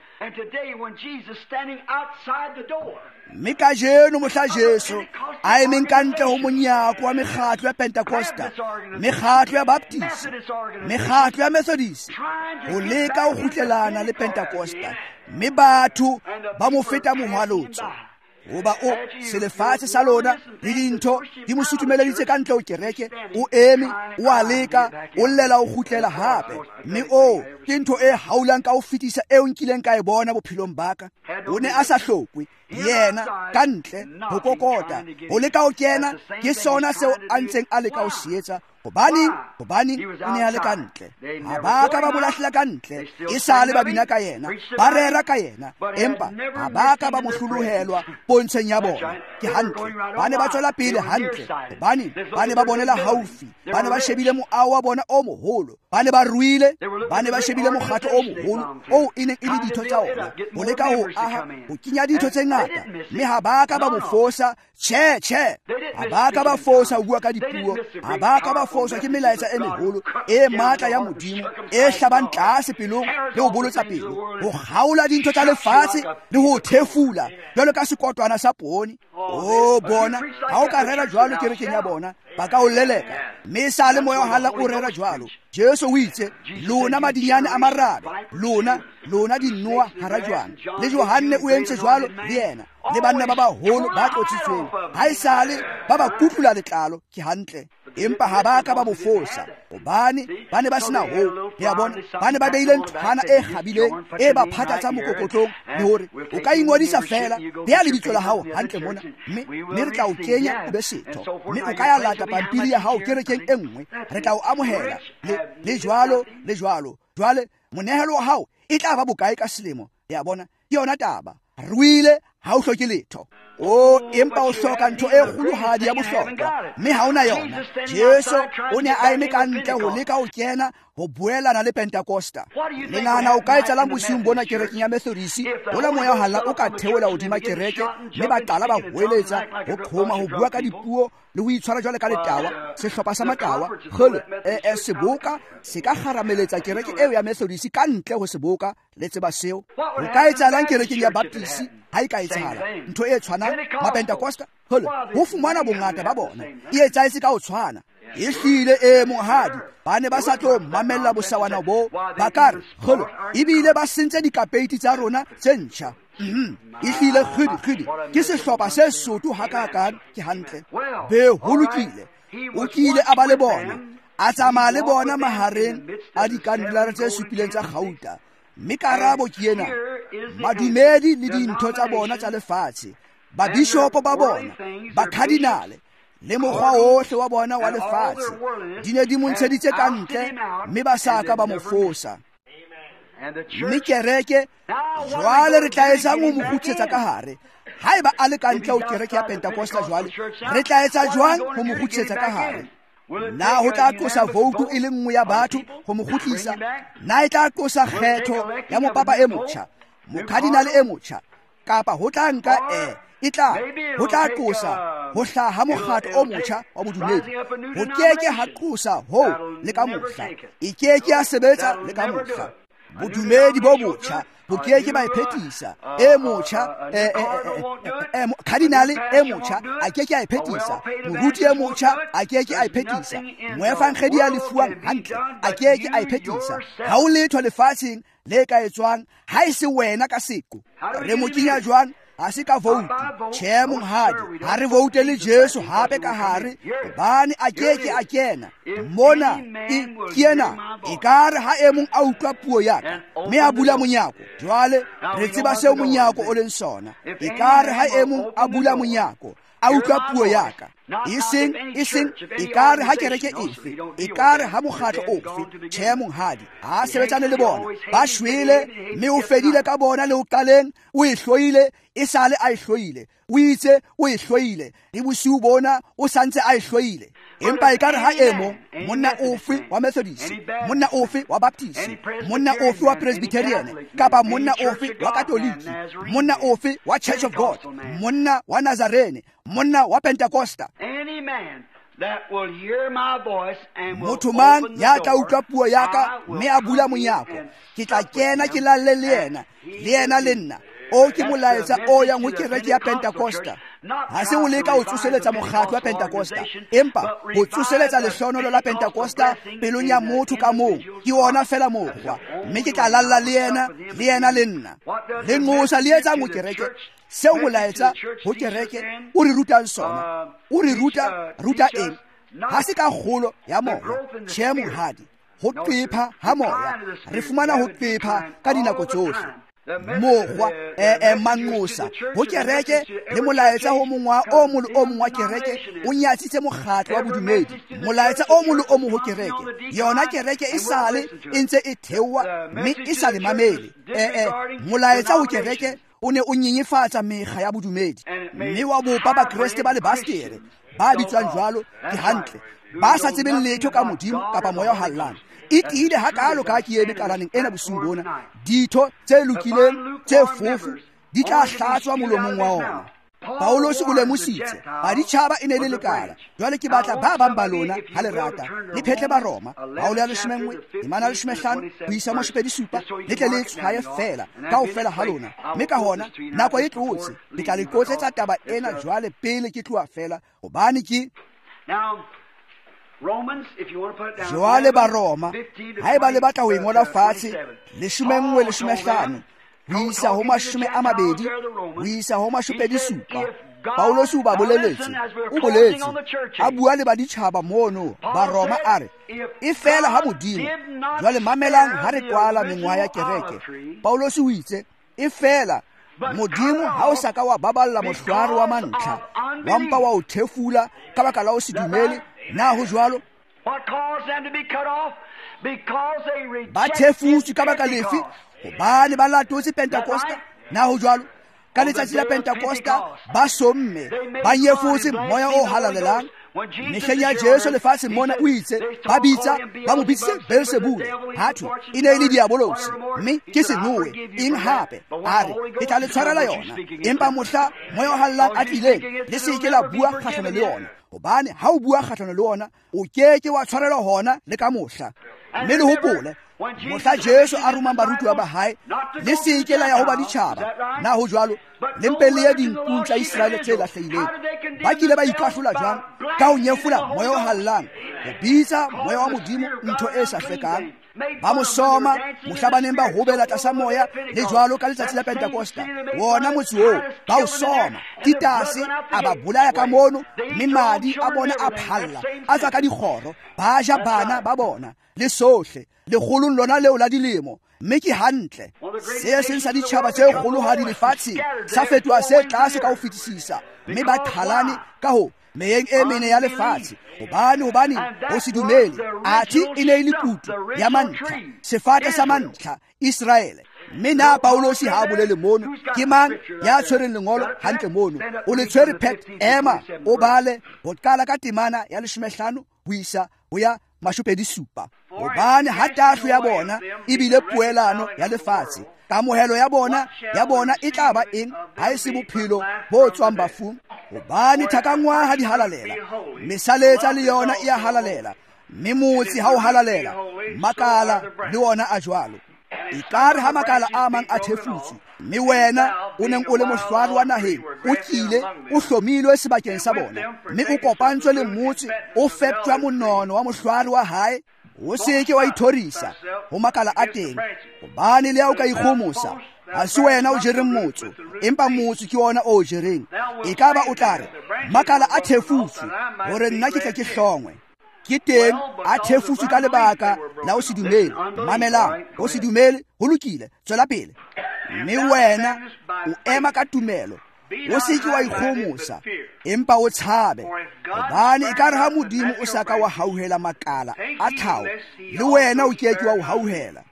Mme ka jeno mohla Jesu a emeng ka ntle ho monyako wa mekgatlo ya Pentecosta, mekgatlo ya Baptist, mekgatlo ya Methodist, ho leka ho kgutlelana le Pentecosta, mme batho ba mo feta mohwalotso. Hoba o se lefatshe sa lona le dintho di mo sutumeleditse ka ntle ho kereke, o eme o a leka o llela o kgutlela hape. Mme o ke ntho e haulang ka ho fetisa eo nkileng ka e bona bophelong ba ka. O ne a sa hlokwe yena ka ntle ho kokota, o leka ho kena, ke sona seo a ntseng a leka ho se etsa. Hobaneng hobaneng o ne a le ka ntle, ha ba ka ba mo lahlela ka ntle. E sale ba bina ka yena, ba rera ka yena, empa ha ba ka ba mo hlolohelwa pontsheng ya bona. Ke hantle ba ne ba tswela pele hantle, hobaneng ba ne ba bonela haufi, ba ne ba shebile moao wa bona o moholo, ba ne ba ruile, ba ne ba shebile mokgatlo o moholo o e neng e le ditho tsa ona, ho leka ho aha ho kenya ditho tse ngata. Mme ha ba ka ba mo fosa, tjhe tjhe, ha ba ka ba fosa ho bua ka dipuo, ha ba ka ba fosa ke melaetsa e meholo e matla ya Modimo e hlabang tlase pelong le ho bolotsa pelo, ho kgaola dintho tsa lefatshe le ho thefula jwalo ka sekotwana sa poone. O bona ha o ka rera jwalo kerekeng ya bona, ba ka o leleka. Mme sa le moya wa halla o rera jwalo. Jesu o itse, lona madinyane a marabe, lona lona di noa hara jwang. Le Yohane o entse jwalo le yena, le banna ba baholo ba tlotsitsweng, ha e sale ba ba kutlula letlalo. Ke hantle, empa ha ba ka ba mo fosa, hobane ba ne ba sena ho. Le a bona ba ne ba beile nthwana e kgabileng e ba phatatsa mokokotlong, le hore o ka ingodisa fela beha lebitso la hao hantle mona, mme mme re tla o kenya o be setho, mme o ka ya lata pampiri ya hao kerekeng e nngwe, re tla o amohela le le jwalo le jwalo. Jwale monehelo wa hao e tla ba bokae ka selemo? Ya bona ke yona taba. Ruile ha o hloke letho. O empa o hloka ntho e kguluhadi ya bohlokwa, mme ha ona yona. Jesu o ne a eme ka ntle ho leka ho kena go buelana le Pentecosta. Le nana o ka etsalang bosiung bona kerekeng ya Methodist ola moya halla o ka theola hodima kereke le ba qala ba hweletsa go khoma go bua ka dipuo le go itshwara jwale ka letawa sehlopha sa matawa gole e seboka se ka garameletsa kereke eo ya Methodist ka ntle go seboka le tseba seo o ka etsalang kerekeng ya Baptist ha e ka etsala ntho e tshwanang ma Pentecosta gole go fumana bongata ba bona e etsa ise ka o tshwana e hlile e mohadi ba ne ba sa tlo mamella bosawana bo ba kare gole ebile ba sentse dikapeiti tsa rona tse ntšha e hlile khidi khidi ke sehlopha se soto hakakang ke hantle be holukile o kile a ba le bona a tsamaya le bona mahareng a dikandelara tse supileng tsa gauta mme karabo ke ena madumedi le dintho tsa bona tsa lefatshe ba bishopo ba bona ba cardinal le mokgwa ohle wa bona wa lefatshe di ne di montsheditse ka ntle mme ba saka ba mofosa mme kereke jwale re tla etsa mo mogutsetsa ka hare haeba a le ka ntle o kereke ya Pentecosta jwale re tla etsa jwang go mogutsetsa ka hare na ho tla tlosa voutu e le nngwe ya batho go mogutlisa na e tla tlosa kgetho ya mopapa e motjha mokardinale e motjha kapa ho tla nka e e tla ho tla tlosa ho hlaha mokgatlo o motjha wa bodumedi ho keke ha tlosa ho le ka mohla e keke a sebetsa le ka mohla bodumedi bo botjha bo keke ba iphethisa e motjha cardinale e motjha a keke a iphethisa moruti e motjha a keke a iphethisa moefangedi ya lefuang hantle a keke a iphethisa ha o letho lefatsheng le ka etswang ha e se wena ka seqo re mo kinya jwang a se ka vote che monghadi ha re vote le Jesu hape ka hare bane a keke a kena mona e kena e kare ha e mong a utlwa puo yaka me a bula monyako jwale re tseba seo monyako o leng sona e kare ha e mong a bula monyako a utlwa puo yaka iseng iseng e kare ha kereke efe e kare ha mokgatlo ofe che monghadi a sebetsane le bona ba shwele mme o fedile ka bona le o qaleng o e hloile e sale a e hloile o itse o e hloile le bosiu bona o santse a e hloile empa e kare ha emo monna ofe wa Methodist monna ofe wa Baptist monna ofe wa Presbyterian kapa monna ofe wa Katoliki monna ofe wa Church of God monna wa Nazarene monna wa Pentecosta motho mang ya tla utlwa puo yaka mme a bula monyako ke tla kena ke lalle le yena le yena le nna o ke molaetsa o yang ho kereke ya Pentecosta ha se o leka o tsoseletsa mokgatlo wa Pentecosta empa ho tsoseletsa lehlono la Pentecosta pelong ya motho ka moo ke ona fela mokgwa mme ke tla lalla le yena le yena le nna le ngosa le etsa mo kereke seo molaetsa ho kereke o re rutang sona o re ruta ruta eng ha se ka kgolo ya moya che monghadi ho qepha ha moya re fumana ho qepha ka dinako tsohle mokgwa e mangosa ho kereke le molaetsa ho mongwa o molo o mongwa kereke o nyatsitse mokgatlo wa bodumedi molaetsa o molo o mo ho kereke yona kereke e sale e ntse e thewa mme e sale mamele e e molaetsa ho kereke o ne o nyenyefatsa mekga ya bodumedi mme wa bopa ba Kriste ba le bastere ba bitswang jwalo ke hantle ba sa tsebeng letho ka modimo kapa moya o hallang e tiile hakalo ka ke ebe kalaneng ena bosung bona ditho tse lokileng tse fofu di tla hlatswa molomong wa ona Paulos o lemositse ba ditšhaba e ne le lekala jwale ke batla ba bang ba lona ha le rata le phetle ba Roma Paulo ya leshemengwe imana le shmehlano go isa mo sepedi supa le tle le tshwaye fela ka o fela ha lona mme ka hona nako e tlotse le tla le tlotsetsa taba ena jwale pele ke tloa fela gobane ke Romans, if you want to put it down. Joale ba Roma ha eba le batla ho ngola fatshe leshemengwe leshomehlano ho isa ho mashome a mabedi ho isa ho mashopedi supa Paulos o ba boleletse o boletse a bua le ba ditšhaba mono ba Roma a re e fela ha modimo jwale mamelang ha re kwala mengwa ya kereke Paulos o itse e fela modimo ha o saka wa baballa mohlwaro wa mantlha wa mpa wa o thefula ka baka la o se dumele na ho jwalo ba thefutswe ka baka lefe hobane ba latotse Pentecosta na ho jwalo ka letsatsi la Pentecosta ba somme ba nyefotse moya o halalelang mehleng ya Jesu lefatshe mona o itse ba bitsa ba mo bitsitse Beelzebule hatho e ne e le diabolosi mme ke senoe eng hape a re ke tla le tshwarela yona empa mohla moya o hallang a tlileng le se ke la bua kgahlano le yona hobane ha o bua kgahlano le yona o keke wa tshwarelwa hona le ka mohla mme le hopole mohla Jesu a romang barutuwa ba hae le se ke la ya ho ba ditjhaba na ho jwalo le mpe le ya dinkung tsa Israele tse lahlehileng ba kile ba ikahlola jwang ka ho nyefola moya o hallang ho bitsa moya wa modimo ntho e sa hlekang ba mo soma mohlabaneng ba hobela tlasa moya le jwalo ka letsatsi la Pentekosta wona motse oo ba o soma Titase a ba bolaya ka mono mme madi a bona a phalla a tswa ka dikgoro ba ja bana ba bona le sohle le kgolong lona leo la dilemo mme ke hantle se seng sa ditjhaba tse kgolohadi lefatsheng sa fetoha se tlase ka ho fetisisa mme ba qhalane ka ho meyeng e mene ya lefatshe hobane hobane ho se dumele athi e ne e le kutu ya mantlha sefate sa mantlha Israele mme na Paulosi ha bolele mono ke mang ya tshwereng lengolo hantle mono o le tshwere pet ema o bale ho qala ka temana ya leshome hlano ho isa ho ya mashopedi supa hobane ha tahlo ya bona e bile puelano ya lefatshe kamohelo ya bona ya bona e tla ba eng ha e se bophelo bo tswang bafung hobane thakangwa ha di halalela mesaletsa le yona e a halalela mme motse ha o halalela makala le ona a jwalo ikare ha makala a mang a thefutse mme wena o neng o le mohlwari wa naheng o kile o hlomilwe sebakeng sa bona mme o kopantswe le motse o feptwa monono wa mohlwari wa hae o seke wa ithorisa ho makala a teng hobane le ya o ka ikgomosa ha se wena o jereng motso empa motso ke ona o jereng e ka ba o tla re makala a thefutse hore nna ke tle ke hlongwe ke teng a thefutse ka lebaka la o se dumele mamelang o se dumele ho lokile tswela pele mme wena o ema ka tumelo o se ke wa ikgomosa empa o tshabe hobane e ka re ha modimo o sa ka wa hauhela makala a tlhao le wena o keke wa o hauhela.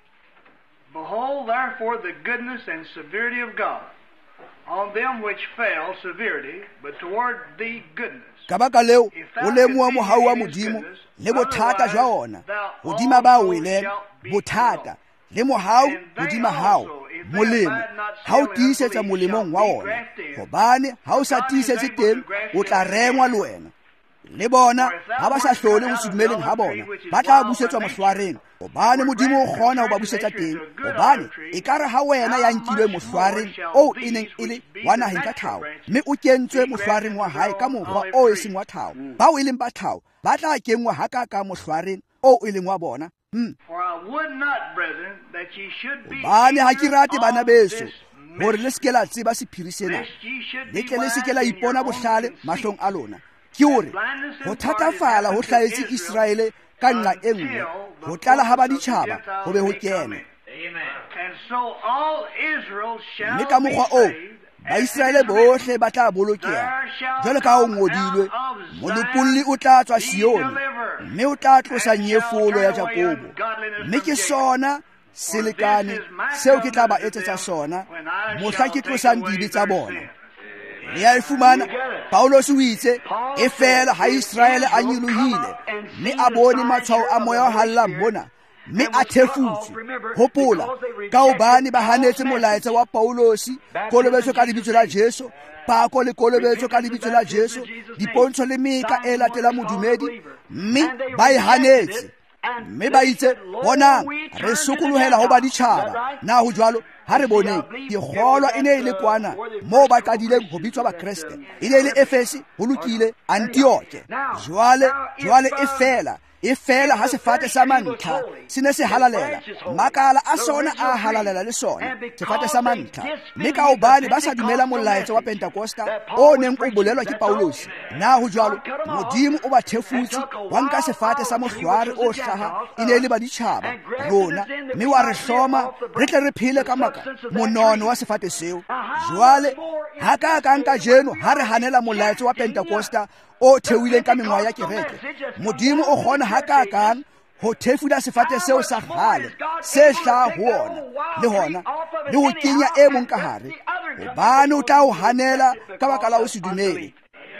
Behold therefore the goodness and severity of God on them which fell severity, but toward thee goodness. Ka baka leo o lemoa mohau wa modimo le bothata jwa ona hodima ba weleng bothata le mohau hodima hao molemo ha o tiisetsa molemong wa ona hobane ha o sa tiisetse teng o tla rengwa le wena le bona ha ba sa hlole ho sedumeleng ha bona ba tla busetswa mohlwareng hobane modimo o kgona ho ba busetsa teng hobane e ka re ha wena ya nkilwe mohlwareng o e neng e le wa naheng ka tlhao mme o kentswe mohlwareng wa hae ka mokgwa o e seng wa tlhao bao e leng ba tlhao ba tla kengwa haka ka mohlwareng o e leng wa bona. Hobane ha ke rate bana beso hore le seke la tseba sephiri sena le tle le seke la ipona bohlale mahlong a lona ke hore ho thatafala ho hlahetse Israele ka nqa e nngwe ho tlala ha ba ditjhaba ho be ho kene mme ka mokgwa o Baisraele bohle ba tla bolokeha jwalo ka ho ngodilwe molopolli o tla tswa Sioni mme o tla tlosa nyefolo ya Jakobo mme ke sona selekane seo ke tla ba etsetsa sona mohla ke tlosang dibe tsa bona. Le ya e fumana Paulos o itse e fela ha Israele a nyolohile mme a bone matshwao a moya o hallang mona mme a thefutse hopola ka hobane ba hanetse molaetsa wa Paulosi kolobetso ka lebitso la Jesu pako le kolobetso ka lebitso la Jesu dipontsho le meka e latela modumedi mme ba e hanetse mme ba itse bonang re sokolohela ho ba ditjhaba na ho jwalo ha re boneng ke kgolwa e ne e le kwana mo ba qadileng ho bitswa ba Kriste e ne e le Efesi ho lokile Antioche jwale jwale e fela e fela ha sefate sa mantlha se ne se halalela makala a sona a halalela le sona sefate sa mantlha mme ka hobane ba sa dumela molaetsa wa Pentekosta o neng o bolelwa ke Paulosi na ho jwalo modimo o ba thefutse wa nka sefate sa mohlware o hlaha e ne le ba ditjhaba rona mme wa re hloma re tle re phele ka maka monono wa sefate seo jwale ha ka ka nka jeno ha re hanela molaetsa wa Pentekosta o thewileng ka mengwa ya kereke modimo o kgona haka kang ho thefula sefate seo sa kgale se hla ho ona le hona le ho kenya e mong ka hare hobane o tla o hanela ka baka la o se dumele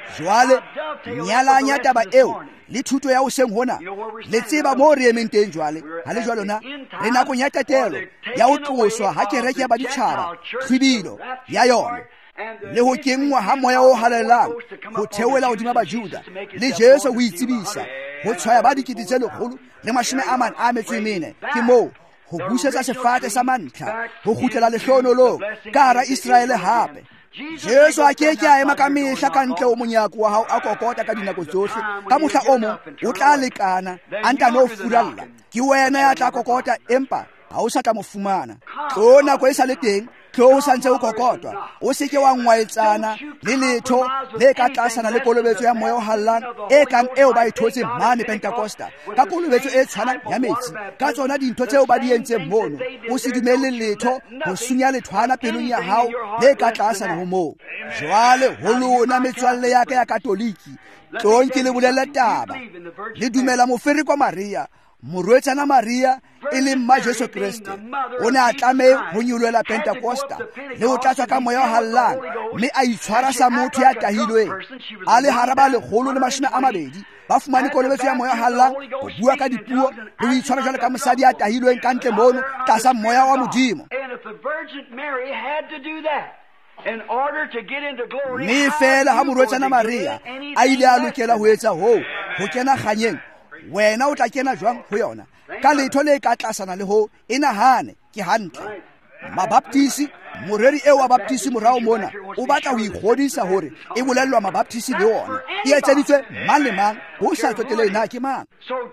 jwale nyalanya taba eo le thuto ya hoseng hona le tseba mo re emeng teng jwale ha le jwalo na re nakong ya tatelo ya ho tloswa ha kereke ya baditjhaba tlhwibilo ya yona le ho kengwa ha moya o halelang ho theola hodima bajuda le Jesu ho itsebisa ho tshwaya ba dikete tse lekgolo le mashome a mane a metso e mene ke moo ho busetsa sefate sa mantlha ho kgutlela lehlonolo ka hara Israele hape. Jesu a ke ke a ema ka mehla ka ntle o monyako wa hao a kokota ka dinako tsohle ka mohla o mong o tla lekana a ntano furalla ke wena ya tla kokota empa ha o sa tla mo fumana tlo nako e sa le teng tlo o santse o kokotwa o seke wa ngwaetsana le letho le ka tlasana le kolobetso ya moya o hallang e kang eo ba ithotse mane Pentecosta ka kolobetso e tshwana ya metsi ka tsona dintho tseo ba di entseng mono o se dumelle letho ho sunya lethwana pelong ya hao le ka tlasana ho moo. Jwale ho lona metswalle ya ka ya Katoliki tlonke le bolella taba le dumela moferekwa Maria morwetsana Maria e leng mma Jesu Kriste o ne a tlame ho nyulela Pentecosta le ho tlatswa ka moya o hallang mme a itshwara sa motho ya tahilweng a le haraba lekgolo le mashome a mabedi ba fumane kolobetso ya moya o hallang ho bua ka dipuo le ho itshwara jwalo ka mosadi ya tahilweng ka ntle mono tlasa moya wa Modimo. Mme fela ha morwetsana Maria a ile a lokela ho etsa ho ho kena kganyeng wena o tla kena jwang ho yona ka letho le ka tlasana le ho e nahane ke hantle. Mabaptisi moreri eo wa baptisi morao mona o batla ho ikgodisa hore e bolellwa mabaptisi le ona e etseditswe mang le mang ho sa tsotele na ke mang.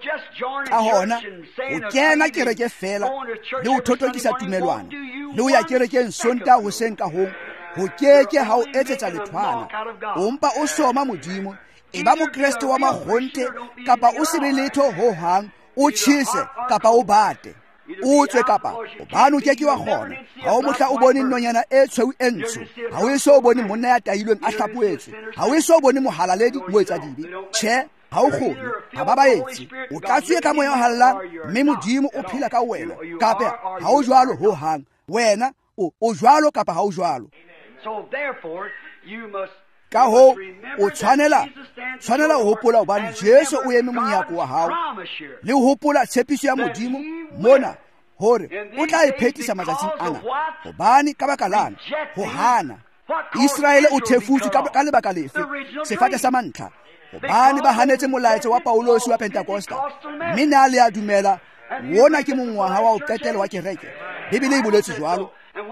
Ka hona o kena kereke fela le ho thotokisa tumelwana le ho ya kerekeng Sontaha hoseng ka hong ho keke ha o etsetsa lethwana o mpa o soma Modimo e ba mokreste wa magonte kapa o se be letho ho hang o tshise kapa o bate o tswe kapa obane o keke wa kgona ha o mohla o bone nonyana e tshweu e ntsho ha o eso o bone monna ya tahilweng a hlapuetswe ha o eso o bone mohalaledi mo etsa dibe tjhe ha o kgone ha ba baetsi o tlatswe ka moya o hallang mme Modimo o phela ka wena kape ha o jwalo ho hang wena o o jwalo kapa ha o jwalo. So therefore you must ka ho o tshwanela tshwanela ho hopola hobane Jesu o eme monyako wa hao le ho hopola tshepiso ya Modimo mona hore o tla iphethisa matsatsing ana hobane ka baka lana ho hana Israele o thefutswe ka lebaka lefe sefate sa mantlha hobane ba hanetse molaetso wa Paulos wa Pentecosta mme na le a dumela wona ke mongwaha wa o qetela wa kereke Bibele e boletse jwalo.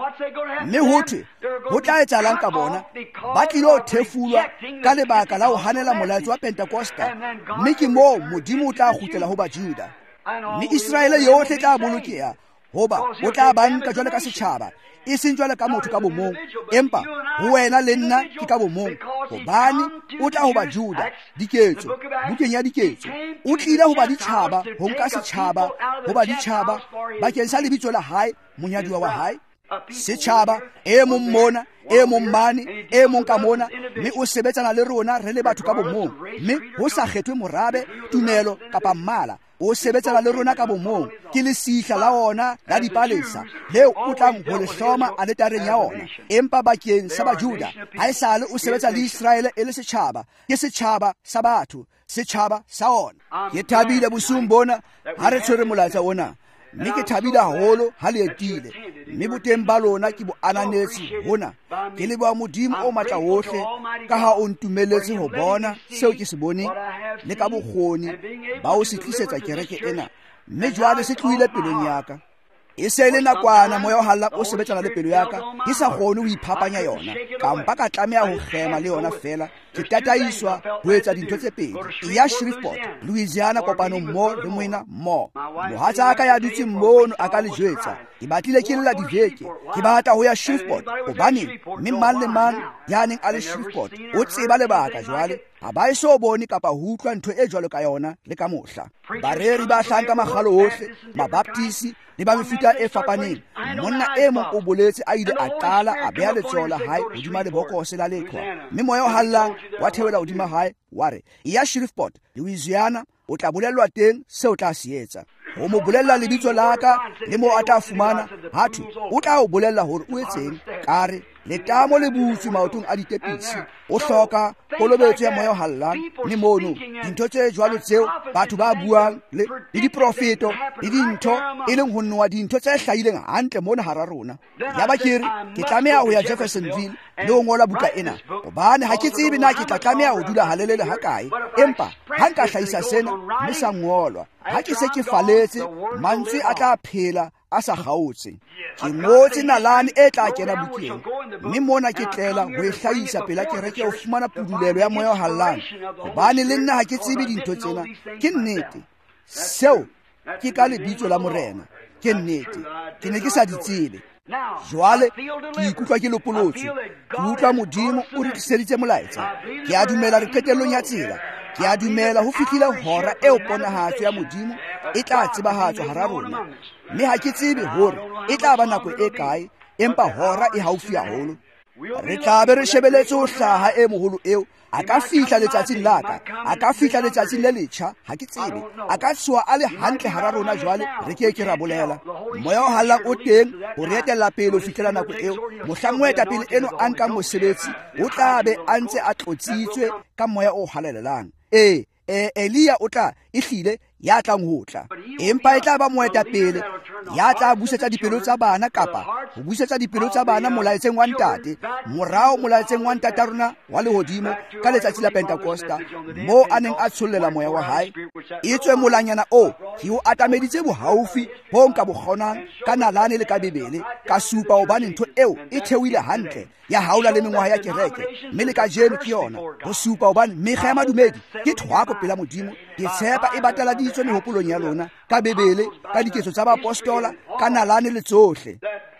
Mme ho thwe ho tla etsahalang ka bona ba tlile ho thefulwa ka lebaka la ho hanela molaetso wa Pentecosta mme ke moo Modimo o tla kgutlela ho Bajuda mme Israele yohle tla bolokeha hoba o tla banka jwale ka setjhaba e seng jwale ka motho ka bomong empa ho wena le nna ke ka bomong hobane o tla ho Bajuda diketso bukeng ya diketso o tlile ho ba ditjhaba ho nka setjhaba ho ba ditjhaba bakeng sa lebitso la hae monyaduwa wa hae setjhaba e mong mona e mong mane e mong ka mona mme o sebetsana le rona re le batho ka bomong mme ho sa kgethwe morabe tumelo kapa mmala o sebetsana le rona ka bomong ke le sihla la ona la dipalesa leo o tlang ho le hloma aletareng ya ona empa bakeng sa Bajuda ha esale o sebetsa le Israele e le setjhaba ke setjhaba sa batho setjhaba sa ona. Ke thabile bosung bona ha re tshwere molaetsa ona mme ke thabile haholo ha le etile mme boteng ba lona ke bo ananetse hona ke le ba Modimo o matla wohle ka ha o ntumeletse ho bona seo ke se boneng le ka bokgoni ba o se tlisetsa kereke ena mme jwale se tluile pelong ya ka e se le nakwana moya o halla o sebetsana le pelo ya ka ke sa kgone ho iphapanya yona kampa ka tlameha ho khema le yona fela ke tataiswa ho etsa dintho tse pedi ya Shreveport Louisiana kopano mo le moina mo mohatsa ka ya dutse mmono a ka le jwetsa ke batlile ke lla diveke ke batla ho ya Shreveport hobane mme mang le mang ya neng a le Shreveport o tseba lebaka jwale ha ba eso bone kapa ho utlwa ntho e jwalo ka yona le ka mohla bareri ba hlanka magalo ohle mabaptisi le ba mefuta e fapaneng monna e mong o boletse a ile a qala a beha letsola hae hodima lebokose la leqhwa mme moya o hallang wa thewela hodima hae wa re ya Shreveport Louisiana o tla bolellwa teng se o tla se etsa o mo bolella lebitso la ka le mo a tla fumana hatho o tla o bolella hore o etseng kare letamo le butswe maotong a ditepisi o hloka kolobetso ya moya o hallang le mono dintho tse jwalo tseo batho ba buang le diprofeto le dintho e leng ho nwa dintho tse hlahileng hantle mona hara rona ya ba ke re ke tlameha ho ya Jeffersonville le ho ngola buka ena hobane ha ke tsebe na ke tla tlameha ho dula halelele ha kae empa ha nka hlahisa sena mme sa ngolwa ha ke se ke faletse mantswe a tla phela a sa gaotse ke ngotse nalane e tla kena bukeng mme mona ke tlela ho e hlahisa pela kereke ho fumana pudulelo ya moya o hallang hobane le nna ha ke tsebe dintho tsena ke nnete seo ke ka lebitso la morena ke nnete ke ne ke sa di tsebe jwale ke ikutlwa ke lopolotswe ke utlwa modimo o re tliseditse molaetsa ke a dumela re qetellong ya tsela ke a dumela ho fihlile hora eo ponahatso ya modimo e tla tsebahatswa hara rona mme ha ke tsebe hore e tla ba nako e kae empa hora e haufi haholo re tla be re shebeletse ho hlaha e moholo eo a ka fihla letsatsing la ka a ka fihla letsatsing le letjha ha ke tsebe a ka tsoha a le hantle hara rona jwale re ke ke ra bolela moya o hallang o teng ho re etella pele ho fihlela nako eo mohlang o etapele eno a nkang mosebetsi o tla be a ntse a tlotsitswe ka moya o halalelang ee e Elia o tla ehlile ya tlang ho tla empa e tla ba moetapele ya tla busetsa dipelo tsa bana kapa ho busetsa dipelo tsa bana molaetseng wa ntate morao molaetseng wa ntate rona wa lehodimo ka letsatsi la Pentecosta mo a neng a tshollela moya wa hae e tswe molanyana o ke o atameditse bohaufi bo nka bokgonang ka nalane le ka bebele ka supa hobane ntho eo e theohile hantle ya haula le mengwaha ya kereke mme le ka jeno ke yona ho supa hobane mekga ya madumedi ke thwako pela modimo ke tshepa e batala ditswe mehopolong ya lona ka bebele ka diketso tsa baapostola ka nalane le tsohle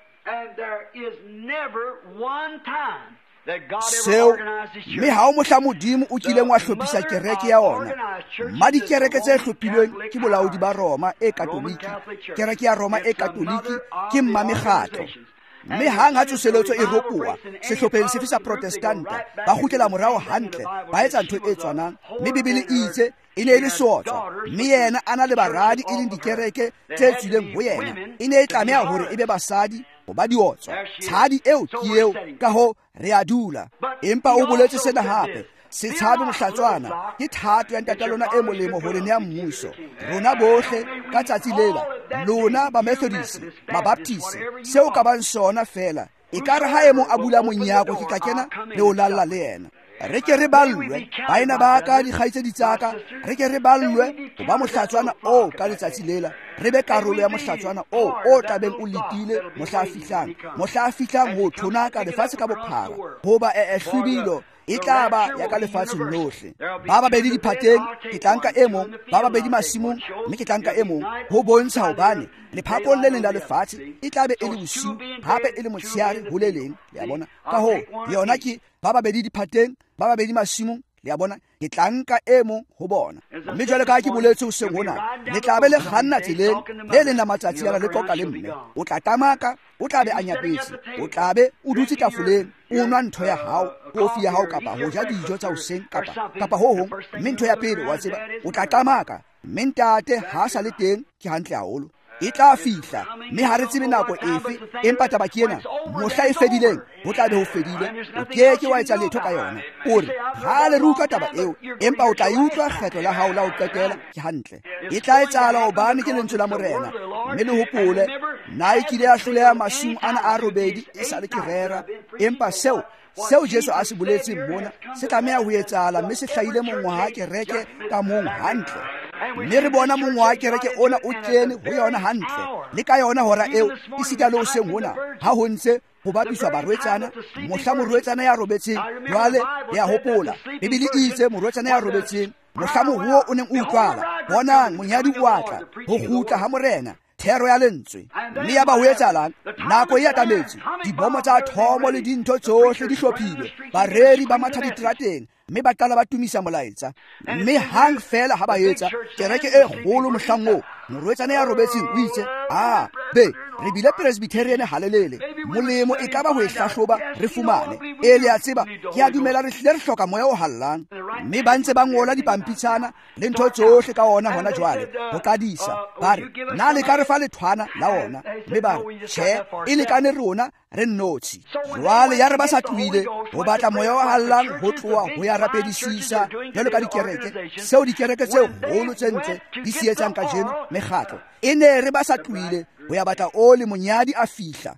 seo mme ha o mohla modimo o kileng wa hlophisa kereke ya ona mma dikereke tse hlophilweng ke bolaodi ba Roma e katoliki kereke ya Roma e katoliki ke mma mekgatlo mme hang ha tsoseletso e ropoa sehlopheng sefe sa protestanta ba kgutlela morao hantle ba etsa ntho e tshwanang mme bibele e itse e ne e le sotswa mme yena a na le baradi e leng dikereke tse tswileng ho yena e ne e tlameha hore e be basadi ho ba diotswa tshadi eo ke eo ka ho re a dula empa o boletse sena hape se tshabe mohlatswana ke thato ya ntata lona e molemo ho lena ya mmuso rona bohle ka tsatsi lela lona ba Methodist ba Baptist seo ka bang sona fela e ka re ha emo a bula monyako ke tla kena le o lalla le yena re ke re ballwe baina ba ka di kgaitse ditsaka re ke re ballwe ho ba mohlatswana o ka letsatsi lela re be karolo ya mohlatswana o o tabeng o letile mohla fihlang mohla fihlang ho thona ka lefatshe ka bophara ho ba e hlubilo e tla ba ya ka lefatshe lohle ba babedi diphateng ke tlanka e mong ba babedi masimong mme ke tlanka e mong ho bontsha hobane lephapong le leng la lefatshe e tla be e le bosiu hape e le motsheare ho le leng le ya bona ka ho yona ke ba babedi diphateng ba babedi masimong le ya bona ke tlanka e mong ho bona mme jwale ka ke boletse ho seng hona le tla be le kganna tseleng le leng la matsatsi ana le qoqa le mme o tla tamaka o tla be a nyapetse o tla be o dutse tafoleng o nwa ntho ya hao kofi ya hao kapa ho ja dijo tsa hoseng kapa kapa ho hong mme ntho ya pele wa tseba o tla tamaka mme ntate ha sa le teng ke hantle haholo e tla fihla mme ha re tsebe nako efe empa taba ke ena mohla e fedileng ho tla be ho fedile o ke ke wa etsa letho ka yona o re ha le ruka taba eo empa o tla utlwa kgetlo la hao la ho qetela ke hantle e tla etsala hobane ke lentswe la morena mme le hopole na e kile a hloleha masung ana a robedi e sa le ke rera empa seo seo Jesu a se boletseng mona se tlameha ho etsala mme se hlahile mongwaha kereke ka mong hantle mme re bona mongwe wa kereke ona o kene ho yona hantle le ka yona hora eo e sita le ho seng hona ha ho ntse ho bapiswa barwetsana mohla morwetsana ya robetseng jwale ya hopola bibele e itse morwetsana ya robetseng mohla mohuo o neng o utlwala bonang monyadi o atla ho kgutla ha morena thero ya lentswe mme ya ba ho etsalang nako e atametse dibomo tsa thomo le dintho tsohle di hlophile bareri ba matha diterateng mme ba qala ba tumisa molaetsa mme hang fela ha ba etsa kereke e kgolo mohlango morwetsana ya robetseng o itse a be re bile presbyterian halelele molemo e ka ba ho e hlahloba re fumane e le a tseba ke a dumela re hlile re hloka moya o hallang mme ba ntse ba ngola dipampitshana le ntho tsohle ka ona hona jwale ho qadisa ba re na le ka re fa lethwana la ona mme ba re tjhe e lekane rona re nnotshi jwale ya re ba sa tlohile ho batla moya o hallang ho tloha ho ya rapedisisa jwalo ka dikereke seo dikereke tse holo tse ntle di se etsang ka jeno mekgatlo e ne re ba sa tlohile ho ya batla ole monyadi a fihla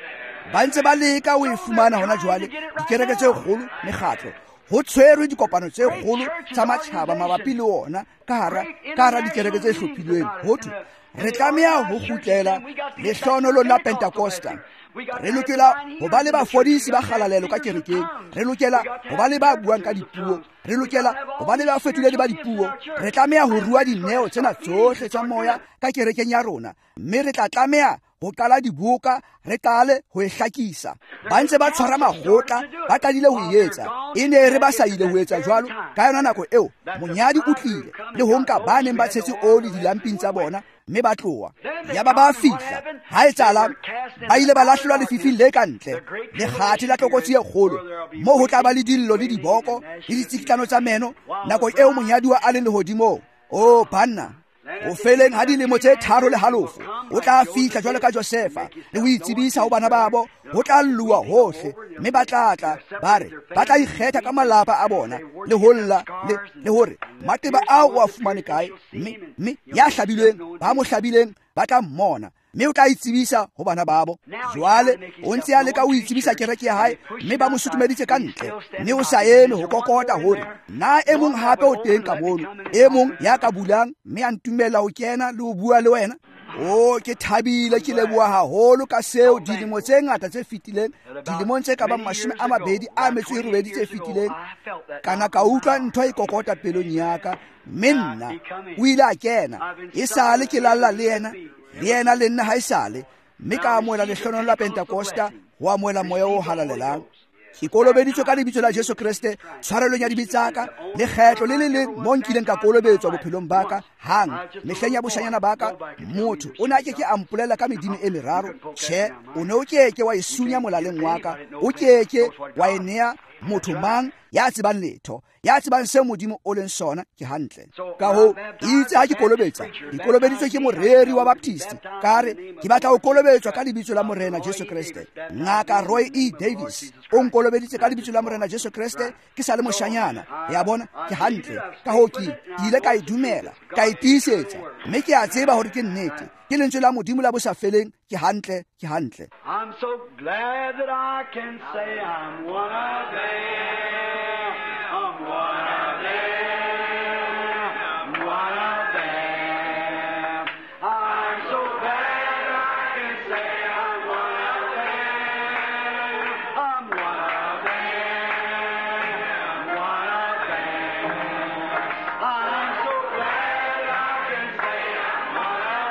ba ntse ba leka ho e fumana hona jwale dikereke tse holo mekgatlo ho tshwerwe dikopano tse kgolo tsa matjhaba mabapi le ona ka hara ka hara dikereke tse hlophilweng ho thwe re tlameha ho kgutlela lehlohonolo la Pentecosta re lokela ho ba le bafodisi ba kgalalelo ka kerekeng re lokela ho ba le ba buang ka dipuo re lokela ho ba le bafetoledi ba dipuo re tlameha ho rua dineo tsena tsohle tsa moya ka kerekeng ya rona mme re tla tlameha ho qala dibuka re qale ho e hlakisa ba ntse ba tshwara magotla ba qadile ho etsa e ne re ba sa ile ho etsa jwalo ka yona nako eo monyadi o tlile le ho nka ba neng ba tshetse oli dilamping tsa bona mme ba tloa ya ba ba fihla ha e tsala ba ile ba lahlelwa lefifing le ka ntle le kgathi la tlokotsi e kgolo mo ho tla ba le dillo le diboko le ditsikitlano tsa meno nako eo monyadi wa a le lehodimo o banna o feleng ha dilemo tse tharo le halofo o tla fihla jwalo ka Josefa le ho itsebisa ho bana babo ho tla lluwa hohle mme ba tlatla ba re ba tla ikgetha ka malapa a bona le holla le hore mateba ao o a fumane kae mme ya hlabilweng ba mo hlabileng ba tla mmona mme o tla itsebisa ho bana babo jwale o ntse a leka ho itsebisa kereke ya hae mme ba mo sutumeditse ka ntle mme o sa eme ho kokota hore na e mong hape o teng ka mono e mong ya ka bulang mme a ntumela ho kena le ho bua le wena o ke thabile ke leboha haholo ka seo dilemo tse ngata tse fetileng dilemong tse ka bang mashome a mabedi a metso e robedi tse fetileng kana ka utlwa ntho e kokota pelong ya ka mme nna o ile a kena e sale ke lalla le yena le yena le nna ha e sale mme ka amohela lehlohonolo la Pentecosta ho amohela moya o halalelang ke kolobeditswe ka lebitso la Jesu Kriste tshwarelong ya dibitsaka le kgetlo le le leng mo nkileng ka kolobetswa bophelong baka hang mehleng ya boshanyana baka motho o ne a keke a mpolela ka medimo e meraro tjhe o ne o keke wa e sunya molaleng wa ka o keke wa e nea motho mang ya tsebang letho ya tsebang se modimo o leng sona ke hantle ka ho itse ha ke kolobetsa ke kolobeditswe ke moreri wa Baptist kare ke batla ho kolobetswa ka lebitso la morena Jesu Kriste ngaka Roy E Davis o nkolobeditse ka lebitso la morena Jesu Kriste ke sa le moshanyana ya bona ke hantle ka ho ke ile ka idumela ka itisetsa mme ke a tseba hore ke nnete ke lentswe la modimo la bosa feleng ke hantle ke hantle I'm so glad that I can say I'm one of them I'm one of them I'm one of them I'm so glad I can say I'm one of them I'm one of them I'm one of them I'm so glad I can say I'm one of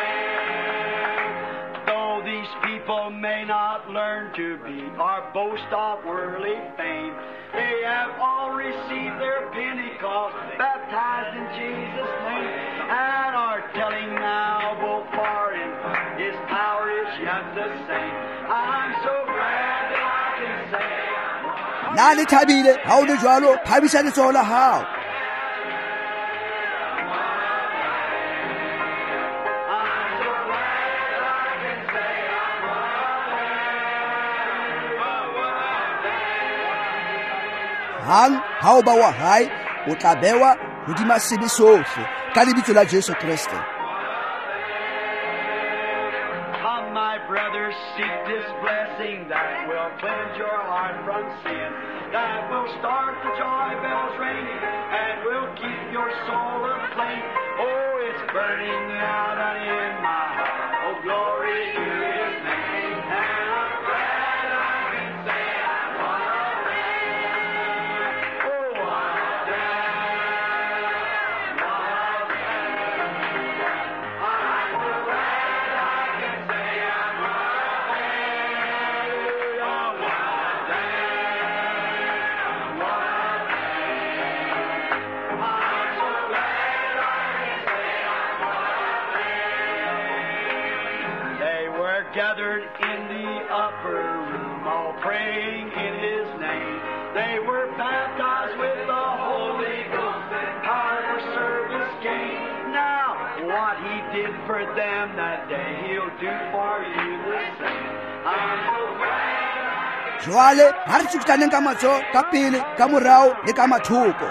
them though these people may not learn to be or boast of worldly fame they have all received their Pentecost, baptized in Jesus' name, and are telling now both far and His power is yet the same. I'm so glad that I can say I'm na le thabile ha o le jwalo phabisa letsoho la hao hang ha o ba wa hae o tla bewa hodima sebe sohle ka lebitso la Jesu Kriste Come, my brothers, seek this blessing that will cleanse your heart from sin, that will start the joy bells ringing, and will keep your soul aflame. Oh, it's burning out in my heart. Oh, glory to His name. And I'm glad I can say I'm one of them. Oh, one of them. One of them. I'm so glad I can say I'm one of them. Oh, one of them. One of them. I'm so glad I can say I'm one of them. are gathered in the upper room, all praying in His name. They were baptized with the Holy Ghost and power for service gained. Now, what He did for them that day, He'll do for you the same. I'm so glad. jwale ha re tshutaneng ka matso ka pele ka morao le ka mathoko.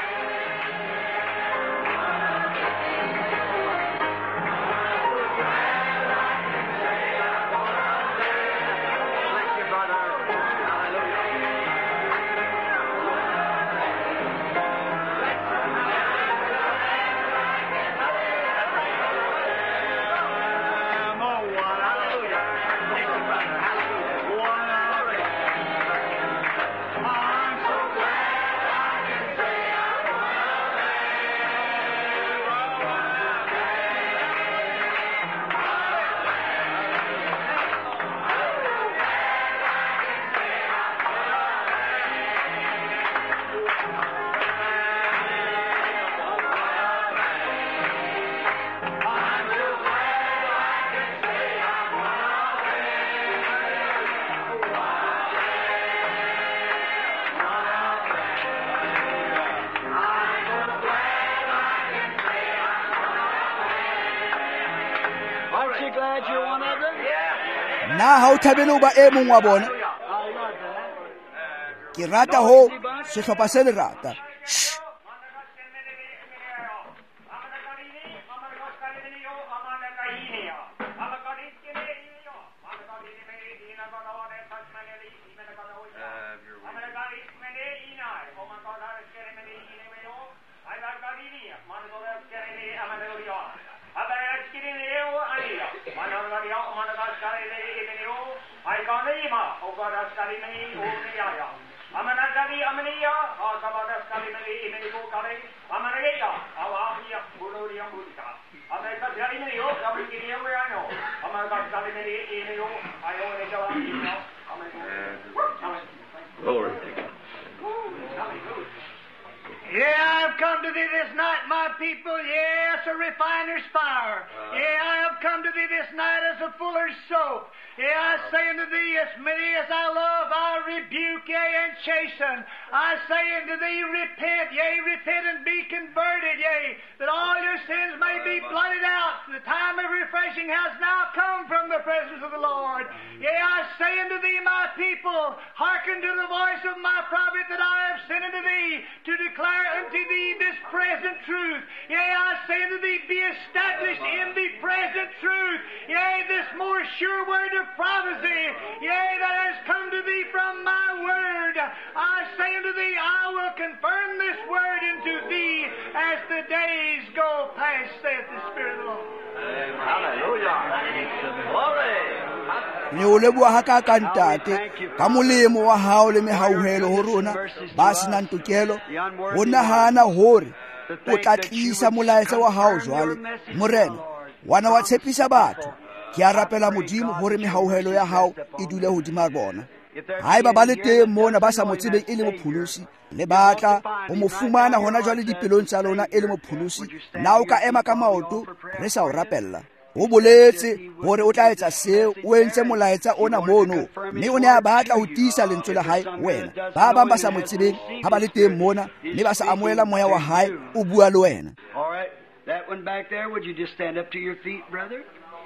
Na ha o thabele o ba e mong wa bona. Ke rata ho sehlopha se le rata. Yeah, I've come to thee this night, my people, yes, a refiner's fire. Yeah, I have come to thee this night as a fuller's soap. Yeah, I say unto thee, as many as I love, I rebuke, yea, and chasten. I say unto thee, repent, yea, repent and be converted, yea, that all your sins may be blotted out. The time of refreshing has now come from the presence of the Lord. Yea, I say unto thee, my people, hearken to the voice of my prophet that I have sent unto thee, to declare unto thee this present truth. Yea, I say unto thee, be established in the present truth. Yea, this more sure word of prophecy, yea, that has come to thee from my word. I say unto thee, I will confirm this word unto thee as the days go past, saith the Spirit of the Lord. Hallelujah. Glory. Ne o leboha haka ka ntate ka molemo wa hao le mehauhelo ho rona ba senang tokelo ho nahana hore o tla tlisa molaetsa wa hao jwale morena wana wa tshepisa batho ke a rapela modimo hore mehauhelo ya hao e dule hodima bona. Haeba ba le teng mona ba sa mo tsebeng e le mopholosi le batla ho mo fumana hona jwale dipelong tsa lona e le mopholosi, na o ka ema ka maoto re sa o rapella. O boletse hore o tla etsa seo, o entse molaetsa ona mono, mme o ne a batla ho tiisa lentswe la hae wena. Ba bang ba sa mo tsebeng ha ba le teng mona mme ba sa amoela moya wa hae o bua le wena. All right, that one back there, would you just stand up to your feet, brother?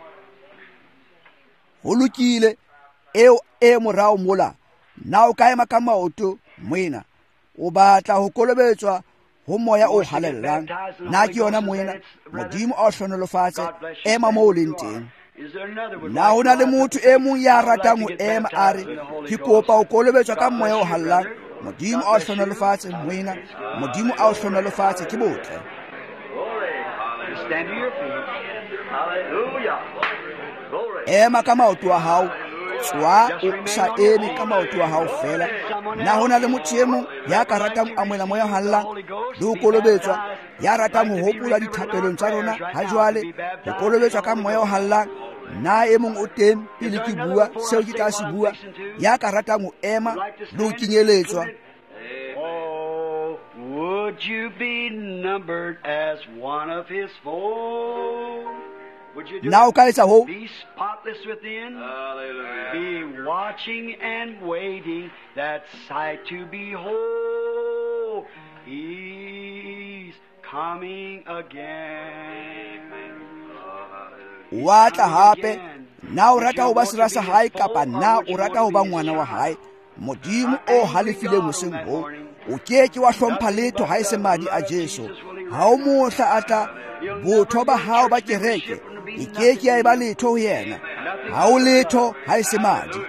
Ho lokile eo e morao mola, na o ka ema ka maoto moena. O batla ho kolobetswa ho moya o halellang, na ke yona moena modimo a o hlonolofatse, ema moo o leng teng. Na ho na le motho e mong ya ratang ho ema a re ke kopa ho kolobetswa ka moya o halellang, modimo a o hlonolofatse moena, modimo a o hlonolofatse ke botle. Stand to your feet. Hallelujah. Glory. Ema ka maoto a hao, tswa o sa eme ka maoto a hao fela. Na ho na le motho e mong ya ka ratang ho amohela moya o hallang le ho kolobetswa, ya ratang ho hopola dithapelong tsa rona ha jwale, ho kolobetswa ka moya o hallang. Na e mong o teng pele ke bua seo ke tla se bua, ya ka ratang ho ema le ho kenyeletswa. Oh, would you be numbered as one of His fold? Na o ka etsa ho spotless within. Hallelujah. Be watching and waiting that sight to behold. He's coming again. wa tla hape na o rata ho ba sera sa hae kapa na o rata ho ba ngwana wa hae. Modimo o halefile moseng ho o keke wa hlompha letho ha e se madi a Jesu. Ha o mohla atla botho ba hao ba kereke e keke ya e ba letho ho yena. Ha o letho ha e se madi.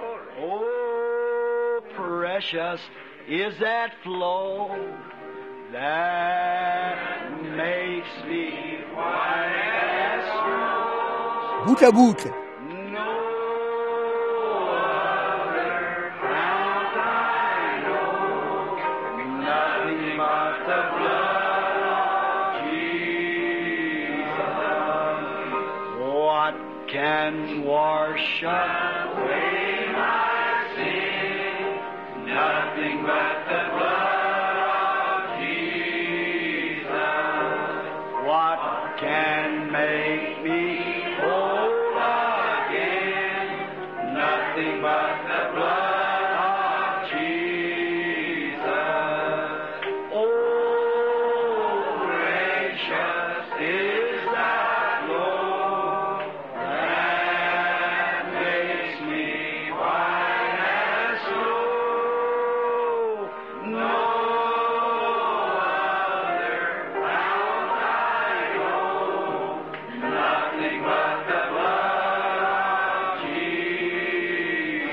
Oh, precious is that flow that makes me white as snow. Butle butle. No other fount I know, nothing but the blood of Jesus. What can wash away my sin? Nothing but the blood of Jesus. What can make me whole again? Nothing but the blood of Jesus. Oh, precious is that flow that makes me white as snow. No other fount I know, nothing but the blood of Jesus.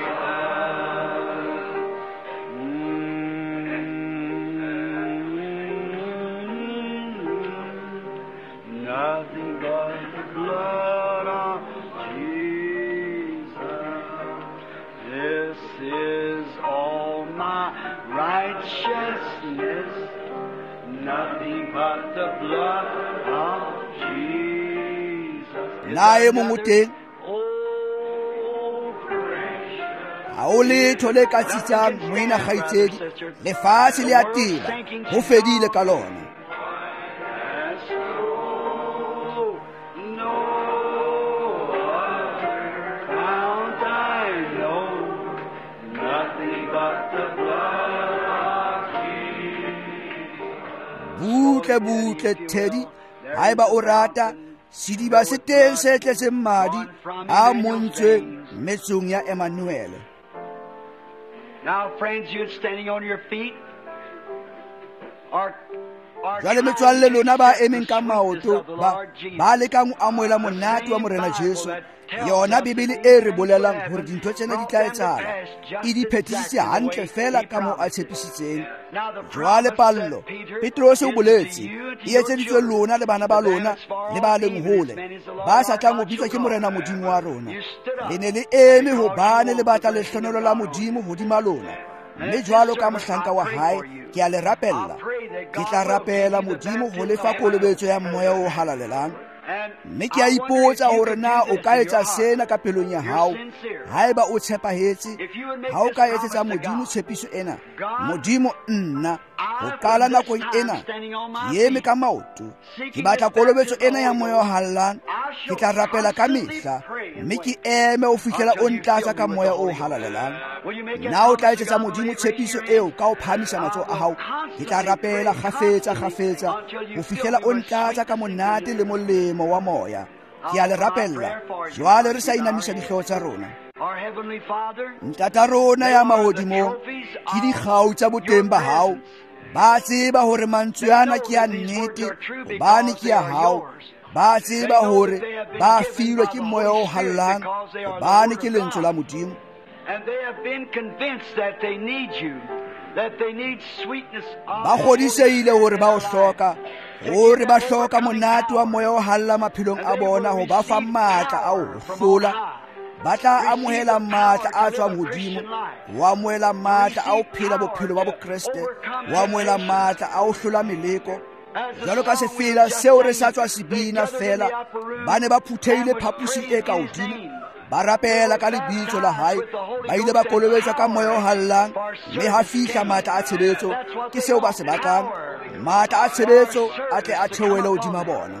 Mm, nothing but the blood of Jesus. This is all my righteousness, nothing but the blood of Jesus. Naye Mungu teng Oh, precious. ha o letho le ka tsitsang moena kgaitsedi lefatshe le a tila ho fedile ka lona. As snow, no other fount I know, nothing but the blood of Jesus. Butle butle Teddy ha eba o rata sidiba se teng se tletseng madi a montswe metsong ya Emmanuel. Now, friends, you're standing on your feet. Or, or Jwale metswalle lona ba emeng ka maoto ba ba lekang o amoela monate wa morena Jesu. Yona Bibele e re bolelang hore dintho tsena di tla etsahala e di phethisitse hantle fela ka moo a tshepisitseng. Jwale pallo Petros o boletse e etseditswe lona le bana ba lona le ba leng hole ba sa tlang ho bitswa ke morena modimo wa rona. Le ne le eme hobane le batla lehlonelo la modimo hodima lona. Mme jwalo ka mohlanka wa hae ke a le rapella, ke tla rapela modimo ho lefa kolobetso ya moya o halalelang. Mme ke a ipotsa hore na o ka etsa sena ka pelong ya hao haeba o tshepahetse. Ha o ka etsetsa modimo tshepiso ena, modimo nna ho qala nakong ena ke eme ka maoto, ke batla kolobetso ena ya moya o hallang, ke tla rapela ka mehla, mme ke eme ho fihlela o ntlatsa ka moya o halalelang. Na o tla etsetsa modimo tshepiso eo ka ho phamisa matsoho a hao, ke tla rapela kgafetsa kgafetsa ho fihlela o ntlatsa ka monate le molemo wa moya. Ke a le rapella jwale re sa inamisa dihlooho tsa rona. Our Heavenly Father, Ntata rona ya mahodimo ke dikgau tsa boteng ba hao. Ba tseba hore mantswe ana ke a nnete hobane ke a hao. Ba tseba hore ba filwe ke moya o hallang hobane ke lentswe la modimo. and they have been convinced that they need you, that they need sweetness of Ba kgodiseile hore ba o hloka, hore ba hloka monate wa moya o halla maphelong a bona ho ba fa matla a ho hlola. Ba tla amohela matla a tswang hodimo, wa amohela matla a ho phela bophelo ba bokreste, wa amohela matla a ho hlola meleko. Jwalo ka sefela seo re sa tswa sebina fela, ba ne ba phutheile phapusi e ka hodimo, ba rapela ka lebitso la hae, ba ile ba kolobetswa ka moya o hallang, mme ha fihla matla a tshebetso ke seo ba se batlang. Matla a tshebetso a tle a theohele hodima bona.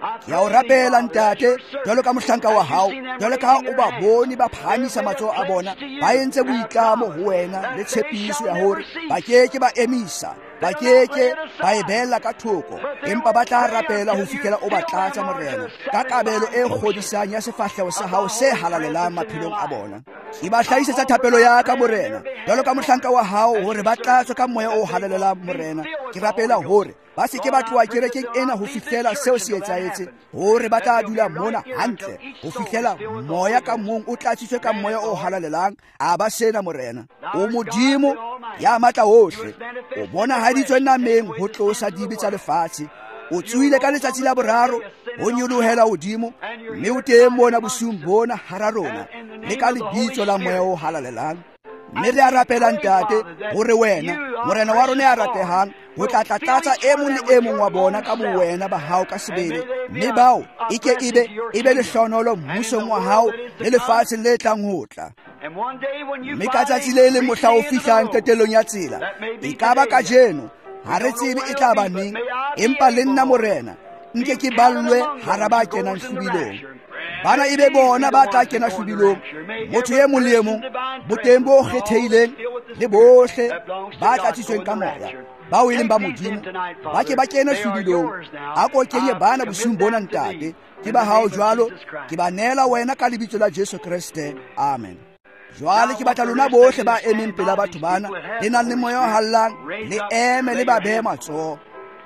ke a o rapela ntate jalo ka mohlanka wa hao jalo ka o ba bone ba phamisa matsoho a bona ba entse boitlamo ho wena le tshepiso ya hore ba keke ba emisa ba keke ba e behella ka thoko empa ba tla rapela ho fihlela o ba tlatsa morena ka kabelo e kgodisang ya sefahleho sa hao se halalelang maphelong a bona ke ba hlahisetsa thapelo ya ka morena jalo ka mohlanka wa hao hore ba tlatswe ka moya o halalelang morena ke rapela hore ba se ke ba tloa kerekeng ena ho fihlela seo se etsahetse hore ba tla dula mona hantle ho fihlela moya ka mong o tlatsitswe ka moya o halalelang a ba sena morena o modimo ya matla ohle o bona haditswe nameng ho tlosa dibe tsa lefatshe o tsuile ka letsatsi la boraro ho nyolohela hodimo mme o teng mona bosiung bona hara rona le ka lebitso la moya o halalelang mme re a rapela ntate hore wena morena wa rona ya ratehang ho tla tlatsa e mong le e mong wa bona ka bowena ba hao ka sebele mme bao e ke ebe e be lehlonolo mmusong wa hao le lefatshe le tlang ho tla mme ka tsatsi le leng mohla o fihlang qetelong ya tsela e ka ba kajeno ha re tsebe e tla ba neng empa le nna morena nke ke ballwe hara ba kenang hlobilong bana ebe bona ba tla kena hlobilong motho e mong le e mong boteng bo kgethehileng le bohle ba tlatsitsweng ka moya bao e leng ba modimo ba ke ba kena hlobilong a ko kenye bana bosiung bona ntate ke ba hao jwalo ke ba neela wena ka lebitso la Jesu Kriste amen jwale ke batla lona bohle ba emeng pela batho bana le nang le moya o hallang le eme le ba behe matsoho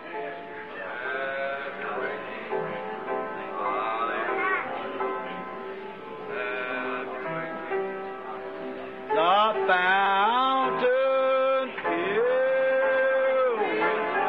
the fountain filled with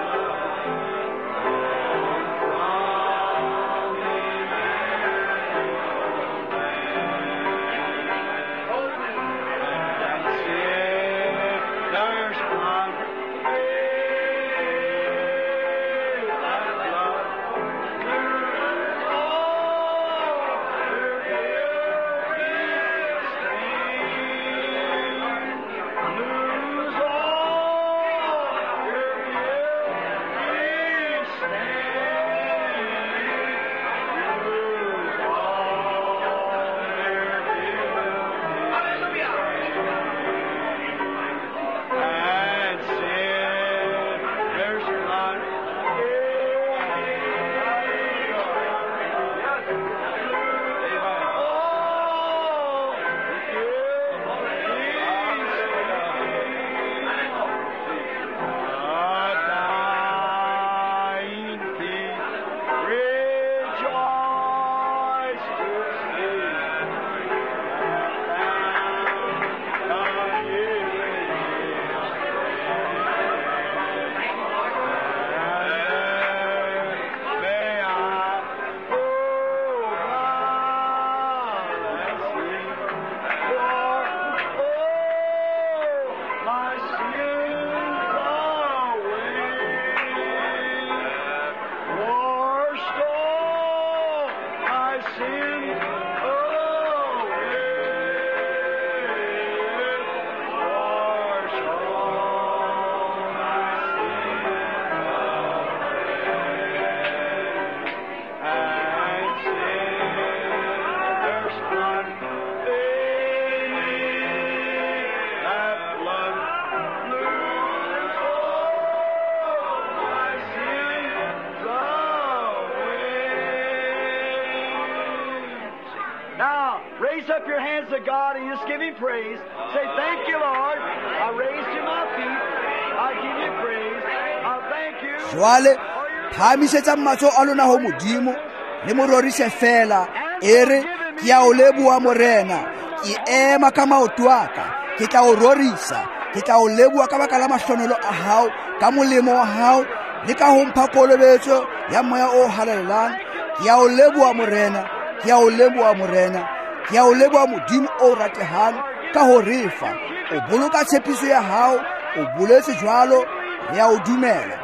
Raise up your hands to God and just give Him praise. Say, thank you, Lord. I raised to my feet. I give you praise. I thank you. jwale phamisetsa matso a lona ho modimo le mo rorise fela ere ke a o leboha morena ke ema ka maoto aka ke tla o rorisa ke tla o leboha ka baka la mahlonolo a hao ka molemo wa hao le ka ho mpha kolobetso ya moya o halalelang ke a o leboha morena ke a o leboha morena ke a o leboha modimo o ratehang ka ho refa o boloka tshepiso ya hao o boletse jwalo re a o dumela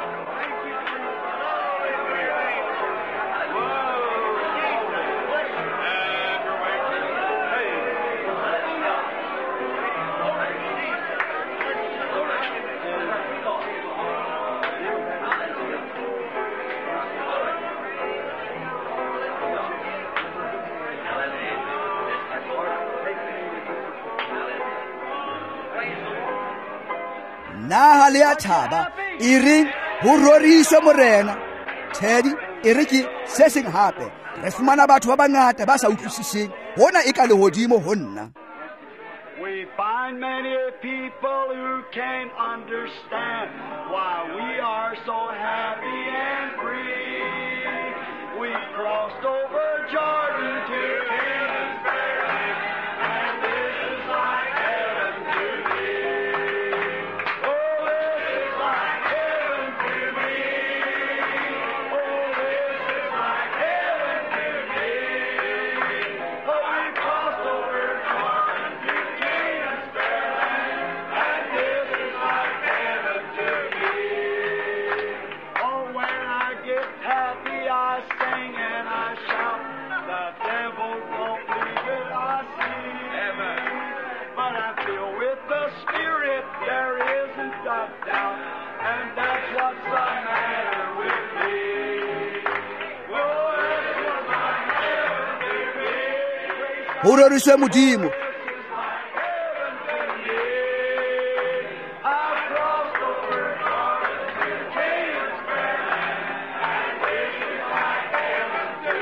naha le a thaba e reng ho roriswe morena. Teddy e re ke se seng hape re fumana batho ba bangata ba sa utlwisiseng hona e ka lehodimo ho nna. We find many people who can't understand why we are so happy and free. We crossed over Jordan to Canaan's fair land, and this is like heaven to me. Oh, this is like heaven to me. Oh, this is like heaven to me. Oh, we crossed over Jordan to Canaan's fair land, and this is like heaven to me. Oh, when I get happy, I sing and I shout. The devil won't believe it, I see. But I'm filled with the Spirit, there isn't a doubt, and that's what's the matter with me. Oh, that's what's the matter with me. Ho roriswe modimo. This is like heaven to me. I've crossed over Jordan to Canaan's fair land, and this is like heaven to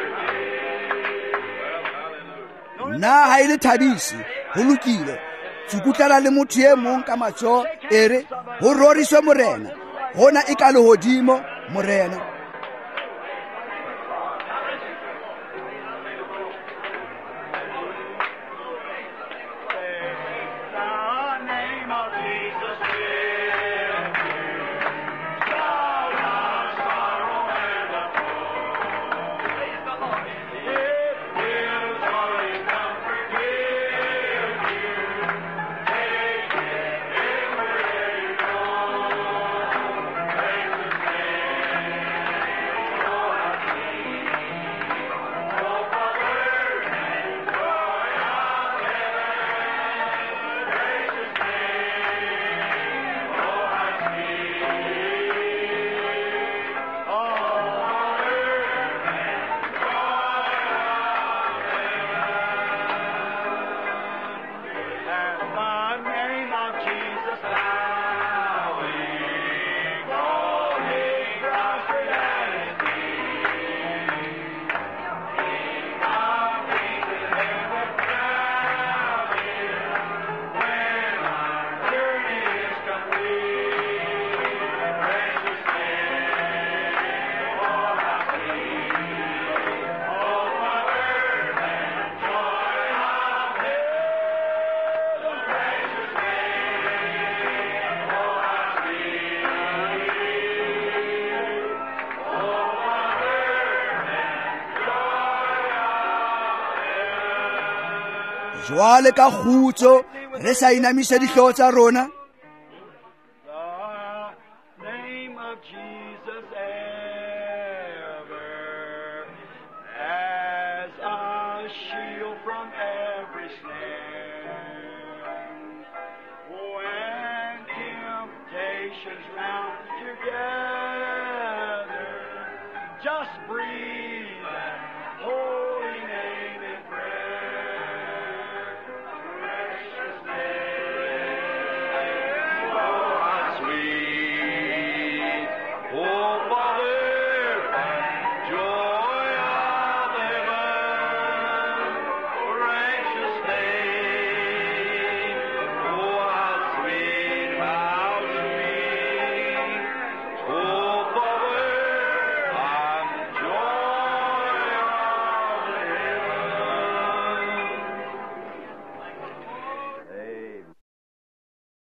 me. Na ha ile thabisi ho lokile tsukutlana le motho e mong ka matso ere ho roriswe morena hona e ka lehodimo morena. The name of Jesus will solve our sorrow and the woe. It will joy and comfort give you. Take it everywhere you go. Praise His name. Oh, I sing. Oh, Father, and joy of heaven. Praise His name. Oh, I sing. Oh, Father, and joy of heaven. At the name of Jesus bowing, falling prostrate at His feet. King of kings and heaven crown Him when our journey is complete. Praise His name. Oh, I sing. Oh, Father, and joy of heaven. Praise His name. Oh, I sing. Oh, Father, and joy of heaven. Jwale ka khutso re sa inamisa dihlooho tsa rona. The name of Jesus ever as a shield from every snare. When temptations round together